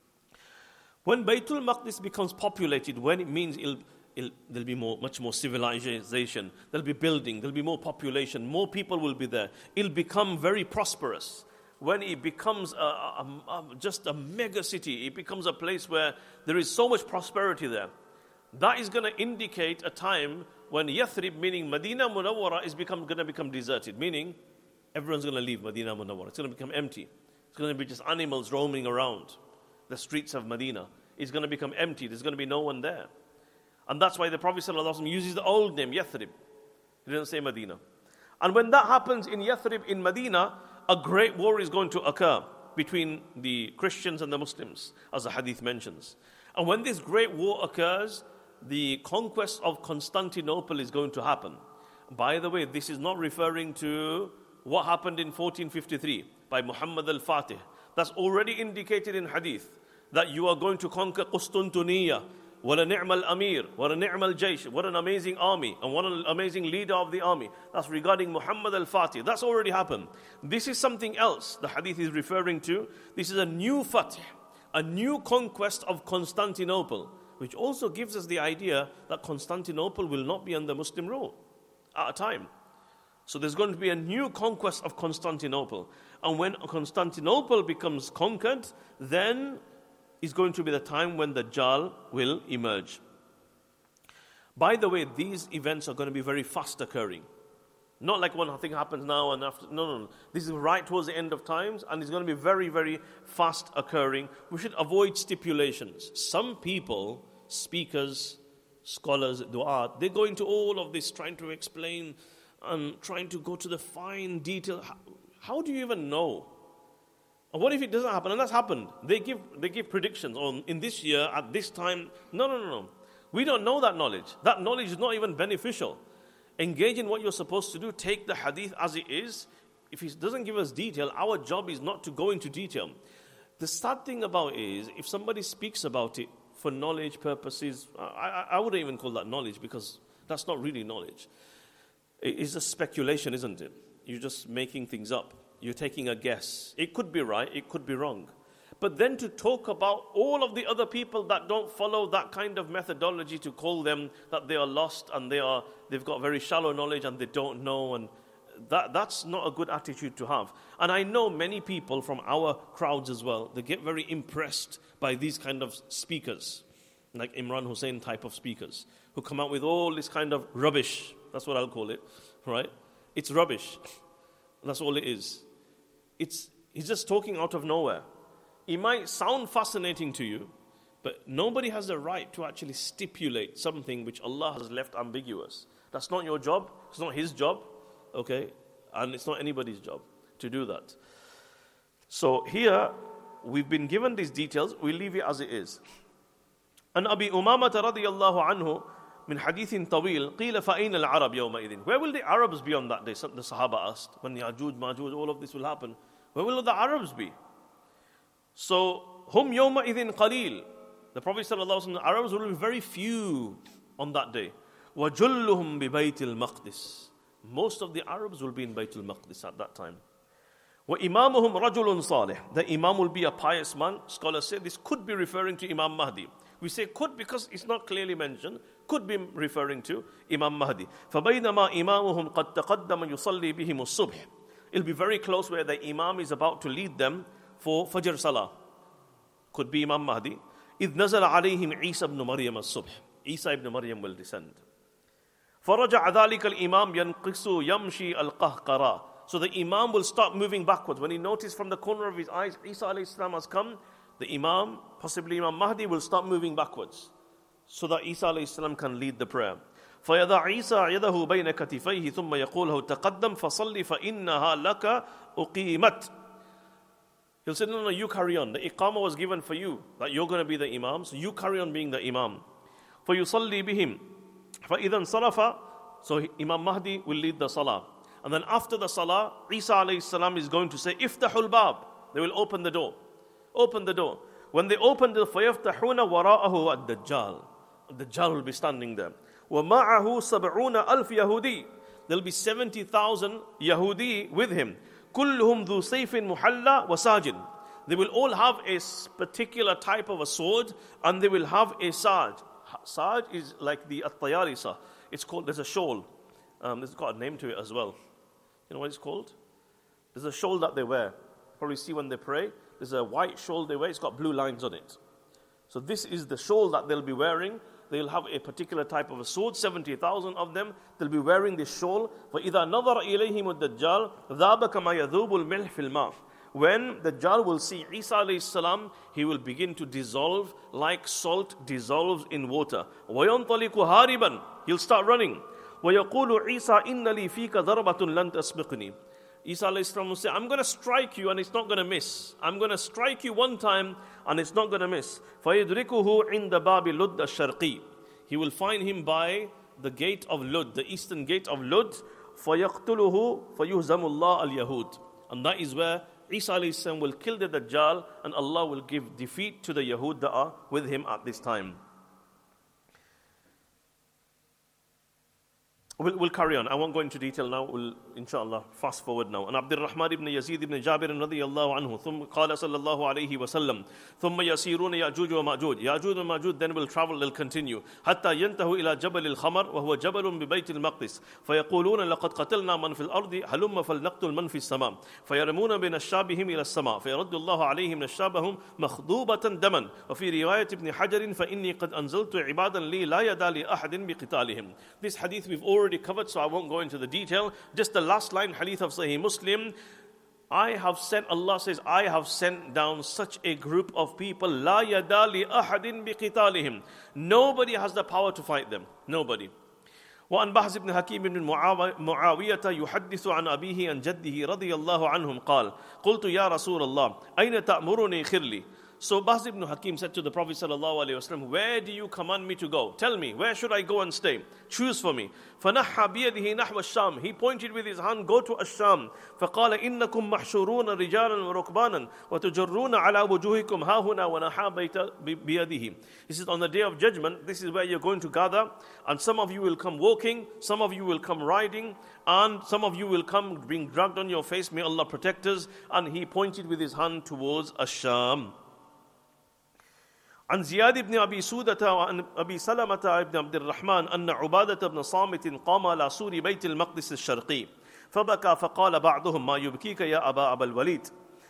When Baytul Maqdis becomes populated, when it means there'll be much more civilization, there'll be building, there'll be more population, more people will be there. It'll become very prosperous. When it becomes just a mega city, it becomes a place where there is so much prosperity there. That is going to indicate a time when Yathrib, meaning Medina Munawwara, is going to become deserted, meaning everyone's going to leave Medina Munawwara. It's going to become empty. It's going to be just animals roaming around the streets of Medina. It's going to become empty. There's going to be no one there. And that's why the Prophet ﷺ uses the old name, Yathrib. He didn't say Medina. And when that happens in Yathrib, in Medina, a great war is going to occur between the Christians and the Muslims, as the hadith mentions. And when this great war occurs, the conquest of Constantinople is going to happen. By the way, this is not referring to what happened in 1453 by Muhammad al-Fatih. That's already indicated in hadith, that you are going to conquer Qustantiniya. What a ni'mal amir, what a ni'mal jaysh, what an amazing army, and what an amazing leader of the army. That's regarding Muhammad al-Fatih. That's already happened. This is something else the hadith is referring to. This is a new fatih, a new conquest of Constantinople, which also gives us the idea that Constantinople will not be under Muslim rule at a time. So there's going to be a new conquest of Constantinople. And when Constantinople becomes conquered, then is going to be the time when the Dajjal will emerge. By the way, these events are going to be very fast occurring. Not like one thing happens now and after. No. This is right towards the end of times, and it's going to be very, very fast occurring. We should avoid stipulations. Some people, speakers, scholars, du'at, they go into all of this trying to explain and trying to go to the fine detail. How do you even know? And what if it doesn't happen? And that's happened. They give predictions on in this year, at this time. No. We don't know that knowledge. That knowledge is not even beneficial. Engage in what you're supposed to do. Take the hadith as it is. If it doesn't give us detail, our job is not to go into detail. The sad thing about it is, if somebody speaks about it for knowledge purposes, I wouldn't even call that knowledge, because that's not really knowledge. It's a speculation, isn't it? You're just making things up. You're taking a guess. It could be right, it could be wrong. But then to talk about all of the other people that don't follow that kind of methodology, to call them that they are lost and they've got very shallow knowledge and they don't know, and that's not a good attitude to have. And I know many people from our crowds as well, they get very impressed by these kind of speakers, like Imran Hussein type of speakers, who come out with all this kind of rubbish. That's what I'll call it, right? It's rubbish. That's all it is. He's just talking out of nowhere. It might sound fascinating to you, but nobody has the right to actually stipulate something which Allah has left ambiguous. That's not your job. It's not his job, okay? And it's not anybody's job to do that. So here, we've been given these details. We leave it as it is. An Abi Umamah radiyallahu anhu min hadithin tawil, qila fa'in al-Arab yawma idin. Where will the Arabs be on that day? The Sahaba asked. When Ya'juj, Ma'juj, all of this will happen, where will the Arabs be? So, hum yawma idin qalil. The Prophet ﷺ, the Arabs will be very few on that day. وَجُلُّهُمْ بِبَيْتِ الْمَقْدِسِ. Most of the Arabs will be in Baytul Maqdis at that time. وَإِمَامُهُمْ رَجُلٌ صَالِحٌ. The Imam will be a pious man. Scholars say this could be referring to Imam Mahdi. We say could because it's not clearly mentioned. Could be referring to Imam Mahdi. فَبَيْنَمَا إِمَامُهُمْ قَدْ تَقَدَّمَ يُصَلِّي بِهِمُ الصُّبْحِ. It'll be very close where the Imam is about to lead them for Fajr Salah. Could be Imam Mahdi. إِذْ نَزَلَ عَلَيْهِمْ عِيسَى ibn Maryam الصُّبْحِ. Isa ibn Maryam will descend. فَرَجَعَ ذَلِكَ الْإِمَامْ يَنْقِصُ يَمْشِي الْقَهْقَرَى. So the Imam will start moving backwards. When he noticed from the corner of his eyes, Isa alayhi salam has come, the Imam, possibly Imam Mahdi, will start moving backwards, so that Isa alayhi salam can lead the prayer. فَيَضَعْ عِيسَى يَدَهُ بَيْنَ كَتِفَيْهِ ثُمَّ يَقُولُ تَقَدَّمْ فَصَلِّ فَإِنَّهَا لَكَ أُقِيمَتْ. He'll say, no, you carry on. The Iqamah was given for you, that you're going to be the Imam, so you carry on being the Imam. فَيُصَلِّي بِهِمْ فَإِذَا انصَرَفَ, so Imam Mahdi will lead the salah. And then after the salah, Isa alayhi salam is going to say, "Iftahul bab." They will open the door. Open the door. When they open the فَيَفْتَحُونَ وَرَاءَهُ الدَّجَّالِ. Dajjal will be standing there. وَمَعَهُ سَبْعُونَ أَلْفِ يَهُودِي. There will be 70,000 Yahudi with him. كُلُّهُمْ ذُو سَيْفٍ مُحَلَّى وَسَاجٍ. They will all have a particular type of a sword, and they will have a saj. Saj is like the at-tayarisa. It's called, there's a shawl. There's got a name to it as well. You know what it's called? There's a shawl that they wear. Probably see when they pray. There's a white shawl they wear. It's got blue lines on it. So this is the shawl that they'll be wearing. They'll have a particular type of a sword. 70,000 of them. They'll be wearing this shawl. فَإِذَا نَظَرَ إِلَيْهِمُ الدَّجَّالِ ذَابَ كَمَا يَذُوبُ الْمِلْحِ فِي الْمَاءِ. When Dajjal will see Isa alayhi salam, he will begin to dissolve like salt dissolves in water. وَيَنْطَلِقُ هَارِبًا. He'll start running. وَيَقُولُ عِيسَى إِنَّ لِي فِيكَ ضَرْبَةٌ لَن تَسْبِقْنِي. Isa alayhi salam will say, I'm going to strike you and it's not going to miss. I'm going to strike you one time and it's not going to miss. فَيَدْرِكُهُ عِنْدَ بَابِ لُدَّ الشَّرْقِي. He will find him by the gate of Lud, the eastern gate of Lud. فَيَقْتُلُهُ فَيُهْزَمُ اللَّهُ الْيَهُودِ. And that is where Isa alayhi salam will kill the Dajjal and Allah will give defeat to the Yahud that are with him at this time. We'll carry on. I won't go into detail now. We'll, inshallah, fast forward now. And Abdul Rahman ibn Yazid ibn Jabir radiyallahu anhu, ثم قال صلى الله عليه وسلم, ثم يسيرون يأجوج ومأجوج. Ya'juj and Ma'juj then will travel, they'll continue. حتى ينتهوا إلى جبل الخمر وهو جبل ببيت المقدس. فيقولون لقد قتلنا من في الأرض هلم فلنقتل من في السماء. فيرمون بنشابهم إلى السماء. فيرد الله عليهم نشابهم مخضوبة دما. وفي رواية ابن حجر فإني قد أنزلت عبادا لي لا يدا لأحد بقتالهم. This hadith we've already covered, so I won't go into the detail. Just the last line, hadith of Sahih Muslim. Allah says, I have sent down such a group of people, لا يدا لأحد بقتالهم. Nobody has the power to fight them. Nobody. وعن بحث بن حكيم بن معاوية يحدث عن أبيه عن جده رضي الله عنهم قال قلت يا رسول الله أين تأمرني خرلي. So Bahz ibn Hakim said to the Prophet ﷺ, where do you command me to go? Tell me, where should I go and stay? Choose for me. فَنَحَّى بِيَدِهِ نَحْوَ الشَّامِ. He pointed with his hand, go to Ash-Sham. فَقَالَ إِنَّكُمْ مَحْشُورُونَ رِجَالًا وَرُكْبَانًا وَتُجَرُّونَ عَلَى وُجُوهِكُمْ هَا هُنَا وَنَحَى بِيَدِهِ. He says, on the day of judgment, this is where you're going to gather, and some of you will come walking, some of you will come riding, and some of you will come being dragged on your face. May Allah protect us. And he pointed with his hand towards Ash-Sham. عن زياد بن أبي سودة وعن أبي سلمة بن عبد الرحمن أن عبادة بن صامت قام على سور بيت المقدس الشرقي فبكى فقال بعضهم ما يبكيك يا أبا الوليد.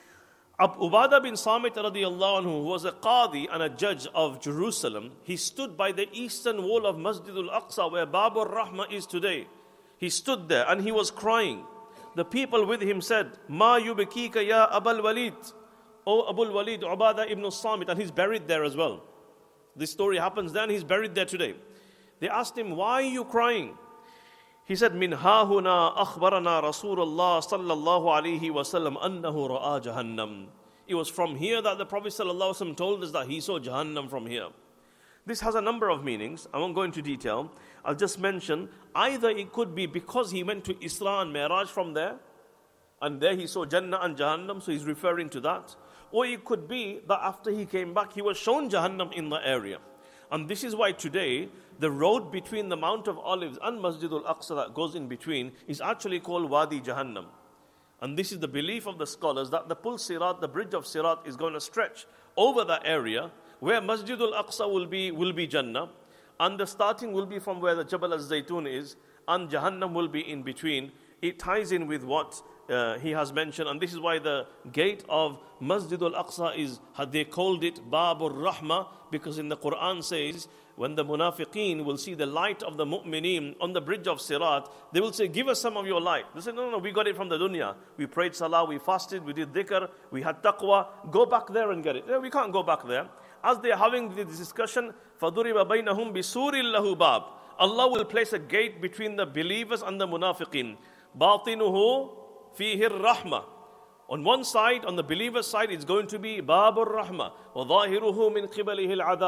Ubadah bin Samit radiyallahu anhu, who was a qadi and a judge of Jerusalem, he stood by the eastern wall of Masjid al-Aqsa where Bab al-Rahma is today. He stood there and he was crying. The people with him said, Ma yubkika ya Abul Walid. O Abul Walid, Ubadah ibn Samit, and he's buried there as well. This story happens then, he's buried there today. They asked him, why are you crying? He said, Min hahuna akhbarana Rasulullah sallallahu alayhi wa sallam annahu ra'a jahannam. It was from here that the Prophet sallallahu alayhi wa sallam told us that he saw Jahannam from here. This has a number of meanings. I won't go into detail. I'll just mention, either it could be because he went to Isra and Mi'raj from there, and there he saw Jannah and Jahannam, so he's referring to that. Or it could be that after he came back, he was shown Jahannam in the area. And this is why today, the road between the Mount of Olives and Masjid al-Aqsa that goes in between is actually called Wadi Jahannam. And this is the belief of the scholars that the Pul Sirat, the bridge of Sirat, is going to stretch over that area where Masjid al-Aqsa will be Jannah. And the starting will be from where the Jabal al-Zaytun is, and Jahannam will be in between. It ties in with what he has mentioned, and this is why the gate of Masjid al-Aqsa is, they called it Bab al-Rahma, because in the Quran says, when the munafiqeen will see the light of the mu'mineen on the bridge of Sirat, they will say, give us some of your light. They say, no, we got it from the dunya. We prayed salah, we fasted, we did dhikr, we had taqwa, go back there and get it. No, we can't go back there. As they are having this discussion, فَضُرِبَ بَيْنَهُمْ بِسُورٍ لَهُ بَابٍ. Allah will place a gate between the believers and the munafiqeen. بَاطِنُهُ فِيهِ الرَّحْمَةِ. On one side, on the believer's side, it's going to be Bab al-Rahma. وَظَاهِرُهُ مِنْ قِبَلِهِ الْعَذَابِ.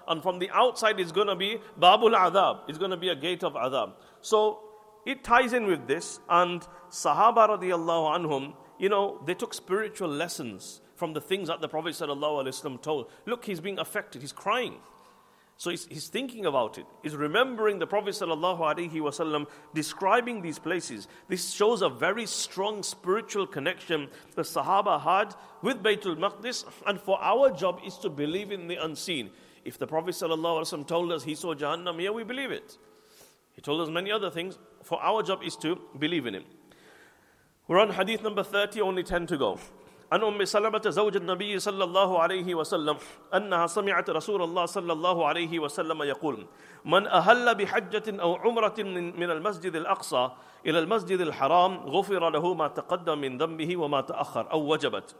and from the outside is going to be Babul Adhab. It's going to be a gate of Adhab. So it ties in with this, and Sahaba radiallahu anhum, they took spiritual lessons from the things that the Prophet sallallahu alaihi wasallam told. Look, he's being affected, he's crying. So he's thinking about it. He's remembering the Prophet sallallahu alaihi wasallam describing these places. This shows a very strong spiritual connection the Sahaba had with Baytul Maqdis, and for our job is to believe in the unseen. If the Prophet sallallahu alaihi wasallam told us he saw Jahannam, yeah, we believe it. He told us many other things. For our job is to believe in him. We're on hadith number 30, only 10 to go. عن أم سلمة زوج النبي صلى الله عليه وسلم أنها سمعت رسول الله صلى الله عليه وسلم يقول من أهل بحجة أو عمرة من المسجد الأقصى إلى المسجد الحرام غفر له ما تقدم من ذنبه وما تأخر أو وجبت.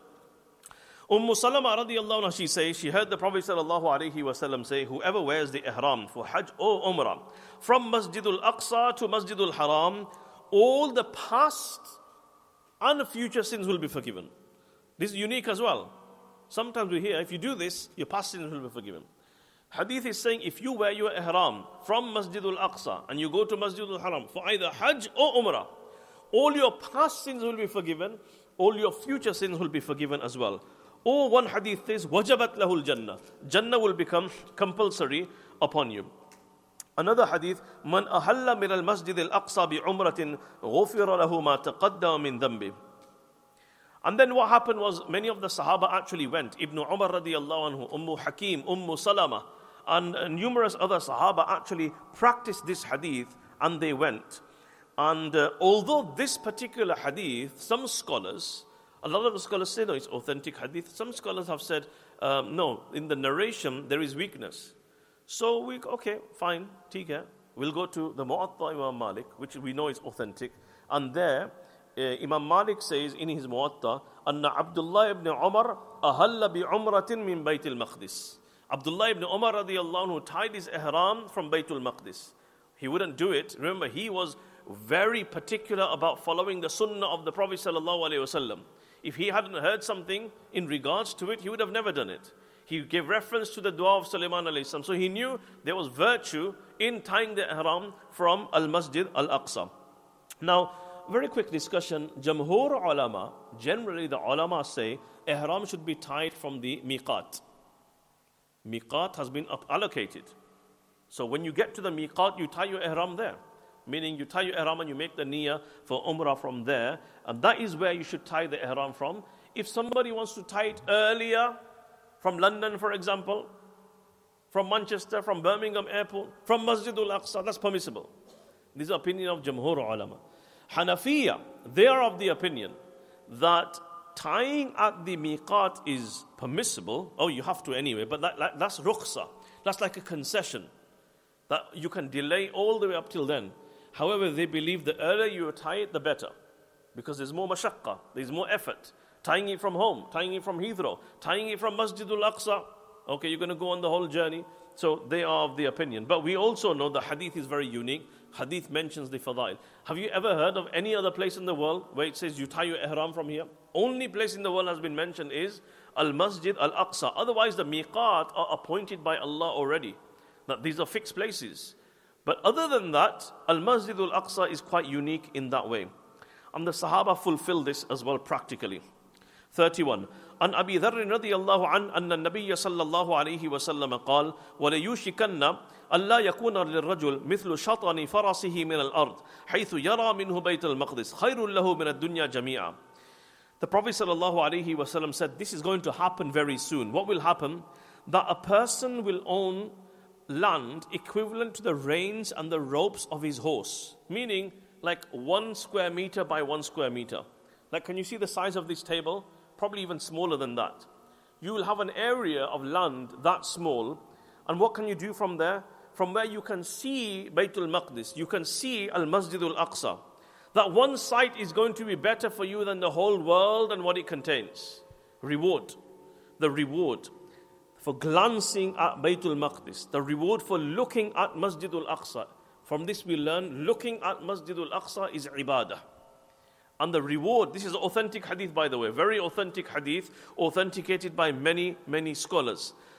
Salama radiallahu anha, she says, she heard the Prophet sallallahu alaihi wasallam say, whoever wears the ihram for Hajj or Umrah from Masjidul Aqsa to Masjidul Haram, all the past and future sins will be forgiven. This is unique as well. Sometimes we hear, if you do this, your past sins will be forgiven. Hadith is saying, if you wear your ihram from Masjidul Aqsa and you go to Masjidul Haram for either Hajj or Umrah, all your past sins will be forgiven, all your future sins will be forgiven as well. Or one hadith says, wajabat lahul jannah. Jannah will become compulsory upon you. Another hadith, man ahalla min al-masjid al-aqsa bi umratin ghufira lahu ma taqaddama min dhanbi. And then what happened was, many of the Sahaba actually went. Ibn Umar radiallahu anhu, Ummu Hakim, Ummu Salama, and numerous other Sahaba actually practiced this hadith, and they went. And although this particular hadith, some scholars, a lot of the scholars say no, it's authentic hadith. Some scholars have said, no, in the narration there is weakness. So okay, fine, tika. We'll go to the Muwatta Imam Malik, which we know is authentic. And there, Imam Malik says in his Muwatta, Anna Abdullah ibn Umar ahalla bi umratin min Baytul Maqdis. Abdullah ibn Umar radiallahu anhu tied his ihram from Baytul Maqdis. He wouldn't do it. Remember, he was very particular about following the sunnah of the Prophet sallallahu alaihi wasallam. If he hadn't heard something in regards to it, he would have never done it. He gave reference to the dua of Sulaiman alayhi salam. So he knew there was virtue in tying the ihram from Al-Masjid Al-Aqsa. Now, very quick discussion. Jamhur ulama, generally the ulama say, ihram should be tied from the miqat. Miqat has been allocated. So when you get to the miqat, you tie your ihram there. Meaning you tie your ihram and you make the niyyah for umrah from there. And that is where you should tie the ihram from. If somebody wants to tie it earlier, from London for example, from Manchester, from Birmingham airport, from Masjidul Aqsa, that's permissible. This is the opinion of Jamhur ulama. Hanafiya, they are of the opinion that tying at the miqat is permissible. Oh, you have to anyway, but that's rukhsa. That's like a concession. That you can delay all the way up till then. However, they believe the earlier you tie it, the better. Because there's more mashaqqa, there's more effort. Tying it from home, tying it from Heathrow, tying it from Masjidul Aqsa. Okay, you're going to go on the whole journey. So they are of the opinion. But we also know the hadith is very unique. Hadith mentions the fadail. Have you ever heard of any other place in the world where it says you tie your ihram from here? Only place in the world has been mentioned is Al-Masjid Al-Aqsa. Otherwise, the miqat are appointed by Allah already. That these are fixed places. But other than that, Al-Masjid Al-Aqsa is quite unique in that way. And the Sahaba fulfill this as well practically. 31. عن أبي ذر رضي الله عنه أن النبي صلى الله عليه وسلم قال وليوشكن ألا يكون للرجل مثل شطن فرسه من الأرض حيث يرى منه بيت المقدس خير له من الدنيا جميعا. The Prophet sallallahu alaihi wasallam said this is going to happen very soon. What will happen? That a person will own land equivalent to the reins and the ropes of his horse. Meaning like 1 square meter by 1 square meter. Like, can you see the size of this table? Probably even smaller than that. You will have an area of land that small. And what can you do from there? From where you can see Baytul Maqdis, you can see Al-Masjid Al-Aqsa. That one site is going to be better for you than the whole world and what it contains. Reward. The reward for glancing at Baytul Maqdis. The reward for looking at Masjid Al-Aqsa. From this we learn, looking at Masjid Al-Aqsa is ibadah. And the reward, this is authentic hadith by the way, very authentic hadith, authenticated by many, many scholars.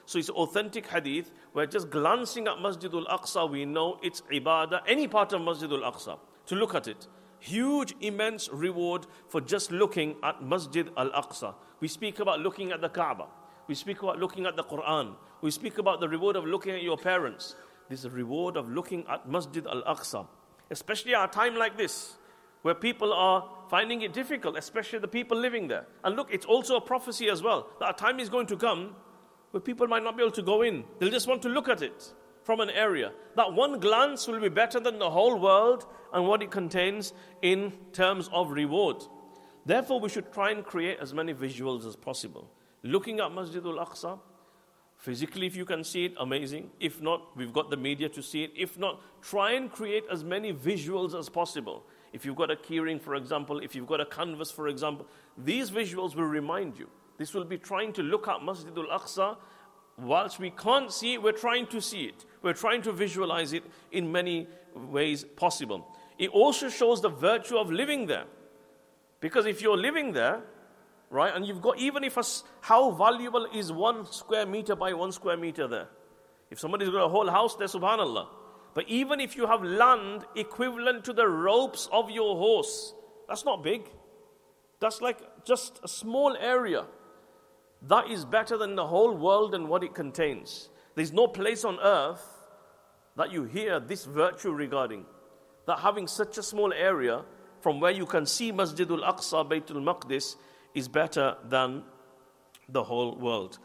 So it's authentic hadith where just glancing at Masjid al-Aqsa, we know it's ibadah, any part of Masjid al-Aqsa, to look at it. Huge, immense reward for just looking at Masjid al-Aqsa. We speak about looking at the Kaaba. We speak about looking at the Quran. We speak about the reward of looking at your parents. There's a reward of looking at Masjid al-Aqsa. Especially at a time like this, where people are finding it difficult, especially the people living there. And look, it's also a prophecy as well, that a time is going to come where people might not be able to go in. They'll just want to look at it from an area. That one glance will be better than the whole world and what it contains in terms of reward. Therefore, we should try and create as many visuals as possible. Looking at Masjid al-Aqsa, physically, if you can see it, amazing. If not, we've got the media to see it. If not, try and create as many visuals as possible. If you've got a keyring, for example, if you've got a canvas, for example, these visuals will remind you. This will be trying to look at Masjid al-Aqsa. Whilst we can't see it, we're trying to see it. We're trying to visualize it in many ways possible. It also shows the virtue of living there. Because if you're living there, right, and you've got, even if how valuable is 1 square meter by 1 square meter there? If somebody's got a whole house there, subhanallah. But even if you have land equivalent to the ropes of your horse, that's not big. That's like just a small area. That is better than the whole world and what it contains. There's no place on earth that you hear this virtue regarding. That having such a small area from where you can see Masjid al-Aqsa, Baytul Maqdis, is better than the whole world.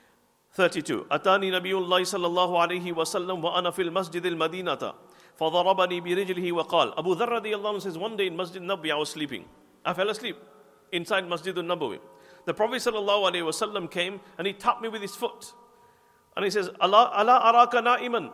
32. Atani Nabiyullah sallallahu alayhi wa sallam wa ana fil masjid al-Madinata fadarabani bi rijlihi wa qal. Abu Dharr radiyallahu anhu says, one day in Masjid Nabawi I was sleeping. I fell asleep inside Masjid al-Nabawi. The Prophet sallallahu alayhi wa sallam came and he tapped me with his foot. And he says, Allah araka na'iman.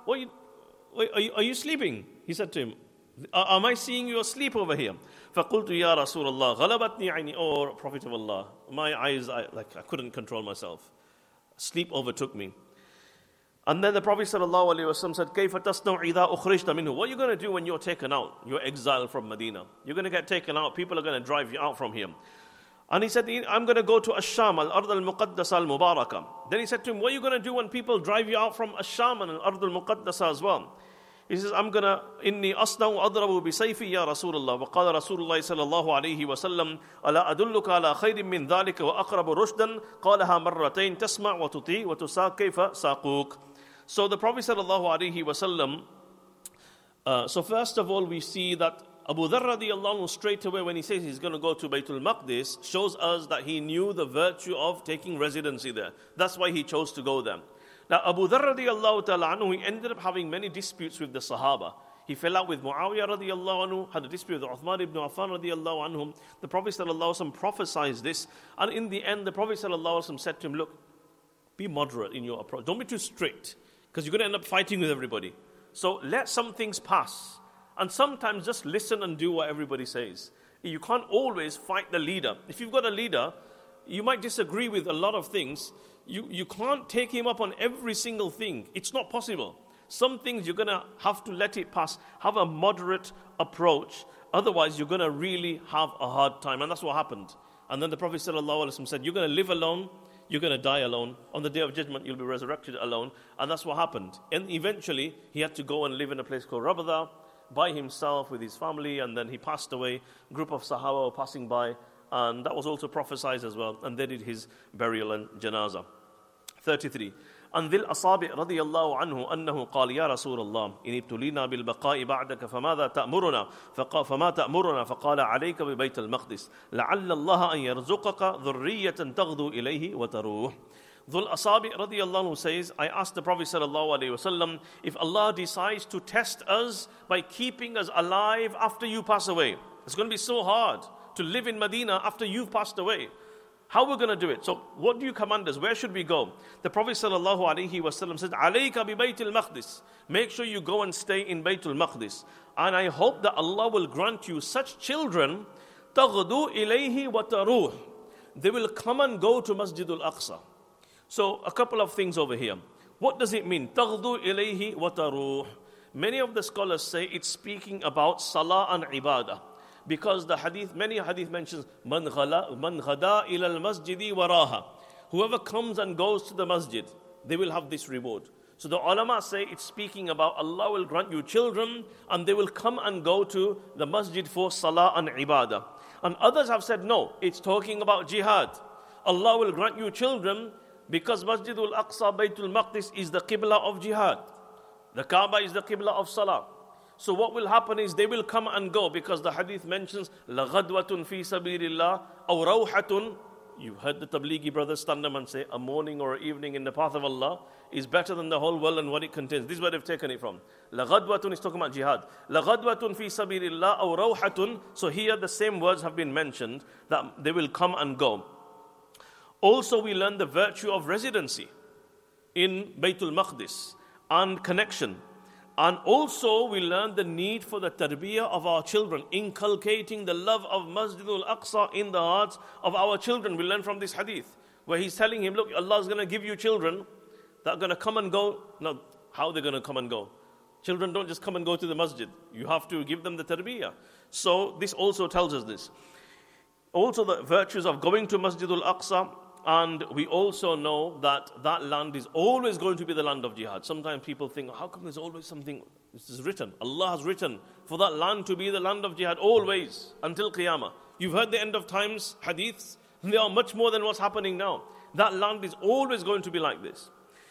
Are you sleeping? He said to him, am I seeing you asleep over here? فَقُلْتُ يَا رَسُولَ اللَّهِ غَلَبَتْنِي عَيْنِي. Oh, Prophet of Allah, my eyes, I couldn't control myself. Sleep overtook me. And then the Prophet sallallahu alaihi wasallam said, كَيْفَ تَصْنَعُ إِذَا أُخْرِجْتَ مِنْهُ. What are you going to do when you're taken out? You're exiled from Medina. You're going to get taken out. People are going to drive you out from here. And he said, I'm going to go to Ash-Sham, al-Ard al-Muqaddasa al-Mubarakah. Then he said to him, what are you going to do when people drive you out from Ash-Sham and al-Ard al-Muqaddasa as well? He says, I'm going to, إِنِّي أَصْنَعُ أَضْرَبُ بِسَيْفِي يَا رَسُولَ اللَّهِ وَقَالَ رَسُولُ اللَّهِ صَلَى اللَّهُ عَلَيْهِ وَسَلَّمَ أَلَا أَدُلُّكَ عَلَى خَيْرٍ مِّن ذَلِكَ وَأَقْرَبُ رُشْدًا قَالَهَا مَرَّتَيْن تَسْمَعْ وَتُطِيعُ وَتُسَاقُ كَيْفَ سَاقُوكَ. So the Prophet sallallahu alaihi wasallam, so first of all we see that Abu Dharr radiyallahu anhu straight away when he says he's going to go to Baytul Maqdis shows us that he knew the virtue of taking residency there. That's why he chose to go there. Now Abu Dharr radiyallahu ta'ala anhu, he ended up having many disputes with the Sahaba. He fell out with Muawiyah radiyallahu anhu, had a dispute with Uthman ibn Affan radiyallahu anhum. The Prophet sallallahu alaihi wasallam prophesied this, and in the end the Prophet sallallahu alaihi wasallam said to him, look, be moderate in your approach. Don't be too strict, because you're going to end up fighting with everybody. So let some things pass. And sometimes just listen and do what everybody says. You can't always fight the leader. If you've got a leader, you might disagree with a lot of things. You can't take him up on every single thing. It's not possible. Some things you're going to have to let it pass. Have a moderate approach. Otherwise, you're going to really have a hard time. And that's what happened. And then the Prophet ﷺ said, you're going to live alone. You're going to die alone. On the day of judgment, you'll be resurrected alone. And that's what happened. And eventually, he had to go and live in a place called Rabada by himself with his family. And then he passed away. A group of Sahaba were passing by. And that was also prophesied as well. And they did his burial and janazah. 33. عن ذي الأصابع رضي الله عنه أنه قال يا رسول الله إن ابتلينا بالبقاء بعدك فما تأمرنا فقال عليك ببيت المقدس لعل الله أن يرزقك ذرية تغدو إليه وتروح. Dhul Asabi radiyallahu anhu says, I asked the Prophet sallallahu alayhi wasallam, if Allah decides to test us by keeping us alive after you pass away, it's going to be so hard to live in Medina after you've passed away. How we're going to do it? So what do you command us? Where should we go? The Prophet sallallahu alaihi wasallam said, "Alayka bi Baytil Maqdis." Make sure you go and stay in Baytul Maqdis. And I hope that Allah will grant you such children, taghdu ilayhi wa taruh. They will come and go to Masjid al-Aqsa. So a couple of things over here. What does it mean? Taghdu ilayhi wa taruh. Many of the scholars say it's speaking about salah and ibadah. Because the hadith, many hadith mentions man ghada ila al-masjidi waraha. Whoever comes and goes to the masjid, they will have this reward. So the ulama say it's speaking about Allah will grant you children and they will come and go to the masjid for salah and ibadah. And others have said no, it's talking about jihad. Allah will grant you children because Masjidul Aqsa, Baytul Maqdis is the Qibla of jihad. The Kaaba is the Qibla of salah. So what will happen is they will come and go because the hadith mentions لَغَدْوَةٌ فِي سَبِيلِ اللَّهِ أَوْ رَوْحَةٌ. You heard the Tablighi brothers stand up and say a morning or an evening in the path of Allah is better than the whole world and what it contains. This is where they've taken it from. لَغَدْوَةٌ is talking about jihad. لَغَدْوَةٌ فِي سَبِيلِ اللَّهِ أَوْ رَوْحَةٌ. So here the same words have been mentioned that they will come and go. Also we learn the virtue of residency in Baytul Maqdis and connection. And also we learn the need for the tarbiyah of our children, inculcating the love of Masjidul Aqsa in the hearts of our children. We learn from this hadith, where he's telling him, look, Allah is going to give you children that are going to come and go. Now, how are they going to come and go? Children don't just come and go to the masjid. You have to give them the tarbiyah. So this also tells us this. Also the virtues of going to Masjidul Aqsa. And we also know that that land is always going to be the land of jihad. Sometimes people think, how come there's always something, this is written. Allah has written for that land to be the land of jihad always, until Qiyamah. You've heard the end of times hadiths. They are much more than what's happening now. That land is always going to be like this.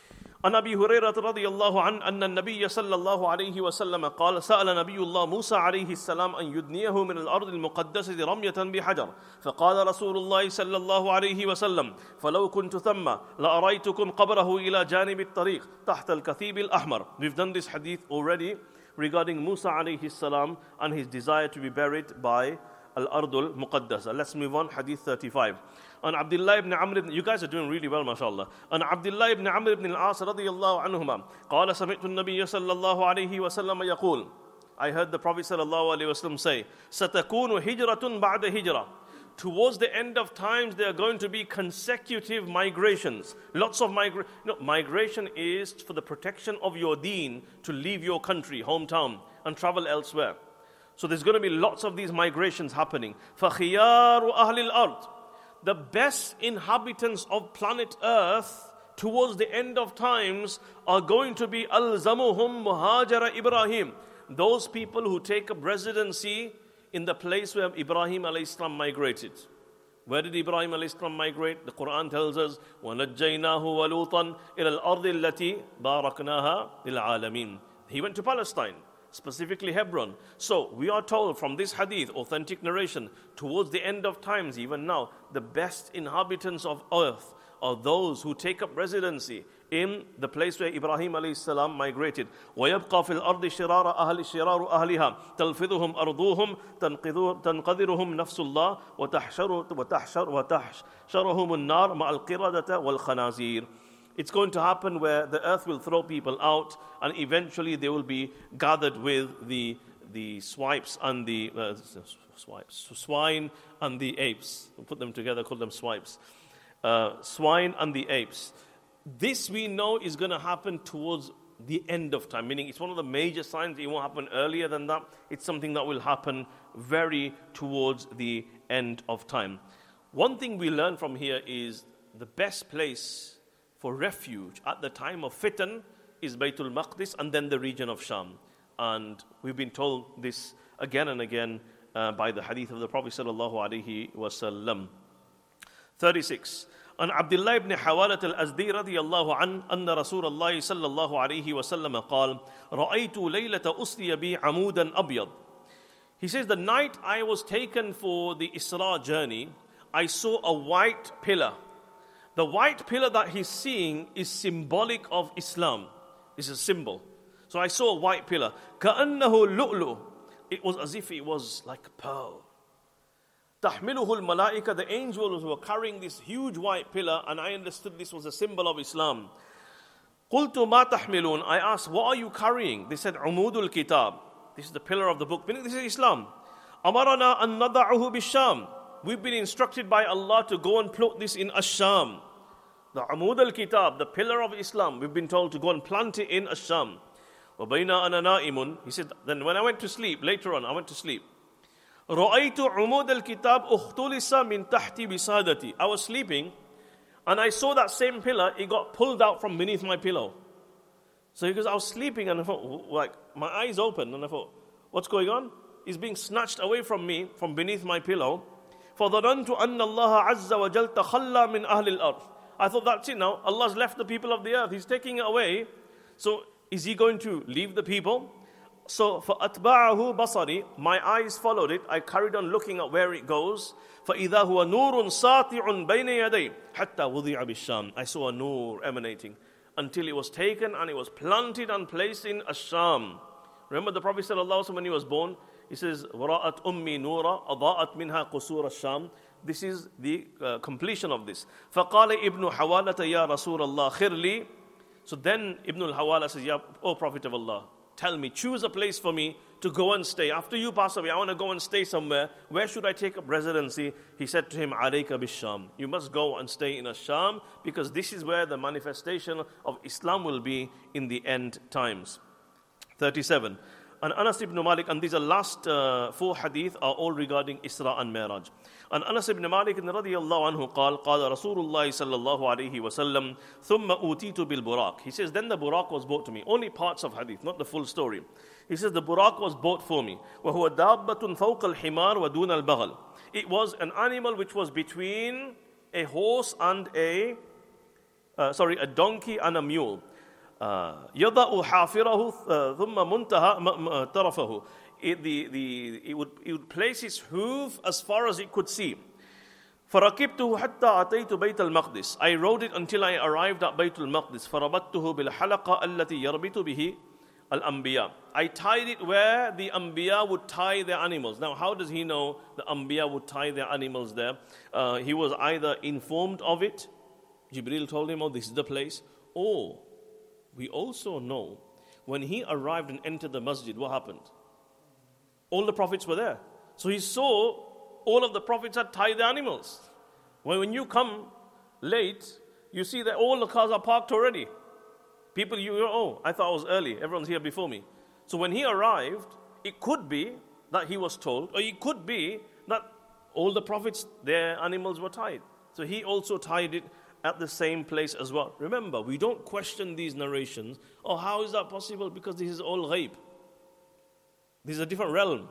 عن أبي هريرة رضي الله عنه أن النبي صلى الله عليه وسلم قال سأل نبي الله موسى عليه السلام أن يدنيه من الأرض المقدسة رمية بحجر فقال رسول الله صلى الله عليه وسلم فلو كنت ثم لأريتكم قبره إلى جانب الطريق تحت الكثيب الأحمر. We've done this hadith already regarding Musa عليه السلام and his desire to be buried by Al-Ardul Muqaddasa. Let's move on, hadith 35. And Abdullah ibn Amr, you guys are doing really well, mashallah. And Abdullah ibn Amr ibn al-As radiyallahu anhuma, قال سمعت النبي صلى الله عليه وسلم يقول, I heard the Prophet sallallahu alaihi wasallam say, ستكون هجرة بعد هجرة. Towards the end of times, there are going to be consecutive migrations. Lots of migration. Migration is for the protection of your deen, to leave your country, hometown, and travel elsewhere. So there's going to be lots of these migrations happening. فَخِيَارُ أَهْلِ الْأَرْضِ. The best inhabitants of planet Earth towards the end of times are going to be أَلْزَمُهُمْ مُهَاجَرَ Ibrahim. Those people who take up residency in the place where Ibrahim a.s. migrated. Where did Ibrahim a.s. migrate? The Quran tells us, وَنَجَّيْنَاهُ وَلُوطًا إِلَى الْأَرْضِ الَّتِي بَارَكْنَاهَا لِلْعَالَمِينَ. He went to Palestine, specifically Hebron. So we are told from this hadith, authentic narration, towards the end of times, even now, the best inhabitants of earth are those who take up residency in the place where Ibrahim alayhi salam migrated. وَيَبْقَى فِي الْأَرْضِ شِرَارُ أَهْلِهَا تَلْفِظُهُمْ أَرْضُوهُمْ تَنْقَذِرُهُمْ نَفْسُ اللَّهِ وَتَحْشَرُهُمُ النَّارِ مَعَ الْقِرَدَةِ وَالْخَنَازِيرِ. It's going to happen where the earth will throw people out, and eventually they will be gathered with the swipes and the swine and the apes. We'll put them together, call them swipes. Swine and the apes. This we know is going to happen towards the end of time, meaning it's one of the major signs. It won't happen earlier than that. It's something that will happen very towards the end of time. One thing we learn from here is the best place for refuge at the time of fitan is Baytul Maqdis and then the region of Sham. And we've been told this again and again by the hadith of the Prophet sallallahu alaihi wasallam. 36. عن عبد الله بن حوالة الأزدي رضي الله عنه أن رسول الله صلى الله عليه وسلم قال رأيت ليلة أسري بي عمودا أبيض. He says, the night I was taken for the Isra journey, I saw a white pillar. The white pillar that he's seeing is symbolic of Islam. It's a symbol. So I saw a white pillar. كأنه لؤلؤ. It was as if it was like a pearl. تحمله الملائكة. The angels were carrying this huge white pillar, and I understood this was a symbol of Islam. قلت ما تحملون. I asked, what are you carrying? They said, عمود الكتاب. This is the pillar of the book, meaning this is Islam. أمرنا أن نضعه بالشام. We've been instructed by Allah to go and plant this in Ash-Sham. The Amud al-Kitab, the pillar of Islam, we've been told to go and plant it in Ash-Sham. وَبَيْنَا أَنَا نَائِمٌ. He said, then when I went to sleep, later on, I went to sleep. رَأَيْتُ عُمُودَ الْكِتَابِ أُخْتُلِسَ مِنْ تَحْتِ بِسَادَتِي. I was sleeping, And I saw that same pillar, it got pulled out from beneath my pillow. So because I was sleeping and I thought, like, my eyes opened and I thought, what's going on? It's being snatched away from me, from beneath my pillow. فَظَنَنْتُ أَنَّ اللَّهَ عَزَّ وَجَلْ تَخَلَّى مِنْ أَهْلِ الْأَرْضِ. I thought, that's it now. Allah's left the people of the earth. He's taking it away. So is He going to leave the people? So فَأَتْبَعَهُ بَصَرِي. My eyes followed it. I carried on looking at where it goes. فَإِذَا هُوَ نُورٌ سَاطِعٌ بَيْنَ يَدَيْهِ حَتَّى وُضِعَ بِالشَّامِ. I saw a nur emanating until it was taken and it was planted and placed in Ash-Sham. Remember the Prophet ﷺ when he was born, he says, وَرَأَتْ أُمِّي نُورًا أَضَاءَتْ مِنْهَا قُصُورَ الشَّامِ. This is the completion of this. فَقَالَ إِبْنُ حَوَالَةَ يَا رَسُولَ اللَّهِ خِرْ لِي. So then Ibn al-Hawala says, Ya, O Prophet of Allah, tell me, choose a place for me to go and stay. After you pass away, I want to go and stay somewhere. Where should I take up residency? He said to him, عَلَيْكَ بِالشَّامِ. You must go and stay in Ash-Sham, because this is where the manifestation of Islam will be in the end times. 37. And Anas ibn Malik, and these are last 4 hadith, are all regarding Isra and Mi'raj. And Anas ibn Malik radiyallahu anhu قال رسول الله صلى الله عليه وسلم ثم أوتيت بالبراق. He says, then the Buraq was brought to me. Only parts of hadith, not the full story. He says, the Buraq was bought for me. وَهُوَ دَابَّةٌ فَوْقَ الْحِمَارِ وَدُونَ الْبَغَلِ. It was an animal which was between a horse and a donkey and a mule. يَضَعُ حَافِرَهُ ثُمَّ مُنْتَهَى طَرَفَهُ. It would place its hoof as far as it could see. فَرَكِبْتُهُ حَتَّى أَتَيْتُ بَيْتَ الْمَقْدِسِ. I rode it until I arrived at Bayt al-Maqdis. فَرَبَطْتُهُ بِالْحَلَقَةِ الَّتِي يَرْبِطُ بِهِ الْأَنْبِيَاءِ. I tied it where the Anbiya would tie their animals. Now, how does he know the Anbiya would tie their animals there? He was either informed of it, Jibreel told him, oh, this is the place, or we also know when he arrived and entered the masjid, what happened? All the prophets were there. So he saw all of the prophets had tied their animals. When you come late, you see that all the cars are parked already. People, I thought I was early. Everyone's here before me. So when he arrived, it could be that he was told, or it could be that all the prophets, their animals were tied. So he also tied it at the same place as well. Remember, we don't question these narrations. Oh, how is that possible? Because this is all ghaib. This is a different realm.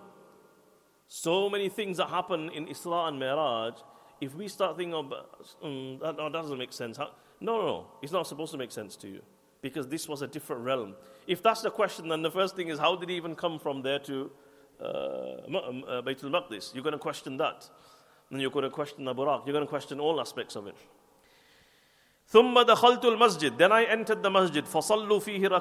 So many things that happen in Isra and Mi'raj, if we start thinking of, that doesn't make sense. No, it's not supposed to make sense to you. Because this was a different realm. If that's the question, then the first thing is, how did he even come from there to Bayt al-Maqdis? You're going to question that. And you're going to question the Buraq. You're going to question all aspects of it. ثم دخلت المسجد. Then I entered the masjid. فصليت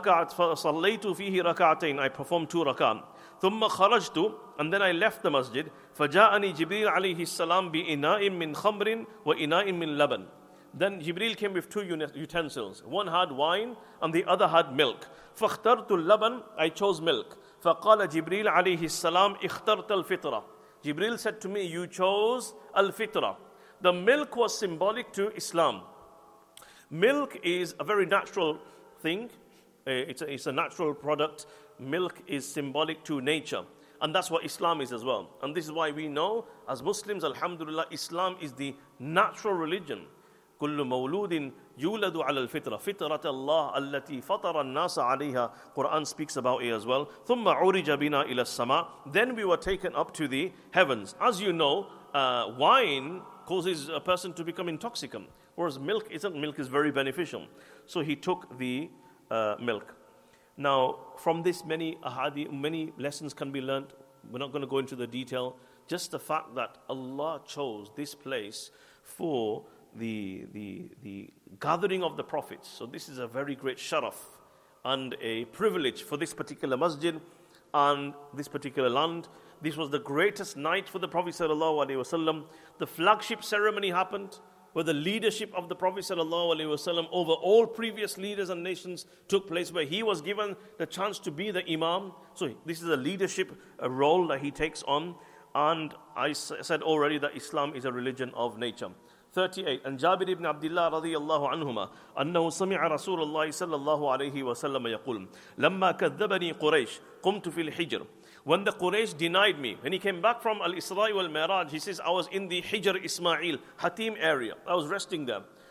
فيه ركعتين. I performed 2 rak'ah. ثم خرجت. And then I left the masjid. فجاءني جبريل عليه السلام بإناء من خمر وإناء من لبن. Then Jibreel came with 2 utensils. One had wine and the other had milk. فاخترت اللبن. I chose milk. فقال جبريل عليه السلام اخترت الفطرة. Jibreel said to me, you chose al-fitra. The milk was symbolic to Islam. Milk is a very natural thing. It's a natural product. Milk is symbolic to nature. And that's what Islam is as well. And this is why we know, as Muslims, alhamdulillah, Islam is the natural religion. كل مولود يولد على الفطرة فطرة الله التي فطر الناس عليها. Quran speaks about it as well. ثم عرج بنا إلى السماء. Then we were taken up to the heavens. As you know, wine causes a person to become intoxicant, whereas milk isn't. Milk is very beneficial. So he took the milk. Now, from this, many lessons can be learned. We're not going to go into the detail. Just the fact that Allah chose this place for the gathering of the prophets. So this is a very great sharaf and a privilege for this particular masjid and this particular land. This was the greatest night for the Prophet ﷺ. The flagship ceremony happened where the leadership of the Prophet ﷺ over all previous leaders and nations took place, where he was given the chance to be the imam. So this is a leadership role that he takes on. And I said already that Islam is a religion of nature. 38. And Jabir ibn Abdullah radiyallahu anhuma أنه سمع رسول الله صلى الله عليه وسلم يقول لما كذبني قريش قمت في الحجر. When the Quraysh denied me, when he came back from Al-Isra wal Mi'raj, he says, I was in the Hijr Ismail, Hatim area. I was resting there.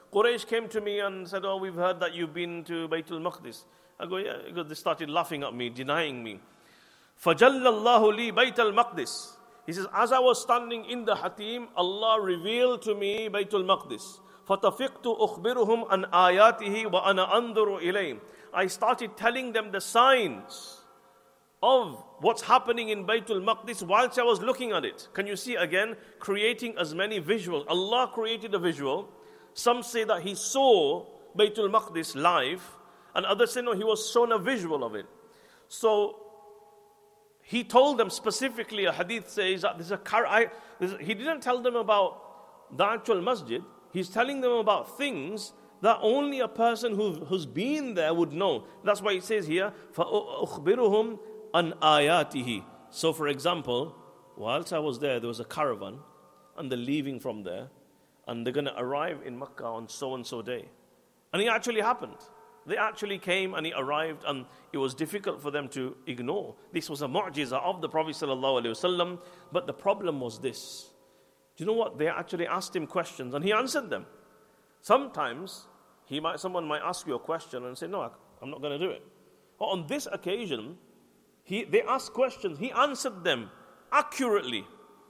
Quraysh came to me and said, oh, we've heard that you've been to Baytul Maqdis. I go, yeah. They started laughing at me, denying me. فَجَلَّ اللَّهُ لِي بَيْتَ الْمَقْدِسِ. He says, as I was standing in the Hatim, Allah revealed to me Baytul Maqdis. فَتَفِقْتُ أُخْبِرُهُمْ عَنْ آيَاتِهِ وَأَنَا أَنظُرُ إِلَيْهِمْ. I started telling them the signs of what's happening in Baytul Maqdis whilst I was looking at it. Can you see again, creating as many visuals. Allah created a visual. Some say that he saw Baytul Maqdis live, and others say no, he was shown a visual of it. So he told them specifically, a hadith says that he didn't tell them about the actual masjid. He's telling them about things that only a person who's been there would know. That's why it says here, فَأُخْبِرُهُمْ عَنْ آيَاتِهِ. So for example, whilst I was there was a caravan, and they're leaving from there, and they're going to arrive in Makkah on so-and-so day. And it actually happened. They actually came and he arrived, and it was difficult for them to ignore. This was a mu'jiza of the Prophet ﷺ, but the problem was this. Do you know what? They actually asked him questions and he answered them. Sometimes someone might ask you a question and say, no, I'm not going to do it. But on this occasion, they asked questions, he answered them accurately.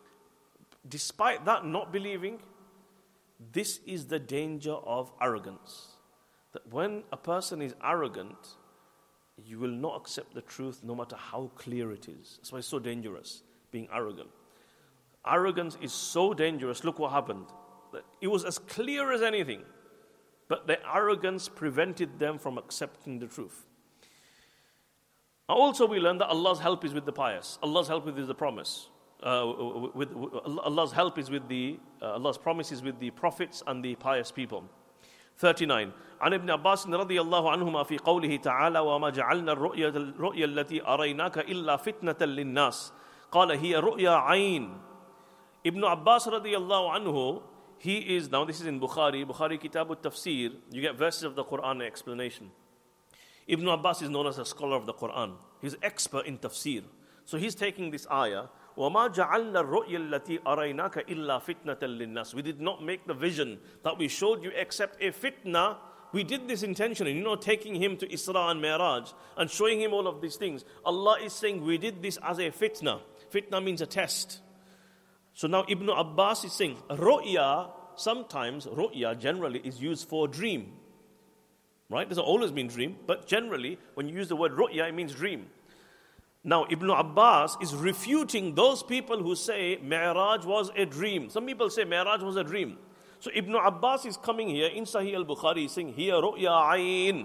Despite that not believing, this is the danger of arrogance. That when a person is arrogant, you will not accept the truth no matter how clear it is. That's why it's so dangerous, being arrogant. Arrogance is so dangerous. Look what happened. It was as clear as anything, but the arrogance prevented them from accepting the truth. Also, we learn that Allah's help is with the pious. Allah's help is the promise. Allah's help is with Allah's promise is with the prophets and the pious people. 39. عن ابن عباس رضي الله عنهما في قوله تعالى وما جعلنا الرؤيا التي أريناك إلا فتنة للناس قال هي رؤيا عين. Ibn Abbas radiallahu anhu, now this is in Bukhari Kitab al-Tafsir, you get verses of the Quran explanation. Ibn Abbas is known as a scholar of the Quran. He's expert in tafsir. So he's taking this ayah, وَمَا جَعَلْنَا الرُّؤْيَا الَّتِي أَرَيْنَاكَ إِلَّا فِتْنَةً لِلنَّاسِ. We did not make the vision that we showed you except a fitna. We did this intentionally, taking him to Isra and Mi'raj and showing him all of these things. Allah is saying we did this as a fitna. Fitna means a test. So now Ibn Abbas is saying, sometimes ru'ya generally is used for dream. Right? It doesn't always mean dream, but generally when you use the word ru'ya, it means dream. Now Ibn Abbas is refuting those people who say Mi'raj was a dream. Some people say Mi'raj was a dream. So Ibn Abbas is coming here in Sahih al-Bukhari saying, here ru'ya ayn.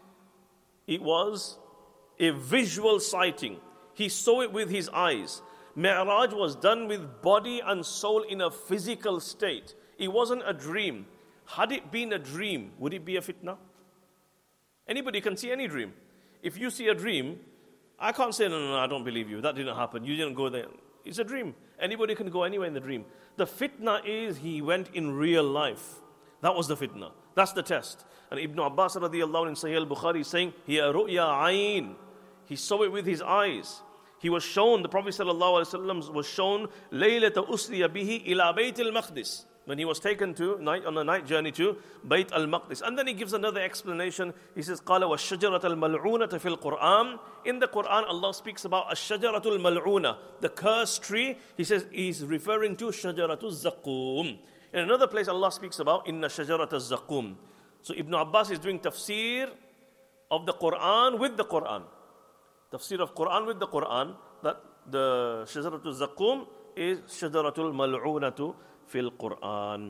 It was a visual sighting. He saw it with his eyes. Mi'raj was done with body and soul in a physical state. It wasn't a dream. Had it been a dream, would it be a fitna? Anybody can see any dream. If you see a dream, I can't say, no, I don't believe you. That didn't happen. You didn't go there. It's a dream. Anybody can go anywhere in the dream. The fitna is he went in real life. That was the fitna. That's the test. And Ibn Abbas radiallahu anhu in Sahih al-Bukhari is saying, hiya ru'ya ayn. He saw it with his eyes. He was shown, the Prophet ﷺ was shown, Laylata usriya bihi ila Bayt al-Maqdis. When he was taken on a night journey to Bayt al-Maqdis. And then he gives another explanation. He says, قَالَ وَالشَّجَرَةَ الْمَلْعُونَةَ فِي الْقُرْآنِ. In the Quran, Allah speaks about الشَّجَرَةُ الْمَلْعُونَةَ, the cursed tree. He says, he's referring to شَجَرَةُ الزَّقُّومِ. In another place, Allah speaks about إِنَّ شَجَرَةَ الزَّقُّومِ. So Ibn Abbas is doing tafsir of the Quran with the Quran. Tafsir of Quran with the Quran, that the Shajaratul Zaqqum is Shajaratul Mal'unatu fil Quran.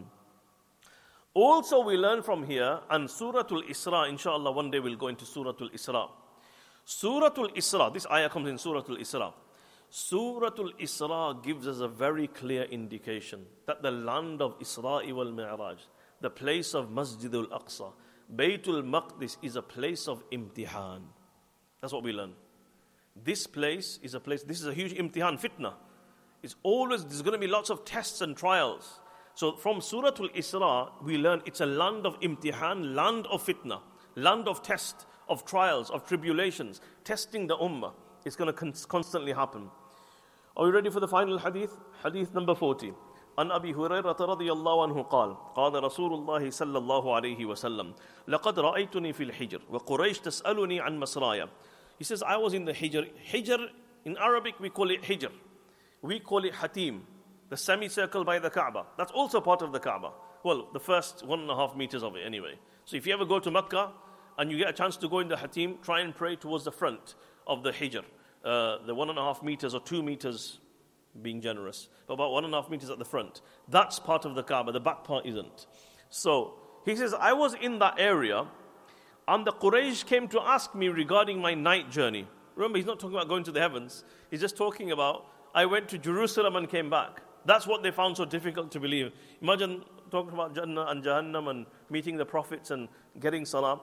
Also we learn from here, and Suratul Isra, inshallah one day we'll go into Suratul Isra. Suratul Isra, this ayah comes in Suratul Isra. Suratul Isra gives us a very clear indication that the land of Isra wal Mi'raj, the place of Masjidul Aqsa, Baytul Maqdis is a place of imtihan. That's what we learn. This place is a place, this is a huge imtihan, fitna. There's going to be lots of tests and trials. So from Suratul Isra, we learn it's a land of imtihan, land of fitna, land of test, of trials, of tribulations, testing the ummah. It's going to constantly happen. Are you ready for the final hadith? Hadith number 40. عن أبي هريرة رضي الله عنه قال قال رسول الله صلى الله عليه وسلم لقد رأيتني في الحجر وقريش تسألني عن مسرايا. He says, I was in the Hijr. Hijr, in Arabic we call it Hijr. We call it Hatim, the semicircle by the Kaaba. That's also part of the Kaaba. Well, the first 1.5 meters of it anyway. So if you ever go to Mecca and you get a chance to go in the Hatim, try and pray towards the front of the Hijr. The 1.5 meters or 2 meters, being generous, but about 1.5 meters at the front. That's part of the Kaaba, the back part isn't. So he says, I was in that area and the Quraysh came to ask me regarding my night journey. Remember, he's not talking about going to the heavens. He's just talking about, I went to Jerusalem and came back. That's what they found so difficult to believe. Imagine talking about Jannah and Jahannam and meeting the prophets and getting salah.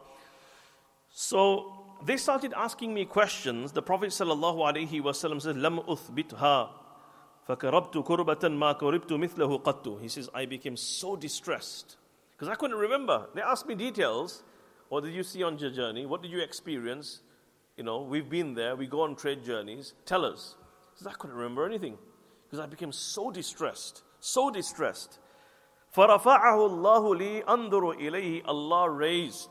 So they started asking me questions. The Prophet ﷺ says, Lam uthbitha فَكَرَبْتُ كُرْبَةً مَا كُرِبْتُ مِثْلَهُ قَطُّ. He says, I became so distressed because I couldn't remember. They asked me details. What did you see on your journey? What did you experience? You know, we've been there. We go on trade journeys. Tell us. He says, I couldn't remember anything because I became so distressed. So distressed. فَرَفَعَهُ اللَّهُ لِي أَنْظُرُ إِلَيْهِ. Allah raised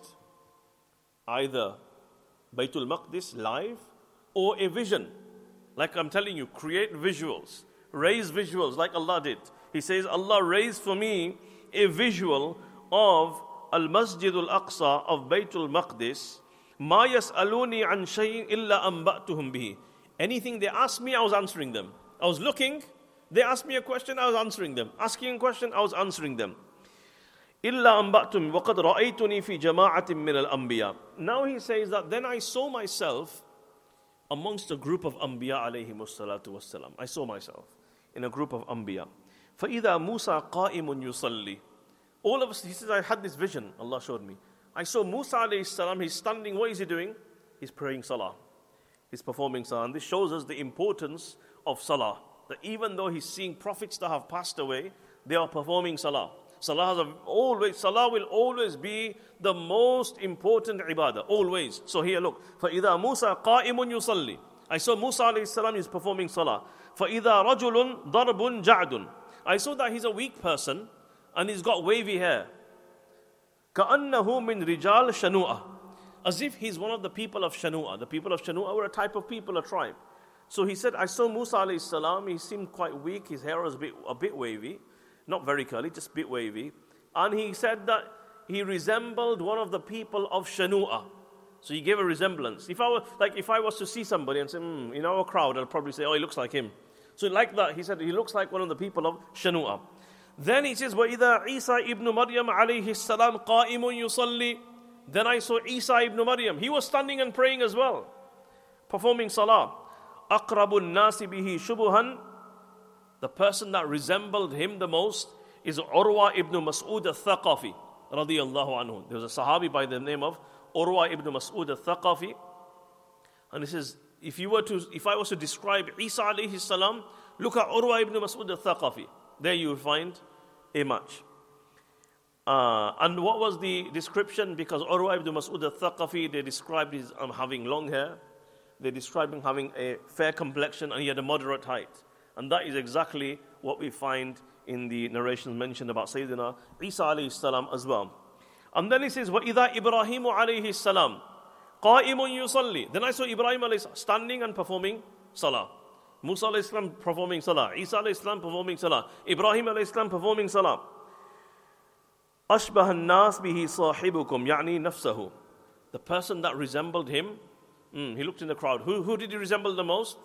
either Baytul Maqdis live or a vision. Like I'm telling you, create visuals. Raise visuals like Allah did. He says, Allah raised for me a visual of Al-Masjid Al-Aqsa of Baytul Maqdis. مَا يَسْأَلُونِي عَنْ شَيْءٍ إِلَّا أَنْبَأْتُهُمْ بِهِ. Anything they asked me, I was answering them. I was looking, they asked me a question, I was answering them. Asking a question, I was answering them. إِلَّا أَنْبَأْتُمْ وَقَدْ رَأَيْتُنِي فِي جَمَاعَةٍ مِّنَ الْأَنْبِيَاءِ. Now he says that then I saw myself amongst a group of Anbiya alayhi wassalatu wassalam. I saw myself in a group of Anbiya. فَإِذَا مُوسَى قَائِمٌ يُصَلِّي. All of us, he says, I had this vision, Allah showed me. I saw Musa alayhi salam, he's standing, what is he doing? He's praying salah. He's performing salah. And this shows us the importance of salah. That even though he's seeing prophets that have passed away, they are performing salah. Salah will always be the most important ibadah, always. So here look, فَإِذَا مُوسَى قَائِمٌ يُصَلِّي. I saw Musa alayhi salam is performing salah. فَإِذَا رَجُلٌ ضَرْبٌ جَعْدٌ. I saw that he's a weak person and he's got wavy hair. كَأَنَّهُ مِنْ رِجَالِ شَنُوءَ. As if he's one of the people of Shanu'a. The people of Shanu'a were a type of people, a tribe. So he said, I saw Musa alayhi salam, he seemed quite weak, his hair was a bit wavy. Not very curly, just a bit wavy. And he said that he resembled one of the people of Shanu'a. So he gave a resemblance. If I was to see somebody and say, in our crowd, I'll probably say, oh, he looks like him. So like that, he said, he looks like one of the people of Shanu'a. Then he says, وَإِذَا عِيسَى ibn Maryam alayhi salam قَائِمٌ يُصَلِّي. Then I saw Isa ibn Maryam. He was standing and praying as well, performing salah. أَقْرَبُ النَّاسِ بِهِ شُبُهًا. The person that resembled him the most is Urwa ibn Mas'ud al-Thaqafi, radiyallahu anhu. There was a Sahabi by the name of Urwa ibn Mas'ud al-Thaqafi. And he says, if I was to describe Isa alayhi salam, look at Urwa ibn Mas'ud al-Thaqafi. There you will find a match. And what was the description? Because Urwa ibn Mas'ud al-Thaqafi, they described his having long hair. They described him having a fair complexion and he had a moderate height. And that is exactly what we find in the narrations mentioned about Sayyidina Isa alayhi salam as well. And then he says, وَإِذَا إِبْرَاهِيمُ عَلَيْهِ salam قَائِمٌ يُصَلِّي. Then I saw Ibrahim alayhi salam standing and performing salah. Musa alayhi salam performing salah. Isa alayhi salam performing salah. Ibrahim alayhi salam performing salah. أَشْبَهَ النَّاسِ بِهِ صَاحِبُكُمْ يَعْنِي نَفْسَهُ. The person that resembled him, he looked in the crowd. Who did he resemble the most?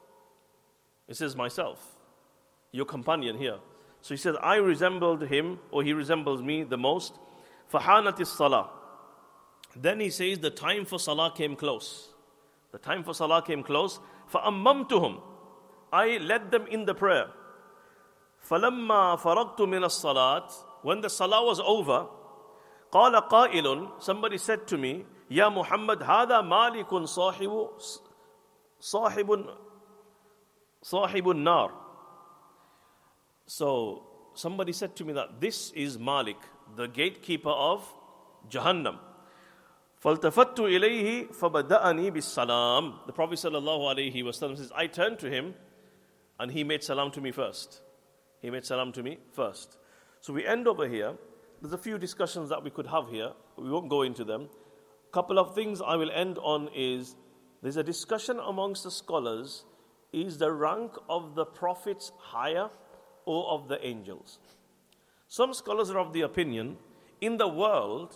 He says, myself, your companion here. So he said, I resembled him, or he resembles me the most. فَحَانَتِ الصَّلَاةِ. Then he says, the time for salah came close. The time for salah came close. فَأَمَّمْتُهُمْ. I led them in the prayer. فَلَمَّا فَرَغْتُ مِنَ الصَّلَاةِ. When the salah was over, قَالَ قَائِلٌ. Somebody said to me, يَا مُحَمَّدْ هَذَا مَالِكٌ صَاحِبُ النَّارِ. So somebody said to me that this is Malik, the gatekeeper of Jahannam. فَالْتَفَتُّ إِلَيْهِ فَبَدَأَنِي بِالسَّلَامِ. The Prophet ﷺ says, I turned to him and he made salam to me first. He made salam to me first. So we end over here. There's a few discussions that we could have here, but we won't go into them. Couple of things I will end on is, there's a discussion amongst the scholars, is the rank of the prophets higher or of the angels? Some scholars are of the opinion, in the world,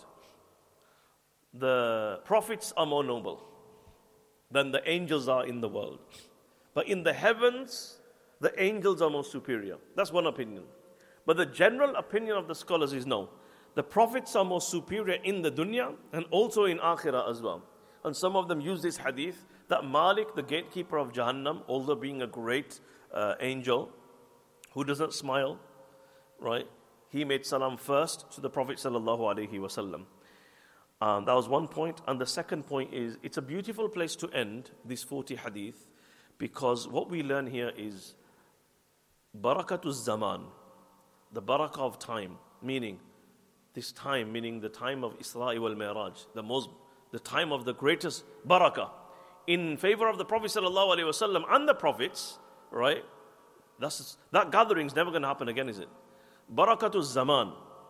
the prophets are more noble than the angels are in the world. But in the heavens, the angels are more superior. That's one opinion. But the general opinion of the scholars is no. The prophets are more superior in the dunya and also in akhirah as well. And some of them use this hadith that Malik, the gatekeeper of Jahannam, although being a great angel who doesn't smile, right? He made salam first to the Prophet sallallahu alaihi wasallam. That was one point. And the second point is, it's a beautiful place to end this 40 hadith, because what we learn here is barakatul zaman, the barakah of time, meaning this time, meaning the time of Isra wal Mi'raj, the time of the greatest barakah in favor of the Prophet sallallahu alaihi wasallam and the prophets, right? That gathering is never going to happen again, is it? Barakatul zaman,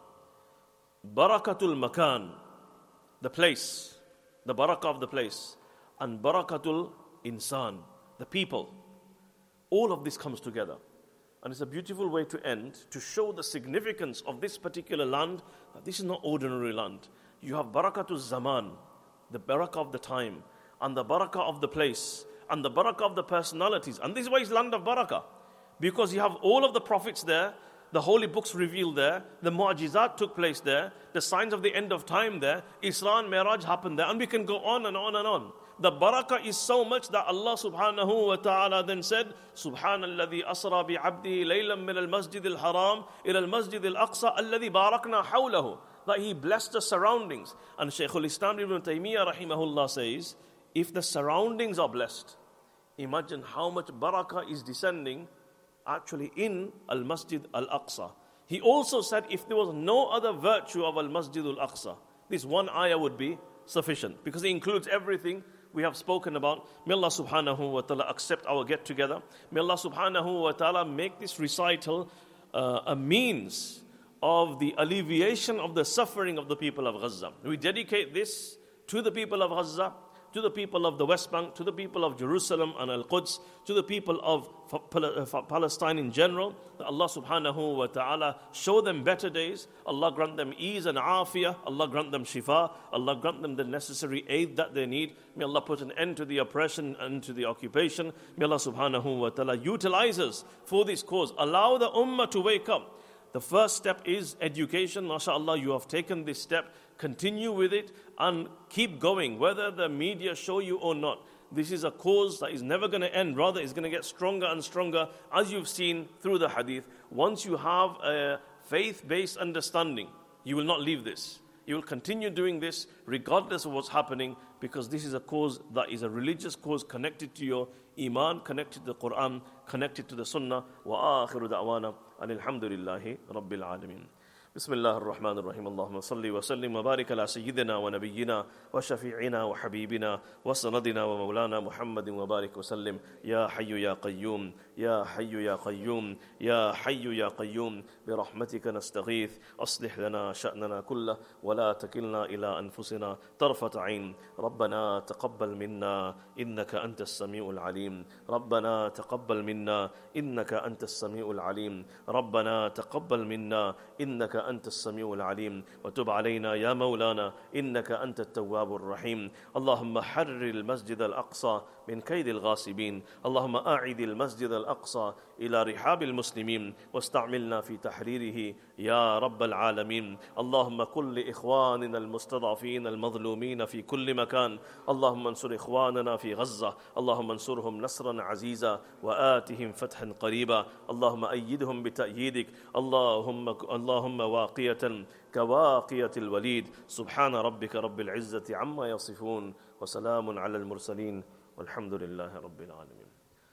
barakatul makan, the place, the barakah of the place, and barakatul insan, the people. All of this comes together. And it's a beautiful way to end, to show the significance of this particular land, that this is not ordinary land. You have barakatul zaman, the barakah of the time, and the barakah of the place, and the barakah of the personalities. And this is why it's land of barakah. Because you have all of the prophets there, the holy books revealed there, the mu'jizat took place there, the signs of the end of time there, Isra and Mi'raj happened there, and we can go on and on and on. The barakah is so much that Allah subhanahu wa ta'ala then said, Subhanalladhi asra bi'abdihi laylan min al-masjid al-haram ila al-masjid al-aqsa alladhi barakna hawlahu. That He blessed the surroundings. And Shaykh al-Islam ibn Taymiyyah rahimahullah says, if the surroundings are blessed, imagine how much barakah is descending actually in al-masjid al-aqsa. He also said, if there was no other virtue of al-masjid al-aqsa, this one ayah would be sufficient, because it includes everything we have spoken about. May Allah subhanahu wa ta'ala accept our get together. May Allah subhanahu wa ta'ala make this recital a means of the alleviation of the suffering of the people of Gaza. We dedicate this to the people of Gaza, to the people of the West Bank, to the people of Jerusalem and Al-Quds, to the people of Palestine in general. That Allah subhanahu wa ta'ala show them better days. Allah grant them ease and afiyah. Allah grant them shifa. Allah grant them the necessary aid that they need. May Allah put an end to the oppression and to the occupation. May Allah subhanahu wa ta'ala utilize us for this cause. Allow the ummah to wake up. The first step is education. MashaAllah, you have taken this step. Continue with it and keep going, whether the media show you or not. This is a cause that is never going to end. Rather, it's going to get stronger and stronger, as you've seen through the hadith. Once you have a faith-based understanding, you will not leave this. You will continue doing this regardless of what's happening, because this is a cause that is a religious cause connected to your iman, connected to the Quran, connected to the Sunnah. Wa akhiru da'wana alhamdulillahi rabbil alameen. بسم الله الرحمن الرحيم اللهم صل وسلم وبارك على سيدنا ونبينا وشفيعنا وحبيبنا وسندنا ومولانا محمد وبارك وسلم يا حي يا قيوم يا حي يا قيوم يا حي يا قيوم برحمتك نستغيث أصلح لنا شأننا كله ولا تكلنا إلى أنفسنا طرفة عين ربنا تقبل منا إنك أنت السميع العليم ربنا تقبل منا إنك أنت السميع العليم ربنا تقبل منا إنك أنت السميع العليم وتب علينا يا مولانا إنك أنت التواب الرحيم اللهم حرر المسجد الأقصى من كيد الغاصبين اللهم أعد المسجد الأقصى إلى رحاب المسلمين واستعملنا في تحريره يا رب العالمين اللهم كن لإخواننا المستضعفين المظلومين في كل مكان اللهم انصر إخواننا في غزة اللهم انصرهم نصرا عزيزا وآتهم فتحا قريبا اللهم أيدهم بتأييدك اللهم واقية كواقية الوليد سبحان ربك رب العزة عما يصفون وسلام على المرسلين والحمد لله رب العالمين.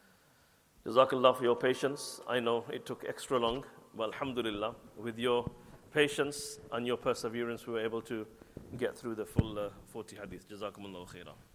Jazakallah for your patience. I know it took extra long, but alhamdulillah, with your patience and your perseverance, we were able to get through the full 40 hadith. Jazakumullahu khairah.